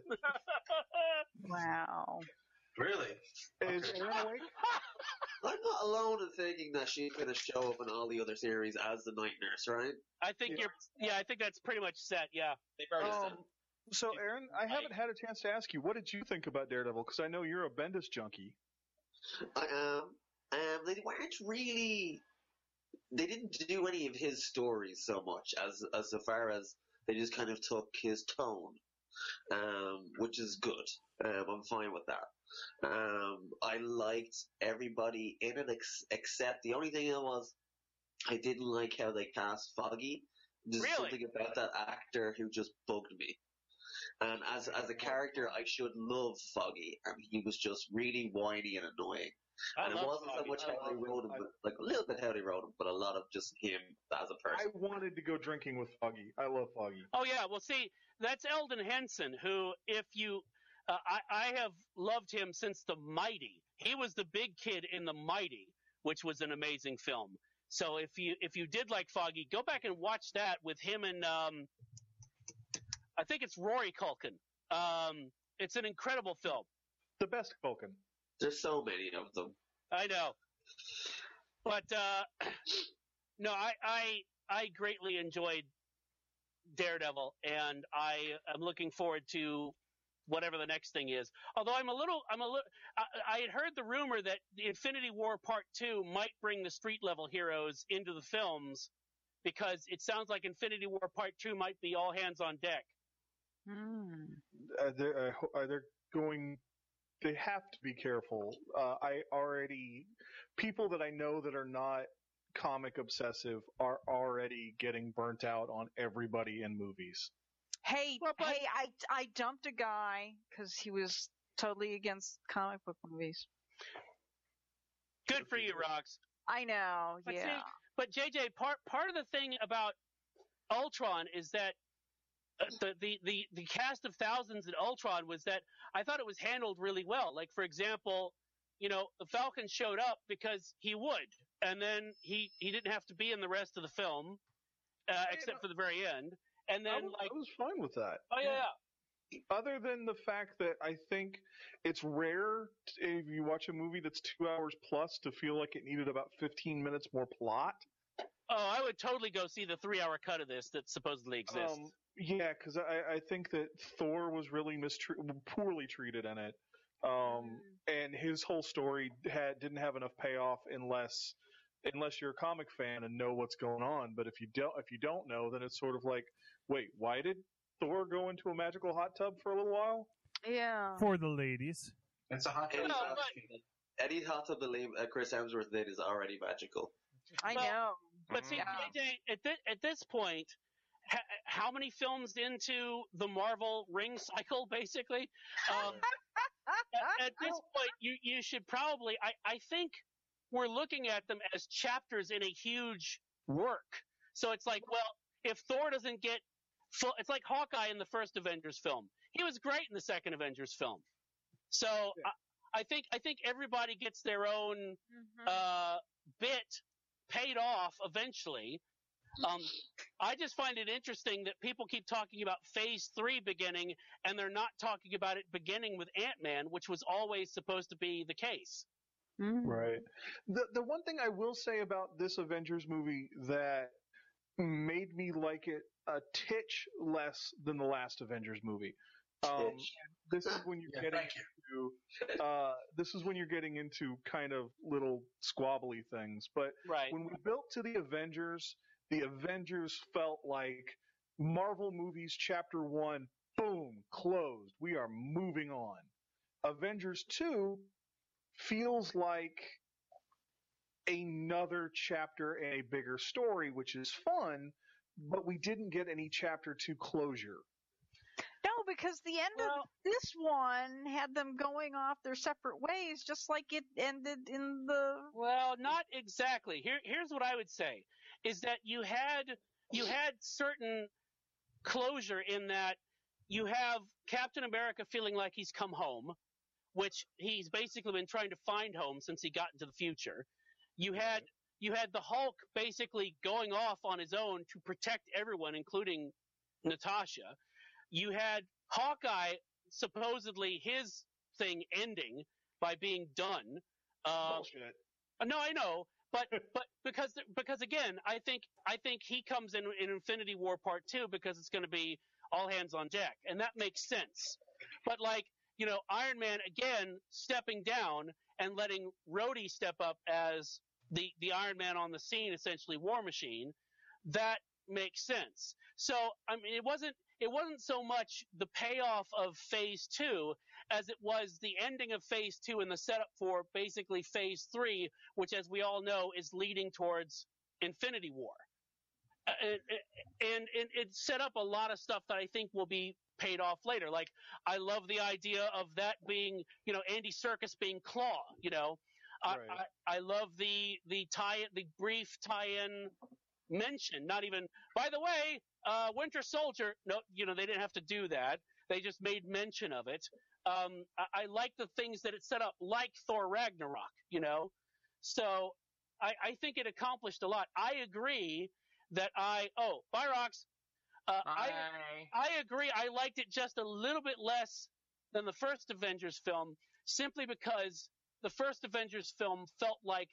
Wow. Really? Is Aaron awake? I'm not alone in thinking that she's going to show up in all the other series as the night nurse, right? I think I think that's pretty much set. Yeah, they've already said. So, Aaron, I haven't had a chance to ask you, what did you think about Daredevil? Because I know you're a Bendis junkie. I am. They weren't really. They didn't do any of his stories so much as so far as they just kind of took his tone, which is good. I'm fine with that. I liked everybody in it except the only thing I didn't like how they cast Foggy. There's something about that actor who just bugged me. And as a character, I should love Foggy, and he was just really whiny and annoying. And it wasn't so much how they wrote him, but like a little bit how they wrote him, but a lot of just him as a person. I wanted to go drinking with Foggy. I love Foggy. Oh yeah, well see, that's Eldon Henson, who, if you, I have loved him since The Mighty. He was the big kid in The Mighty, which was an amazing film. So if you did like Foggy, go back and watch that with him and I think it's Rory Culkin. It's an incredible film. The best Culkin. There's so many of them. I know. But, no, I greatly enjoyed Daredevil, and I am looking forward to whatever the next thing is. Although I had heard the rumor that the Infinity War Part 2 might bring the street level heroes into the films, because it sounds like Infinity War Part 2 might be all hands on deck. They're going. They have to be careful. People that I know that are not comic obsessive are already getting burnt out on everybody in movies. Hey, I dumped a guy because he was totally against comic book movies. Good for you, Rox. I know, But yeah. see, but JJ, part of the thing about Ultron is that the cast of thousands in Ultron was that I thought it was handled really well. Like, for example, the Falcon showed up because he would, and then he didn't have to be in the rest of the film, except for the very end. And then I was fine with that. Oh yeah. Other than the fact that I think it's rare if you watch a movie that's 2 hours plus to feel like it needed about 15 minutes more plot. Oh, I would totally go see the 3-hour cut of this that supposedly exists. Yeah, because I think that Thor was really poorly treated in it, and his whole story didn't have enough payoff unless you're a comic fan and know what's going on. But if you don't know, then it's sort of like, wait, why did Thor go into a magical hot tub for a little while? Yeah. For the ladies. It's a hot tub. Any hot tub that Chris Hemsworth did is already magical. I know. But see, JJ, at this point, how many films into the Marvel ring cycle, basically? At this point, you should probably, I think we're looking at them as chapters in a huge work. So it's like, well, if Thor doesn't get full, it's like Hawkeye in the first Avengers film. He was great in the second Avengers film. So yeah. I think everybody gets their own bit paid off eventually. I just find it interesting that people keep talking about Phase 3 beginning, and they're not talking about it beginning with Ant-Man, which was always supposed to be the case. Right. The one thing I will say about this Avengers movie that made me like it a titch less than the last Avengers movie. This is when you're getting into kind of little squabbly things. But when we built to the Avengers felt like Marvel movies Chapter 1, boom, closed. We are moving on. Avengers 2 feels like another chapter in a bigger story, which is fun, but we didn't get any Chapter 2 closure. No, because the end of this one had them going off their separate ways, just like it ended in the... Well, not exactly. Here's what I would say, is that you had certain closure in that you have Captain America feeling like he's come home, which he's basically been trying to find home since he got into the future. You had the Hulk basically going off on his own to protect everyone, including Natasha. You had Hawkeye, supposedly his thing ending by being done. Bullshit. No, I know, but because again, I think he comes in Infinity War Part 2 because it's going to be all hands on deck, and that makes sense. But Iron Man again stepping down and letting Rhodey step up as the Iron Man on the scene, essentially War Machine, that makes sense. So I mean, it wasn't so much the payoff of Phase 2 as it was the ending of Phase 2 and the setup for basically Phase 3, which, as we all know, is leading towards Infinity War. And it set up a lot of stuff that I think will be paid off later. Like, I love the idea of that being, Andy Serkis being Claw, Right. I love the brief tie-in mention, not even, by the way, Winter Soldier, no, they didn't have to do that. They just made mention of it. I like the things that it set up, like Thor Ragnarok, So I think it accomplished a lot. I agree that Byrox, I agree. I liked it just a little bit less than the first Avengers film, simply because the first Avengers film felt like,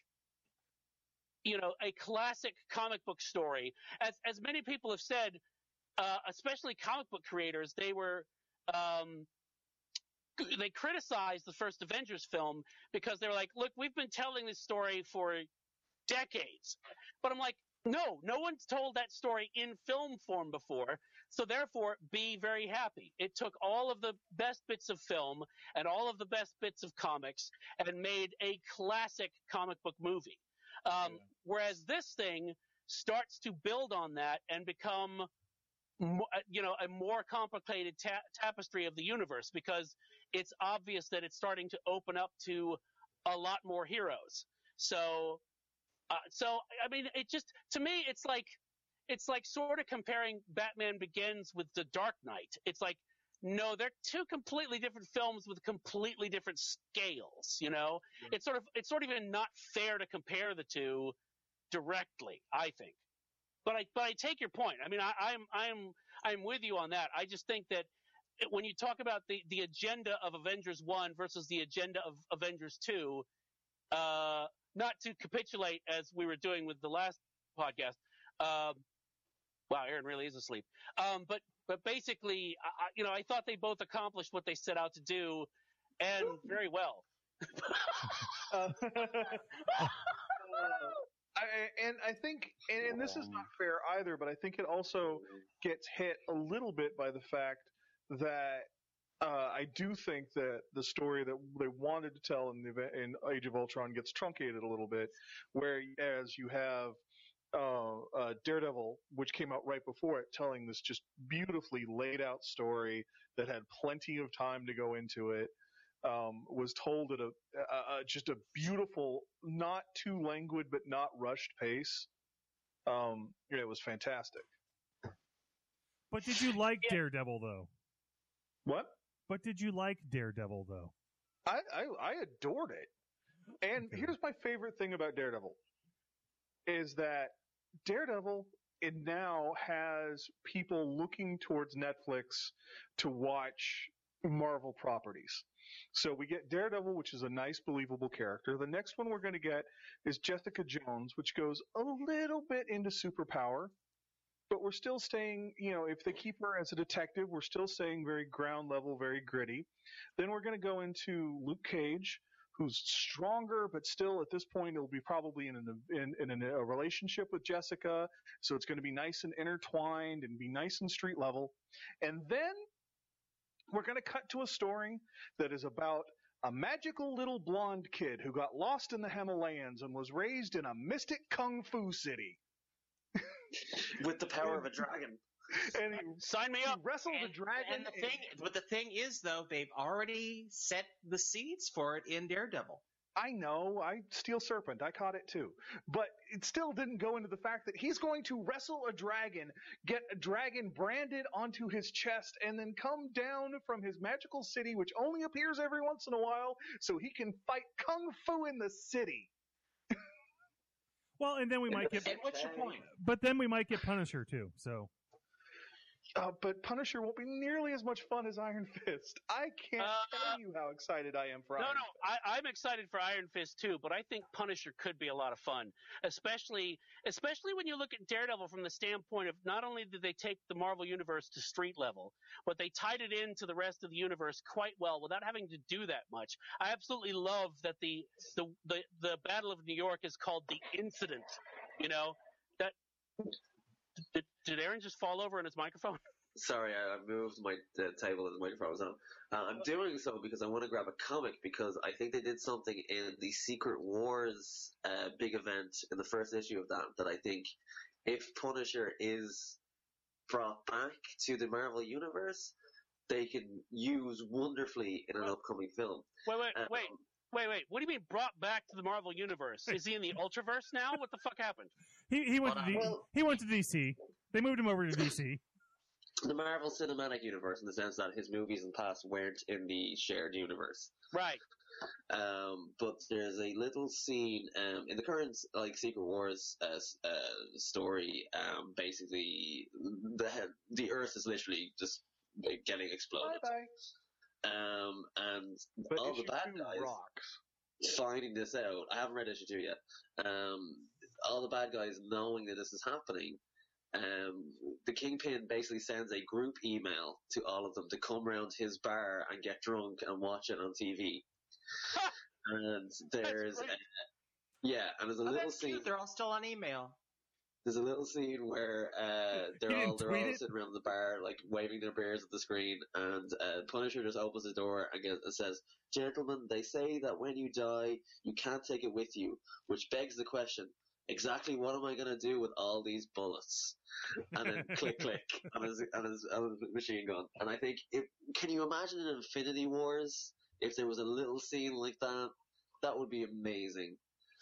a classic comic book story. As many people have said, especially comic book creators, they criticized the first Avengers film because they were like, look, we've been telling this story for decades. But I'm like, no one's told that story in film form before, so therefore be very happy. It took all of the best bits of film and all of the best bits of comics and made a classic comic book movie. Whereas this thing starts to build on that and become, a more complicated tapestry of the universe, because it's obvious that it's starting to open up to a lot more heroes. So I mean, it just, to me, it's like sort of comparing Batman Begins with The Dark Knight. It's like, no, they're two completely different films with completely different scales. Yeah. It's sort of even not fair to compare the two directly, I think. But I take your point. I mean, I'm with you on that. I just think that when you talk about the agenda of Avengers 1 versus the agenda of Avengers 2, not to capitulate as we were doing with the last podcast. Wow, Aaron really is asleep. But basically, I thought they both accomplished what they set out to do, and very well. I think, and this is not fair either, but I think it also gets hit a little bit by the fact that I do think that the story that they wanted to tell in Age of Ultron gets truncated a little bit, whereas you have Daredevil, which came out right before it, telling this just beautifully laid out story that had plenty of time to go into it. Was told at just a beautiful, not too languid but not rushed pace. It was fantastic. But did you like Daredevil though? What? But did you like Daredevil though? I adored it. And here's my favorite thing about Daredevil is that Daredevil, it now has people looking towards Netflix to watch Marvel properties. So we get Daredevil, which is a nice, believable character. The next one we're going to get is Jessica Jones, which goes a little bit into superpower, but we're still staying, if they keep her as a detective, we're still staying very ground level, very gritty. Then we're going to go into Luke Cage, who's stronger, but still at this point it'll be probably in a relationship with Jessica. So it's going to be nice and intertwined and be nice and street level. And then we're going to cut to a story that is about a magical little blonde kid who got lost in the Himalayas and was raised in a mystic kung fu city. With the power of a dragon. And sign me up. He wrestled a dragon. But the thing is, though, they've already set the seeds for it in Daredevil. I know. Steel Serpent. I caught it too. But it still didn't go into the fact that he's going to wrestle a dragon, get a dragon branded onto his chest, and then come down from his magical city, which only appears every once in a while, so he can fight kung fu in the city. Well, and then we might get. What's your point? But then we might get Punisher too. So. But Punisher won't be nearly as much fun as Iron Fist. I can't tell you how excited I am for Iron Fist. I'm excited for Iron Fist too, but I think Punisher could be a lot of fun, especially when you look at Daredevil from the standpoint of not only did they take the Marvel Universe to street level, but they tied it into the rest of the universe quite well without having to do that much. I absolutely love that the Battle of New York is called The Incident. That. Did Aaron just fall over on his microphone? Sorry, I moved my table and the microphone was on. I'm doing so because I want to grab a comic because I think they did something in the Secret Wars big event in the first issue of that I think if Punisher is brought back to the Marvel Universe, they can use wonderfully in an upcoming film. Wait. What do you mean brought back to the Marvel Universe? Is he in the Ultraverse now? What the fuck happened? He went to DC. They moved him over to DC. The Marvel Cinematic Universe, in the sense that his movies in the past weren't in the shared universe. Right. But there's a little scene in the current Secret Wars story. Basically, the Earth is literally just getting exploded. And but all the bad guys rocks. finding this out. I haven't read issue 2 yet. All the bad guys knowing that this is happening. The Kingpin basically sends a group email to all of them to come round his bar and get drunk and watch it on TV. And there's and there's a little scene. Cute. They're all still on email. There's a little scene where they're all sitting around the bar, like waving their beers at the screen, and Punisher just opens the door and says, "Gentlemen, they say that when you die, you can't take it with you," which begs the question: exactly what am I going to do with all these bullets? And then click on his machine gun. And I think, can you imagine in Infinity Wars if there was a little scene like that? That would be amazing.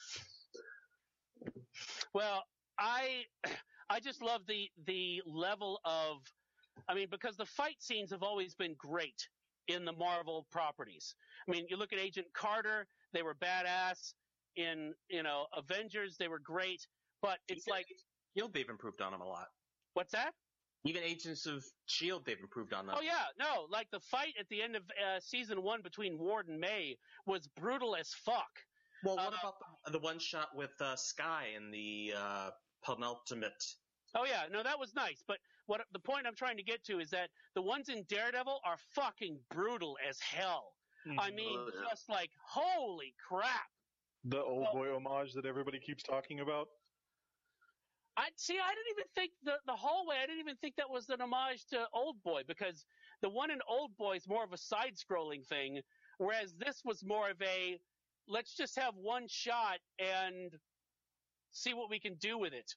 Well, I just love the level of, because the fight scenes have always been great in the Marvel properties. I mean, you look at Agent Carter, they were badass. In Avengers, they were great, but it's Shield, they've improved on them a lot. What's that? Even Agents of Shield, they've improved on them. Oh yeah, no, like the fight at the end of season 1 between Ward and May was brutal as fuck. Well, what about the one shot with Sky in the penultimate? Oh yeah, no, that was nice. But the point I'm trying to get to is that the ones in Daredevil are fucking brutal as hell. Mm-hmm. I mean, just like holy crap. The old boy homage that everybody keeps talking about? I didn't even think the hallway, I didn't even think that was an homage to Old Boy, because the one in Old Boy is more of a side-scrolling thing, whereas this was more of a, let's just have one shot and see what we can do with it.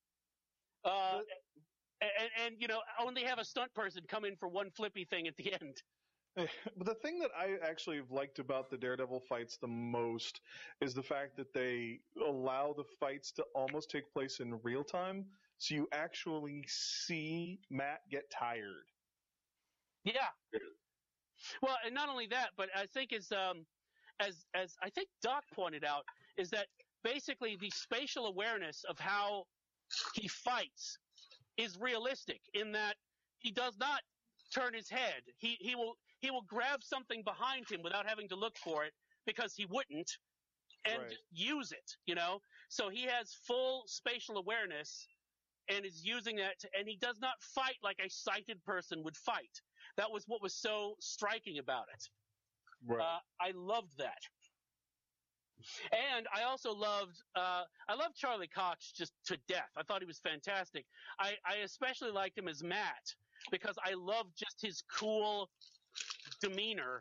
And only have a stunt person come in for one flippy thing at the end. But the thing that I actually have liked about the Daredevil fights the most is the fact that they allow the fights to almost take place in real time, so you actually see Matt get tired. Yeah. Well, and not only that, but I think as I think Doc pointed out, is that basically the spatial awareness of how he fights is realistic in that he does not turn his head. He will grab something behind him without having to look for it, because he wouldn't, and just use it, So he has full spatial awareness and is using that, and he does not fight like a sighted person would fight. That was what was so striking about it. Right. I loved that. And I also loved Charlie Cox just to death. I thought he was fantastic. I especially liked him as Matt, because I loved just his cool demeanor.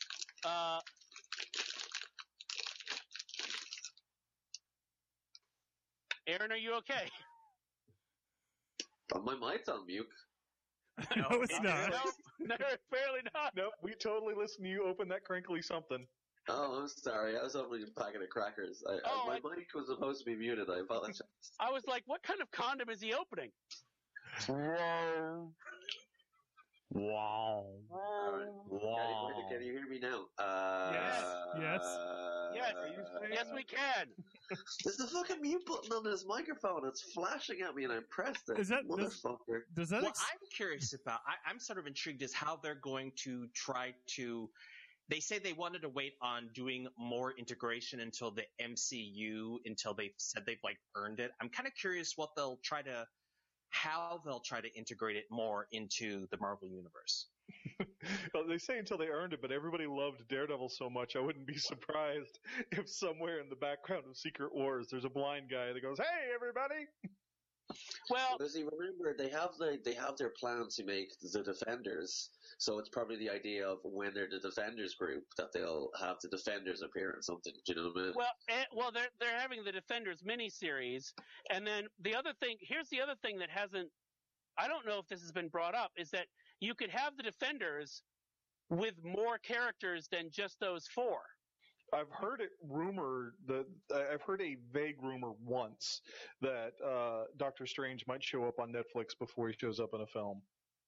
Aaron, are you okay? My mic's on mute. No, it's not. No, apparently not. Nope, we totally listened to you open that crinkly something. Oh, I'm sorry. I was opening a packet of crackers. My mic was supposed to be muted. I apologize. I was like, what kind of condom is he opening? Wow. Wow. Can you hear me now? Yes, we can. There's the fucking mute button on this microphone. It's flashing at me, and I pressed it. Motherfucker. What I'm curious about, I'm sort of intrigued, is how they're going to try to. They say they wanted to wait on doing more integration until the MCU, until they've said they've earned it. I'm kind of curious how they'll try to integrate it more into the Marvel Universe. Well, they say until they earned it, but everybody loved Daredevil so much, I wouldn't be surprised if somewhere in the background of Secret Wars there's a blind guy that goes, "Hey, everybody!" Well, see, remember they have their plan to make the Defenders, so it's probably the idea of when they're the Defenders group that they'll have the Defenders appear in something. Do you know what I mean? Well, they're having the Defenders miniseries, and then here's the other thing that hasn't. I don't know if this has been brought up, is that you could have the Defenders with more characters than just those 4. I've heard I've heard a vague rumor once that Doctor Strange might show up on Netflix before he shows up in a film.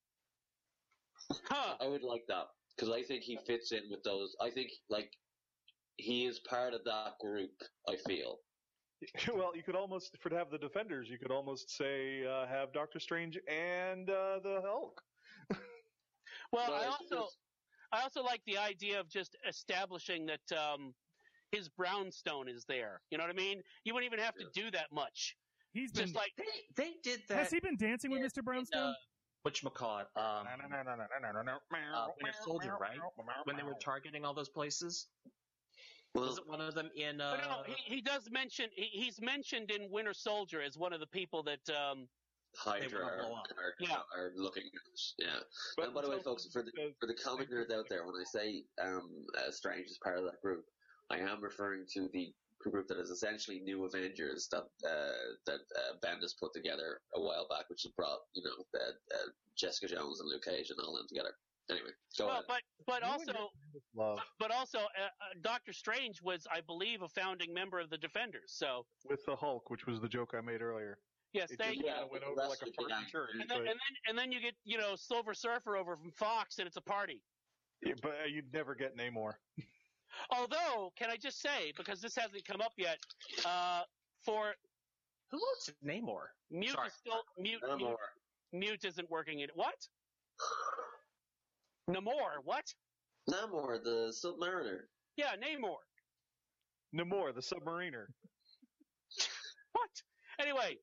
Huh. I would like that because I think he fits in with those. I think he is part of that group. I feel. Well, you could almost, to have the Defenders, you could almost say have Doctor Strange and the Hulk. Well, I also like the idea of just establishing that his brownstone is there. You know what I mean? You wouldn't even have to do that much. He's just like they did that. Has he been dancing with Mr. Brownstone? Whatchamacallit? Winter Soldier, right? When they were targeting all those places. Was it one of them in? But no, he does mention he's mentioned in Winter Soldier as one of the people that Hydra are looking at us. Yeah. But and by the way, folks, for the comic nerds out there, when I say Strange is part of that group, I am referring to the group that is essentially New Avengers that Bendis put together a while back, which has brought Jessica Jones and Luke Cage and all them together. Anyway, go ahead. But also, Doctor Strange was, I believe, a founding member of the Defenders. So with the Hulk, which was the joke I made earlier. Yes, thank you. Went over like a fart in church. And then you get Silver Surfer over from Fox, and it's a party. Yeah, but you'd never get Namor. Although, can I just say, because this hasn't come up yet, for who else is Namor? Mute is still mute. Mute isn't working. What? Namor, what? Namor, the Submariner. Yeah, Namor. Namor, the Submariner. What? Anyway.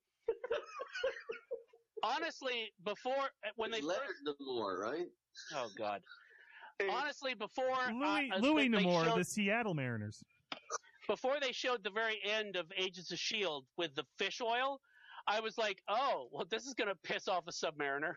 Honestly, when they first... Namor, right? Oh, God. Honestly, before... Louis Namor, the Seattle Mariners. Before they showed the very end of Agents of S.H.I.E.L.D. with the fish oil, I was like, oh, well, this is going to piss off the Submariner.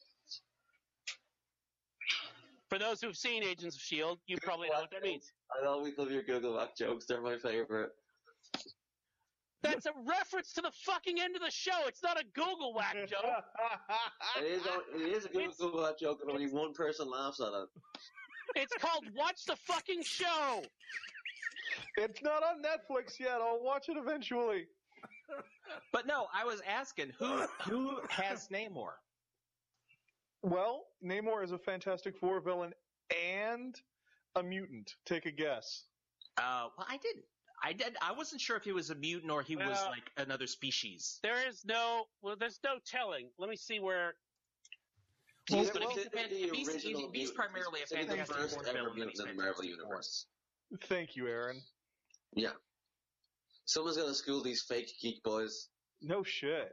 For those who've seen Agents of S.H.I.E.L.D., you probably know what that means. I always love your Google Whack jokes. They're my favorite. That's a reference to the fucking end of the show. It's not a Google Whack joke. It is a Google Whack joke, and only one person laughs at it. It's called Watch the Fucking Show. It's not on Netflix yet. I'll watch it eventually. But no, I was asking who has Namor? Well, Namor is a Fantastic Four villain and a mutant. Take a guess. Well, I didn't. I wasn't sure if he was a mutant or he was like another species. There's no telling. Let me see where. He's primarily a Fantastic Four villain in the Marvel Universe. Thank you, Aaron. Yeah. Someone's got to school these fake geek boys. No shit.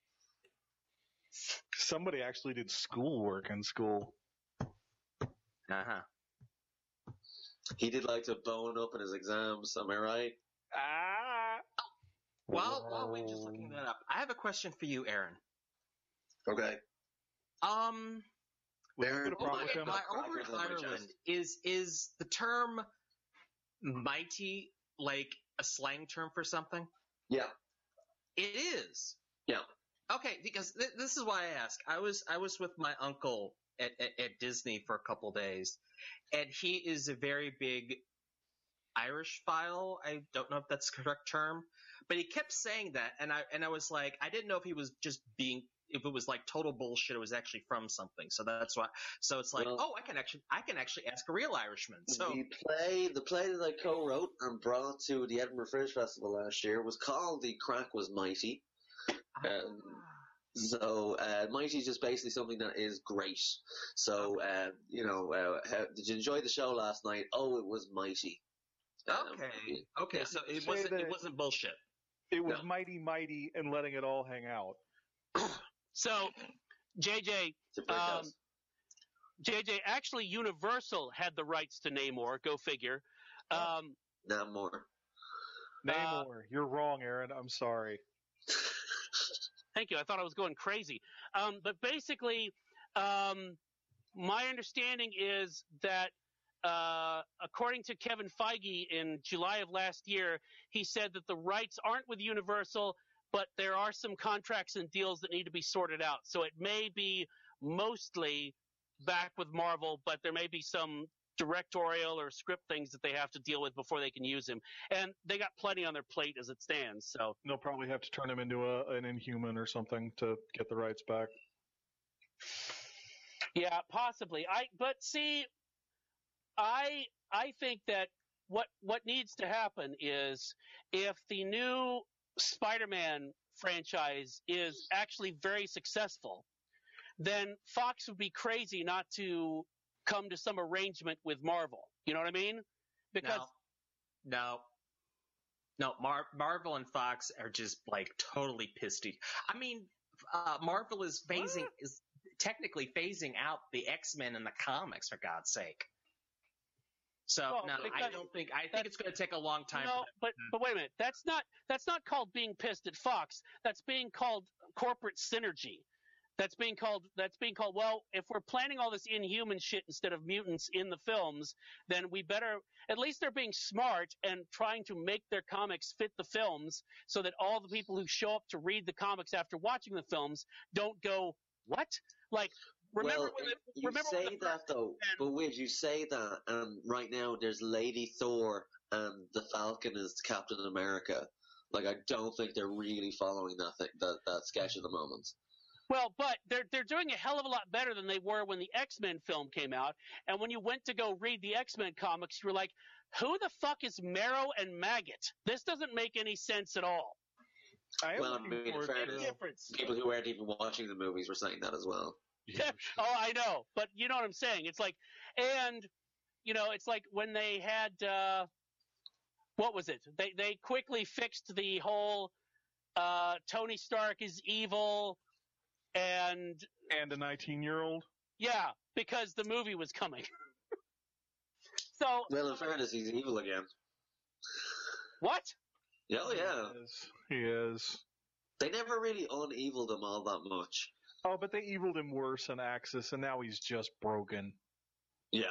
Somebody actually did schoolwork in school. Uh-huh. He did like to bone up in his exams, am I right? While we're just looking that up, I have a question for you, Aaron. Okay. Aaron, over in Ireland, is the term mighty like a slang term for something? Yeah. It is. Yeah. Okay, because this is why I ask. I was with my uncle at Disney for a couple days, and he is a very big Irishphile. I don't know if that's the correct term, but he kept saying that, and I was like, I didn't know if he was just being, if it was like total bullshit, it was actually from something. So that's why. So it's like, I can actually ask a real Irishman. So the play that I co-wrote and brought to the Edinburgh Fringe Festival last year was called "The Crack Was Mighty." So mighty is just basically something that is great. So did you enjoy the show last night? Oh, it was mighty. Okay. Yeah. So it wasn't bullshit. It was mighty, and letting it all hang out. So, JJ, actually Universal had the rights to Namor. Go figure. Namor, you're wrong, Aaron. I'm sorry. Thank you. I thought I was going crazy. But basically, my understanding is that according to Kevin Feige in July of last year, he said that the rights aren't with Universal, but there are some contracts and deals that need to be sorted out. So it may be mostly back with Marvel, but there may be some directorial or script things that they have to deal with before they can use him. And they got plenty on their plate as it stands. So they'll probably have to turn him into an Inhuman or something to get the rights back. Yeah, possibly. But see, I think that what needs to happen is if the new Spider-Man franchise is actually very successful, then Fox would be crazy not to come to some arrangement with Marvel. You know what I mean? Because No, Marvel and Fox are just like totally pissed. I mean, Marvel is technically phasing out the X-Men in the comics, for God's sake. So I think it's going to take a long time. No, but wait a minute. That's not called being pissed at Fox. That's being called corporate synergy. That's being called, well, if we're planning all this Inhuman shit instead of mutants in the films, then we better, at least they're being smart and trying to make their comics fit the films so that all the people who show up to read the comics after watching the films don't go, what? Like, remember you say that though, but Widge, you say that, and right now there's Lady Thor and the Falcon is Captain America. Like, I don't think they're really following that sketch at the moment. Well, but they're doing a hell of a lot better than they were when the X-Men film came out. And when you went to go read the X-Men comics, you were like, who the fuck is Marrow and Maggot? This doesn't make any sense at all. Well, I mean, in fairness, people who weren't even watching the movies were saying that as well. Yeah. Oh, I know. But you know what I'm saying. It's like, and, you know, it's like when they had, what was it? They quickly fixed the whole Tony Stark is evil and a 19-year-old. Yeah, because the movie was coming. So well, in fairness, he's evil again. What? Oh yeah, he is. They never really uneviled him all that much. Oh, but they eviled him worse in Axis, and now he's just broken. Yeah.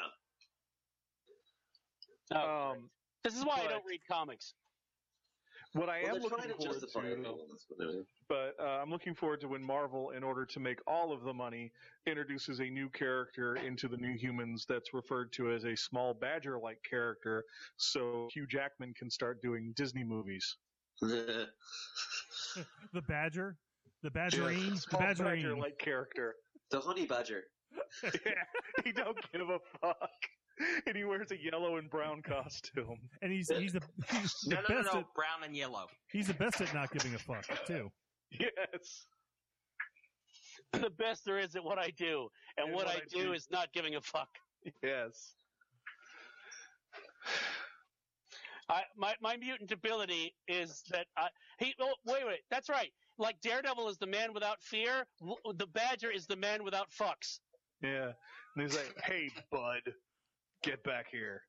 This is why I don't read comics. What I am looking forward to, but I'm looking forward to when Marvel, in order to make all of the money, introduces a new character into the New Humans that's referred to as a small badger-like character, so Hugh Jackman can start doing Disney movies. The badger? The badgerine? Yeah, small badger-like character. The honey badger. Yeah, he don't give a fuck. And he wears a yellow and brown costume. And he's the best at, brown and yellow. He's the best at not giving a fuck, too. Yes. The best there is at what I do. And what I do is not giving a fuck. Yes. My mutant ability is that wait, that's right. Like Daredevil is the man without fear, the Badger is the man without fucks. Yeah. And he's like, hey, bud. Get back here.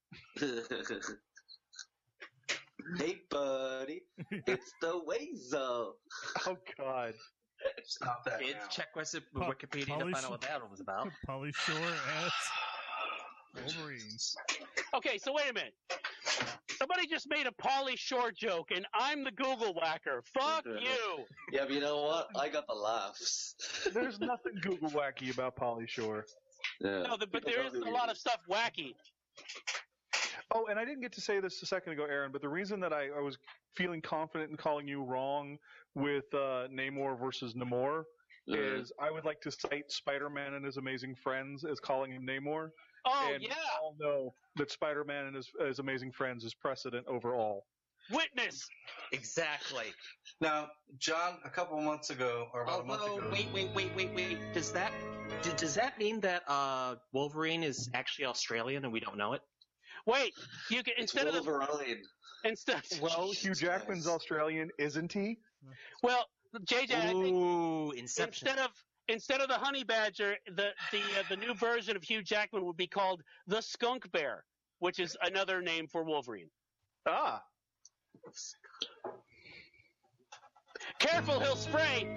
Hey, buddy. It's the Weasel. Oh, God. Stop that. Kids, check Wikipedia to find out what that was about. Pauly Shore as Wolverines. Okay, so wait a minute. Somebody just made a Pauly Shore joke, and I'm the Google whacker. Fuck you. Yeah, but you know what? I got the laughs. There's nothing Google wacky about Pauly Shore. Yeah. No, but there is a lot of stuff wacky. Oh, and I didn't get to say this a second ago, Aaron, but the reason that I was feeling confident in calling you wrong with Namor versus Namor is I would like to cite Spider-Man and His Amazing Friends as calling him Namor. Oh, and yeah. we all know that Spider-Man and His Amazing Friends is precedent over all. Witness! Exactly. Now, John, a couple of months ago, or about a month ago... Wait. Does that mean that Wolverine is actually Australian and we don't know it? Wait, you can instead of Wolverine. Well, Hugh Jackman's Australian, isn't he? Well, JJ, I think Inception. instead of the honey badger, the new version of Hugh Jackman would be called the skunk bear, which is another name for Wolverine. Ah. Careful, he'll spray.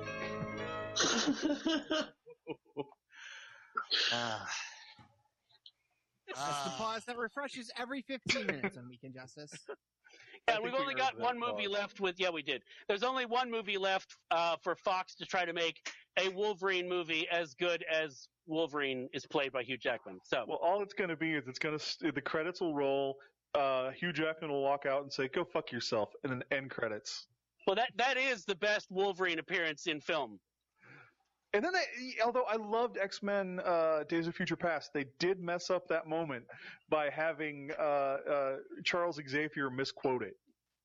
That's the pause that refreshes every 15 minutes on Weekend Justice. Yeah, we've only got one movie left with. Yeah, we did. There's only one movie left for Fox to try to make, a Wolverine movie as good as Wolverine is played by Hugh Jackman. So, well, all it's going to be is the credits will roll. Hugh Jackman will walk out and say, "Go fuck yourself," and then end credits. Well, that is the best Wolverine appearance in film. And then, although I loved X-Men Days of Future Past, they did mess up that moment by having Charles Xavier misquote it.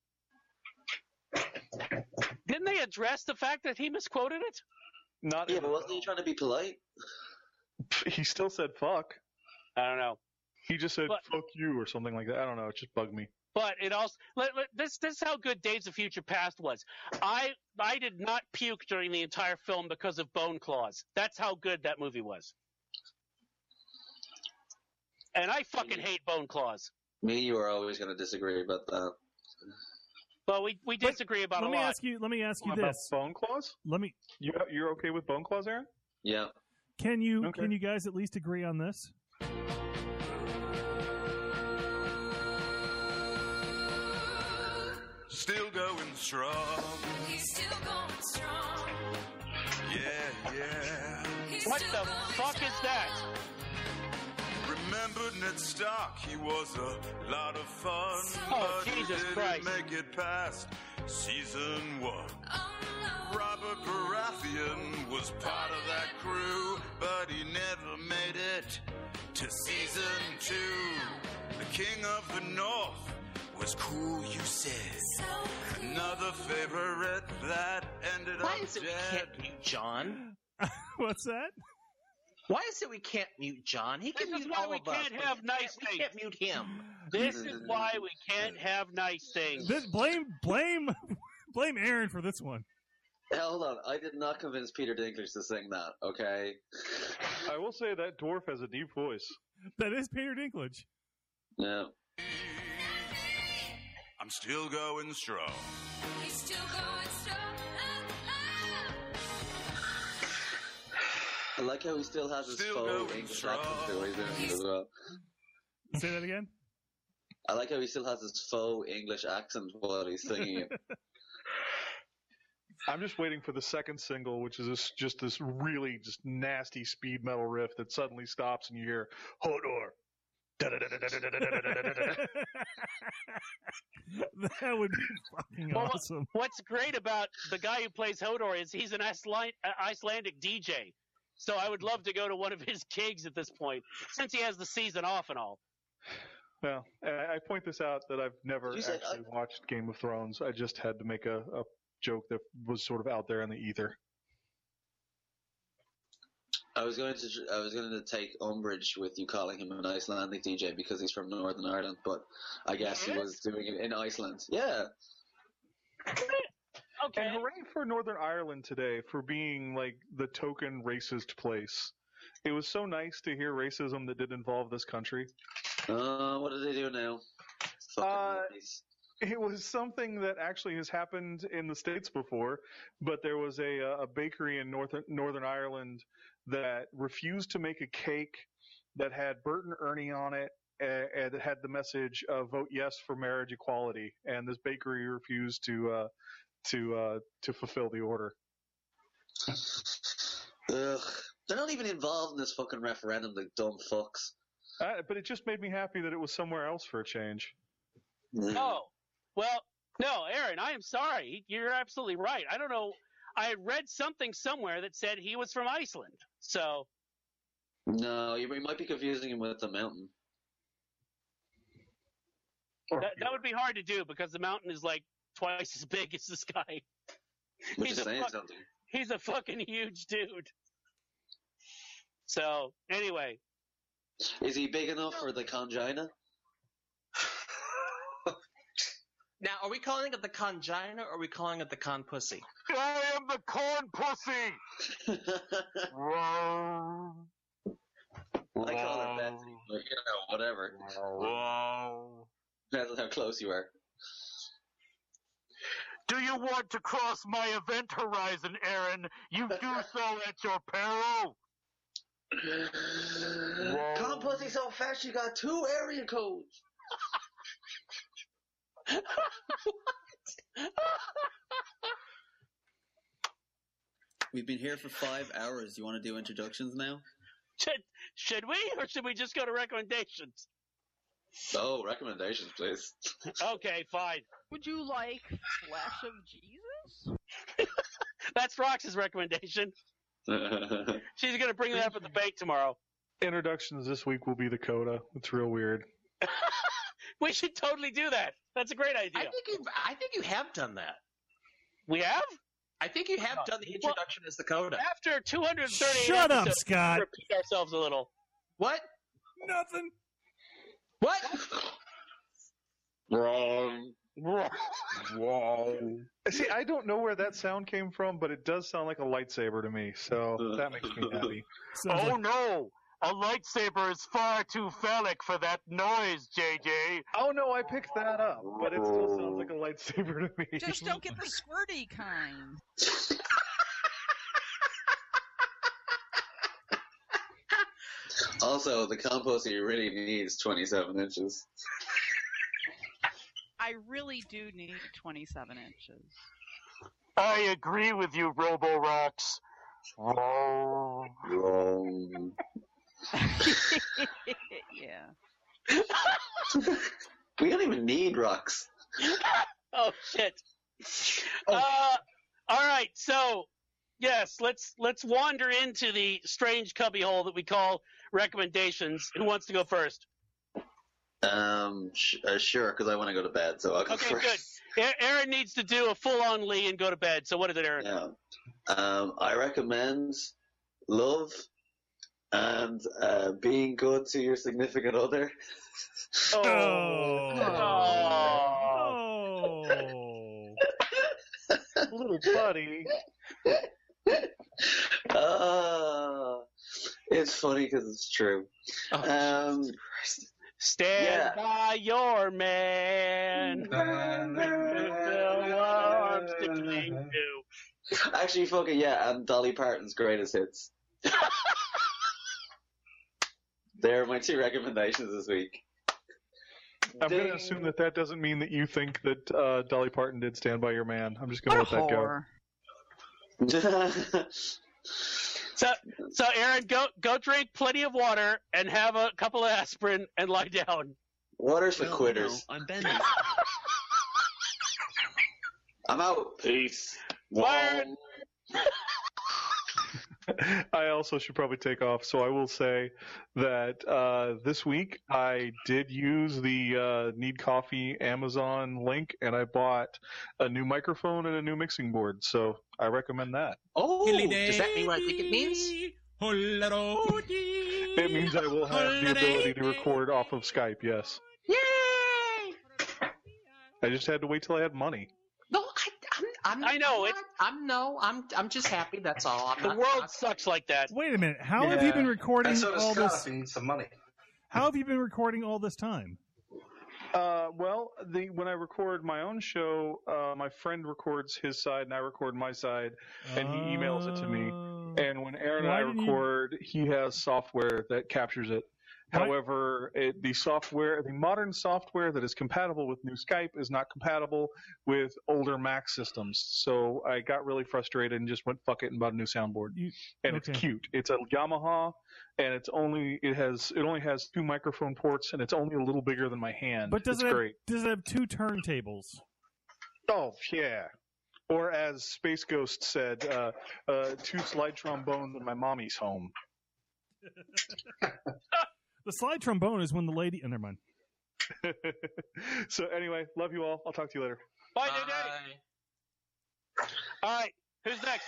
Didn't they address the fact that he misquoted it? Not yeah, but wasn't he trying to be polite? He still said fuck. I don't know. He just said fuck you or something like that. I don't know. It just bugged me. But it also this is how good Days of Future Past was. I did not puke during the entire film because of Bone Claws. That's how good that movie was. And I fucking hate Bone Claws. Me and you are always going to disagree about that. Well, we disagree about a lot. Let me ask you about this. Bone Claws? You're okay with Bone Claws, Aaron? Yeah. Can you guys at least agree on this? Still going strong. He's still going strong. Yeah. What the fuck is that? Remember Ned Stark? He was a lot of fun. Oh, but Jesus he didn't Christ. make it past season 1. Robert Baratheon was part of that crew, but he never made it to season 2. The King of the North was cool, you said. Another favorite that ended Why up is it dead. we can't mute John? What's that? Why is it we can't mute John? He can This is mute why all we of us. can't but have we nice we things. can't mute him. This is why we can't have nice things. Blame Aaron for this one. Hold on, I did not convince Peter Dinklage to sing that, okay? I will say that dwarf has a deep voice. That is Peter Dinklage. Yeah. I'm still going strong. He's still going strong. I like how he still has his Still faux going English strong. accent the way he's doing it as well. Say that again? I like how he still has his faux English accent while he's singing it. I'm just waiting for the second single, which is just this really just nasty speed metal riff that suddenly stops and you hear Hodor. That would be fucking awesome. What's great about the guy who plays Hodor is he's an Icelandic DJ. So I would love to go to one of his gigs at this point, since he has the season off and all. Well, I point this out that I've never actually watched Game of Thrones. I just had to make a joke that was sort of out there in the ether. I was going to take umbrage with you calling him an Icelandic DJ because he's from Northern Ireland, but I guess he was doing it in Iceland. Yeah. Okay. And hooray for Northern Ireland today for being like the token racist place. It was so nice to hear racism that did involve this country. What did they do now? It was something that actually has happened in the States before, but there was a bakery in Northern Ireland that refused to make a cake that had Bert and Ernie on it, and it had the message, vote yes for marriage equality, and this bakery refused to fulfill the order. Ugh. They're not even involved in this fucking referendum, the dumb fucks. But it just made me happy that it was somewhere else for a change. Oh, well, no, Aaron, I am sorry. You're absolutely right. I don't know. I read something somewhere that said he was from Iceland. So. No, you might be confusing him with the mountain. That would be hard to do because the mountain is like twice as big as the sky. Which is saying something. He's a fucking huge dude. So, anyway. Is he big enough for the congina? Now, are we calling it the congina or are we calling it the con pussy? I am the corn pussy! I call it Betsy, but whatever. Depends on how close you are. Do you want to cross my event horizon, Aaron? You do so at your peril. Con pussy so fast you got 2 area codes. We've been here for 5 hours. You want to do introductions now? Should we, or should we just go to recommendations? Oh, recommendations, please. Okay, fine. Would you like Flash of Jesus? That's Rox's recommendation. She's going to bring that up at the bank tomorrow. Introductions this week will be the coda. It's real weird. We should totally do that. That's a great idea. I think you have done that. We have? I think you have done the introduction as the coda. After 230 Shut up, episodes, Scott. we repeat ourselves a little. What? Nothing. What? Wrong. See, I don't know where that sound came from, but it does sound like a lightsaber to me, so that makes me happy. Oh no! A lightsaber is far too phallic for that noise, JJ. Oh no, I picked that up, but it still sounds like a lightsaber to me. Just don't get the squirty kind. Also, the compost he really needs 27 inches. I really do need 27 inches. I agree with you, Robo-Rox. Wrong. Yeah. We don't even need rocks. Oh shit. All right, so yes, let's wander into the strange cubbyhole that we call recommendations. Who wants to go first? Sure, because I want to go to bed, so I'll go Okay, first. good. Aaron needs to do a full-on Lee and go to bed. So what is it, Aaron? Yeah. I recommend love and being good to your significant other. Little buddy. It's funny because it's true. Stand by your man. Actually, fucking yeah, and Dolly Parton's greatest hits. They're my two recommendations this week. I'm going to assume that doesn't mean that you think that Dolly Parton did Stand By Your Man. I'm just going to let that go. So Aaron, go drink plenty of water and have a couple of aspirin and lie down. Water's for quitters. No, I'm bending. I'm out. Peace. Byron. I also should probably take off, so I will say that this week I did use the Need Coffee Amazon link, and I bought a new microphone and a new mixing board, so I recommend that. Oh, does that mean what I think it means? It means I will have the ability to record off of Skype, yes. Yay! I just had to wait till I had money. No, I'm just happy. That's all. The world sucks like that. Wait a minute. How have you been recording and so does all Scott this? if he needs some money. How have you been recording all this time? Well, when I record my own show, my friend records his side and I record my side, and he emails it to me. And when Aaron and I record, he has software that captures it. However, the modern software that is compatible with new Skype is not compatible with older Mac systems. So I got really frustrated and just went fuck it and bought a new soundboard. It's cute. It's a Yamaha, and it only has 2 microphone ports, and it's only a little bigger than my hand. But does it's great. Does it have 2 turntables? Oh yeah. Or as Space Ghost said, 2 slide trombones in my mommy's home. The slide trombone is when the lady... Oh, never mind. So anyway, love you all. I'll talk to you later. Bye, Day. All right, who's next?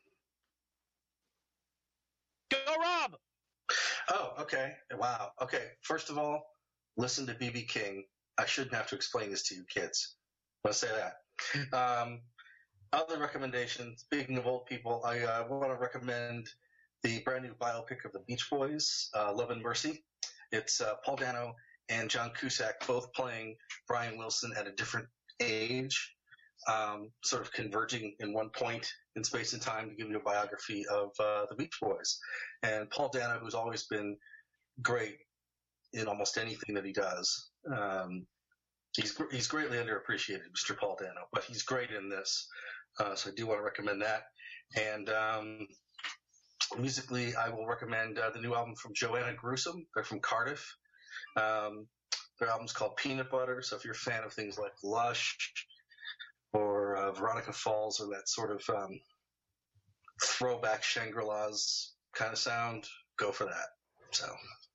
Go, Rob! Oh, okay. Wow. Okay. First of all, listen to B.B. King. I shouldn't have to explain this to you kids. Let's say that. Other recommendations, speaking of old people, I want to recommend the brand new biopic of the Beach Boys, Love and Mercy. It's Paul Dano and John Cusack both playing Brian Wilson at a different age, sort of converging in one point in space and time to give you a biography of the Beach Boys. And Paul Dano, who's always been great in almost anything that he does, he's greatly underappreciated, Mr. Paul Dano, but he's great in this. So I do want to recommend that. And musically, I will recommend the new album from Joanna Gruesome. They're from Cardiff. Their album's called Peanut Butter. So if you're a fan of things like Lush or Veronica Falls or that sort of throwback Shangri-La's kind of sound, go for that. So,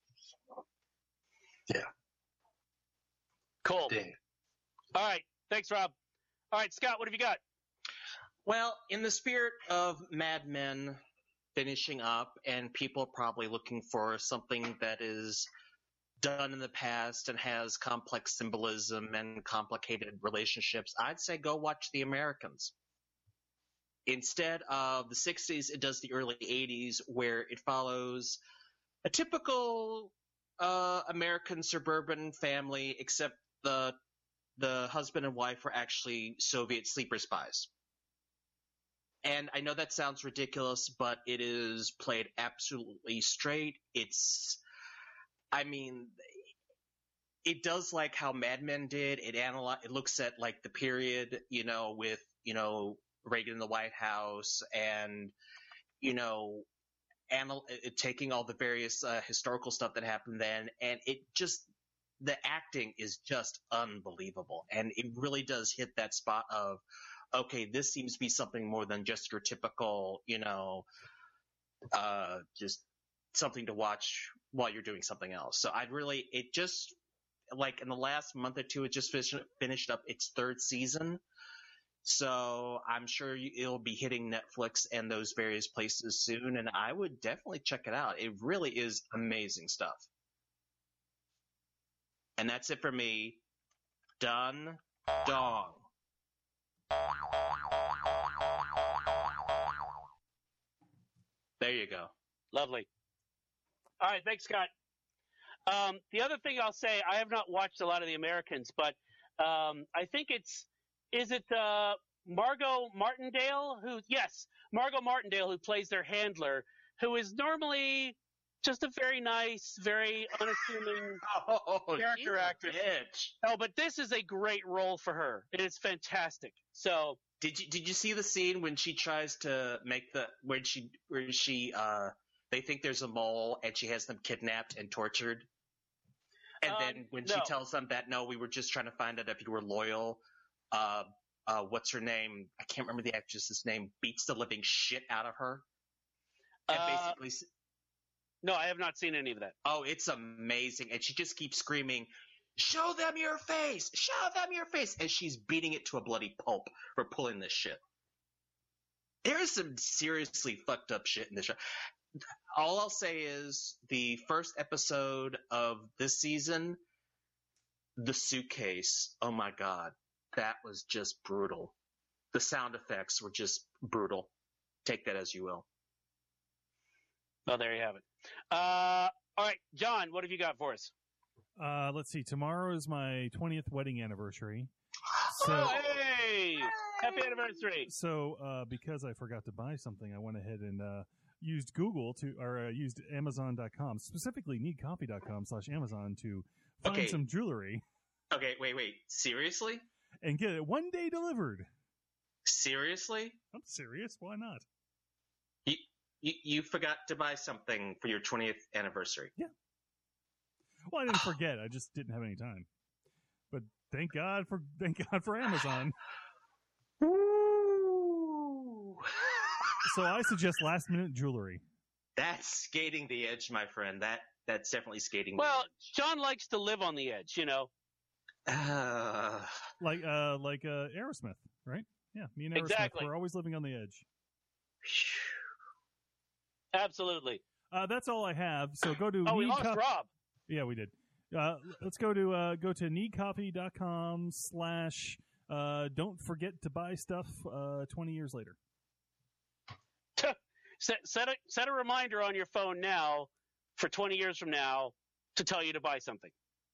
yeah. Cool. Ding. All right. Thanks, Rob. All right, Scott, what have you got? Well, in the spirit of Mad Men finishing up and people probably looking for something that is done in the past and has complex symbolism and complicated relationships, I'd say go watch The Americans. Instead of the 60s, it does the early 80s, where it follows a typical American suburban family, except the husband and wife were actually Soviet sleeper spies. And I know that sounds ridiculous, but it is played absolutely straight. It does like how Mad Men did. It looks at like the period, with, Reagan in the White House and, taking all the various historical stuff that happened then. And the acting is just unbelievable. And it really does hit that spot of, okay, this seems to be something more than just your typical, just something to watch while you're doing something else. So it just, like in the last month or two, it just finished up its third season. So I'm sure it'll be hitting Netflix and those various places soon. And I would definitely check it out. It really is amazing stuff. And that's it for me. Done. Dong. There you go. Lovely. All right, thanks, Scott. The other thing I'll say, I have not watched a lot of The Americans, but I think is it Margot Martindale? Margot Martindale, who plays their handler, who is normally just a very nice, very unassuming character actress. Oh, but this is a great role for her. It is fantastic. So, did you see the scene when she tries to make where she they think there's a mole and she has them kidnapped and tortured? And then when she tells them that, no, we were just trying to find out if you were loyal, what's her name? I can't remember the actress's name. Beats the living shit out of her. And basically. No, I have not seen any of that. Oh, it's amazing. And she just keeps screaming, show them your face! Show them your face! And she's beating it to a bloody pulp for pulling this shit. There is some seriously fucked up shit in this show. All I'll say is the first episode of this season, the suitcase, oh my god, that was just brutal. The sound effects were just brutal. Take that as you will. Well, there you have it. All right, John, what have you got for us? Let's see. Tomorrow is my 20th wedding anniversary. Hey! Happy anniversary! So, because I forgot to buy something, I went ahead and used used Amazon.com, specifically needcoffee.com/Amazon to find some jewelry. Okay, wait. Seriously? And get it one day delivered. Seriously? I'm serious. Why not? You forgot to buy something for your 20th anniversary. Yeah. Well, I didn't forget. I just didn't have any time. But thank God for Amazon. Ooh. So I suggest last minute jewelry. That's skating the edge, my friend. That's definitely skating the Well, edge. John likes to live on the edge, Like Aerosmith, right? Yeah, me and Aerosmith, exactly. We're always living on the edge. Absolutely. That's all I have. So go to. We lost Rob. Yeah, we did. Let's go to needcoffee.com / don't forget to buy stuff 20 years later. Set a reminder on your phone now for 20 years from now to tell you to buy something.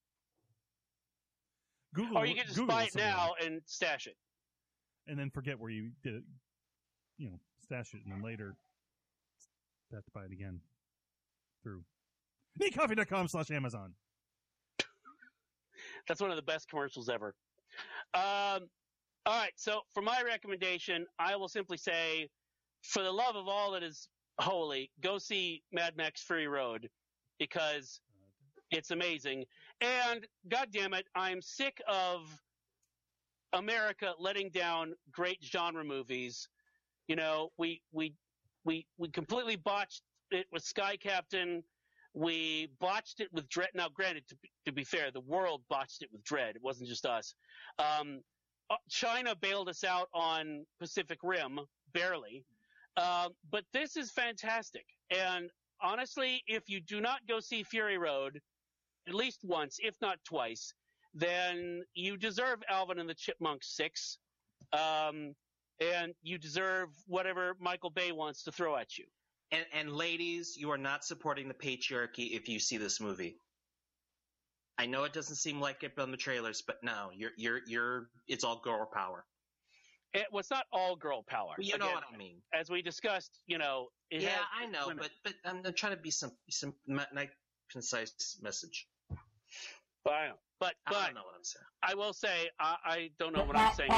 Or you can just buy it now and stash it. And then forget where you did it. Stash it, and then later have to buy it again through needcoffee.com / Amazon. That's one of the best commercials ever. All right, so for my recommendation, I will simply say for the love of all that is holy, go see Mad Max Fury Road because it's amazing. And God damn it, I'm sick of America letting down great genre movies. You know, we completely botched it with Sky Captain. We botched it with Dredd. Now, granted, to be fair, the world botched it with Dredd. It wasn't just us. China bailed us out on Pacific Rim, barely. But this is fantastic. And honestly, if you do not go see Fury Road at least once, if not twice, then you deserve Alvin and the Chipmunks 6. And you deserve whatever Michael Bay wants to throw at you. And ladies, you are not supporting the patriarchy if you see this movie. I know it doesn't seem like it on the trailers, but no, it's all girl power. Well, it's not all girl power. Well, you know what I mean. As we discussed, I know, women. but I'm trying to be some nice, concise message. Well, I know. But I don't know what I'm saying. I will say I don't know what I'm saying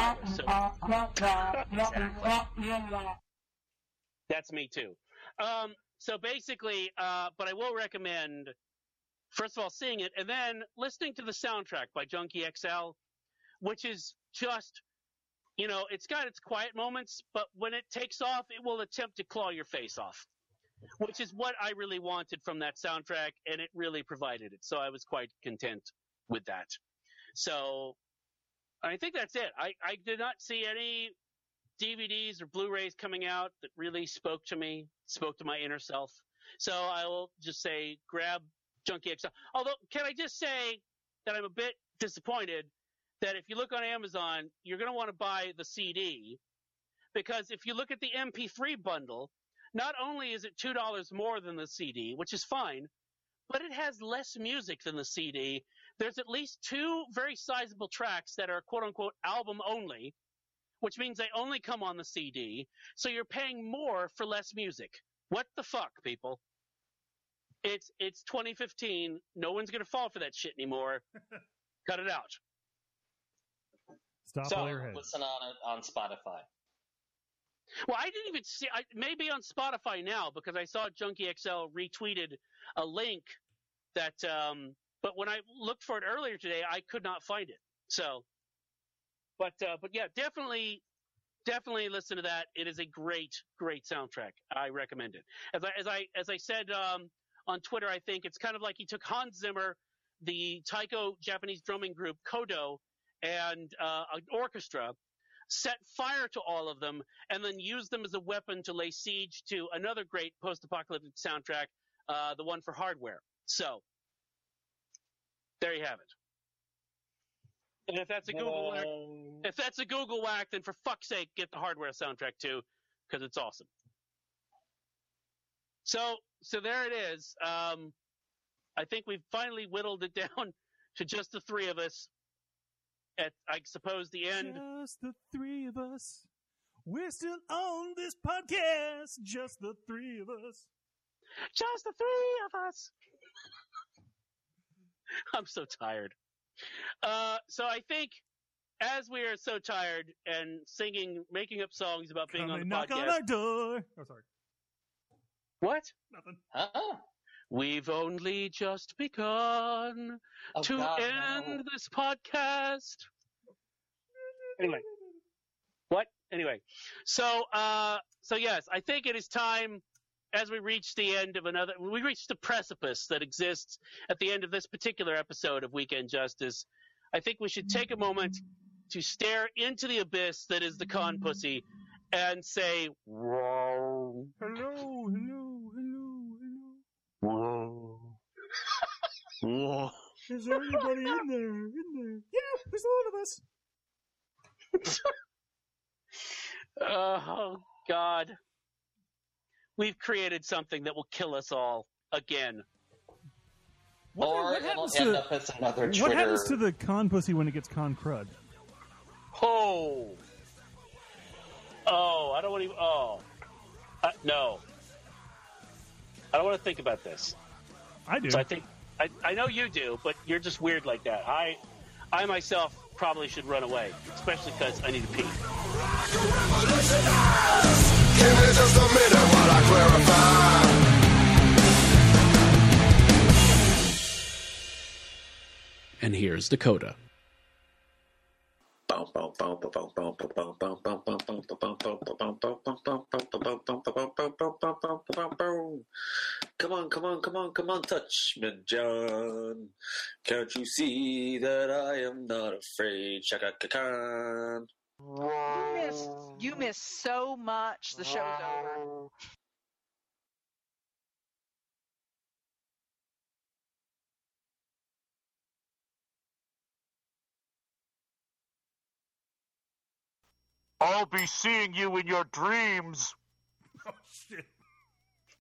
either, so. That's me too. So basically, but I will recommend, first of all, seeing it and then listening to the soundtrack by Junkie XL, which is just, it's got its quiet moments, but when it takes off, it will attempt to claw your face off, which is what I really wanted from that soundtrack, and it really provided it. So I was quite content with that. So I think that's it. I did not see any DVDs or Blu-rays coming out that really spoke to me, spoke to my inner self. So I will just say grab Junkie XL. Although, can I just say that I'm a bit disappointed that if you look on Amazon, you're going to want to buy the CD, because if you look at the MP3 bundle, not only is it $2 more than the CD, which is fine, but it has less music than the CD. There's at least 2 very sizable tracks that are quote-unquote album only, which means they only come on the CD, so you're paying more for less music. What the fuck, people? It's 2015. No one's going to fall for that shit anymore. Cut it out. Stop all your head. Listen on it on Spotify. Well, I didn't even see. Maybe on Spotify now, because I saw Junkie XL retweeted a link that. But when I looked for it earlier today, I could not find it. So, but yeah, definitely listen to that. It is a great soundtrack. I recommend it. As I said on Twitter, I think it's kind of like he took Hans Zimmer, the Taiko Japanese drumming group Kodo, and an orchestra, set fire to all of them, and then used them as a weapon to lay siege to another great post-apocalyptic soundtrack, the one for Hardware. So, there you have it. And if that's a Google whack, then for fuck's sake, get the Hardware soundtrack too, because it's awesome. So there it is. I think we've finally whittled it down to just the 3 of us. At, I suppose, the end. Just the 3 of us. We're still on this podcast. Just the 3 of us. Just the 3 of us. I'm so tired. So I think, as we are so tired and singing, making up songs about being on the knock podcast. on our door. Oh, sorry. What? Nothing. We've only just begun to end this podcast. Anyway. What? Anyway. So yes, I think it is time, as we reach the end of we reach the precipice that exists at the end of this particular episode of Weekend Justice. I think we should take a moment to stare into the abyss that is the con pussy and say, whoa. Hello. Whoa. Whoa. Is there anybody in there? Yeah, there's a lot of us. Oh, God. We've created something that will kill us all again. What happens to the con pussy when it gets con crud? Oh, I don't want to. No. I don't want to think about this. I do. So I know you do, but you're just weird like that. I myself probably should run away, especially because I need to pee. Give me just a minute while I clarify. And here's Dakota. Come on, touch me, John. Can't you see that I am not afraid? Shaka Khan. You miss so much. The show's over. I'll be seeing you in your dreams. Oh shit.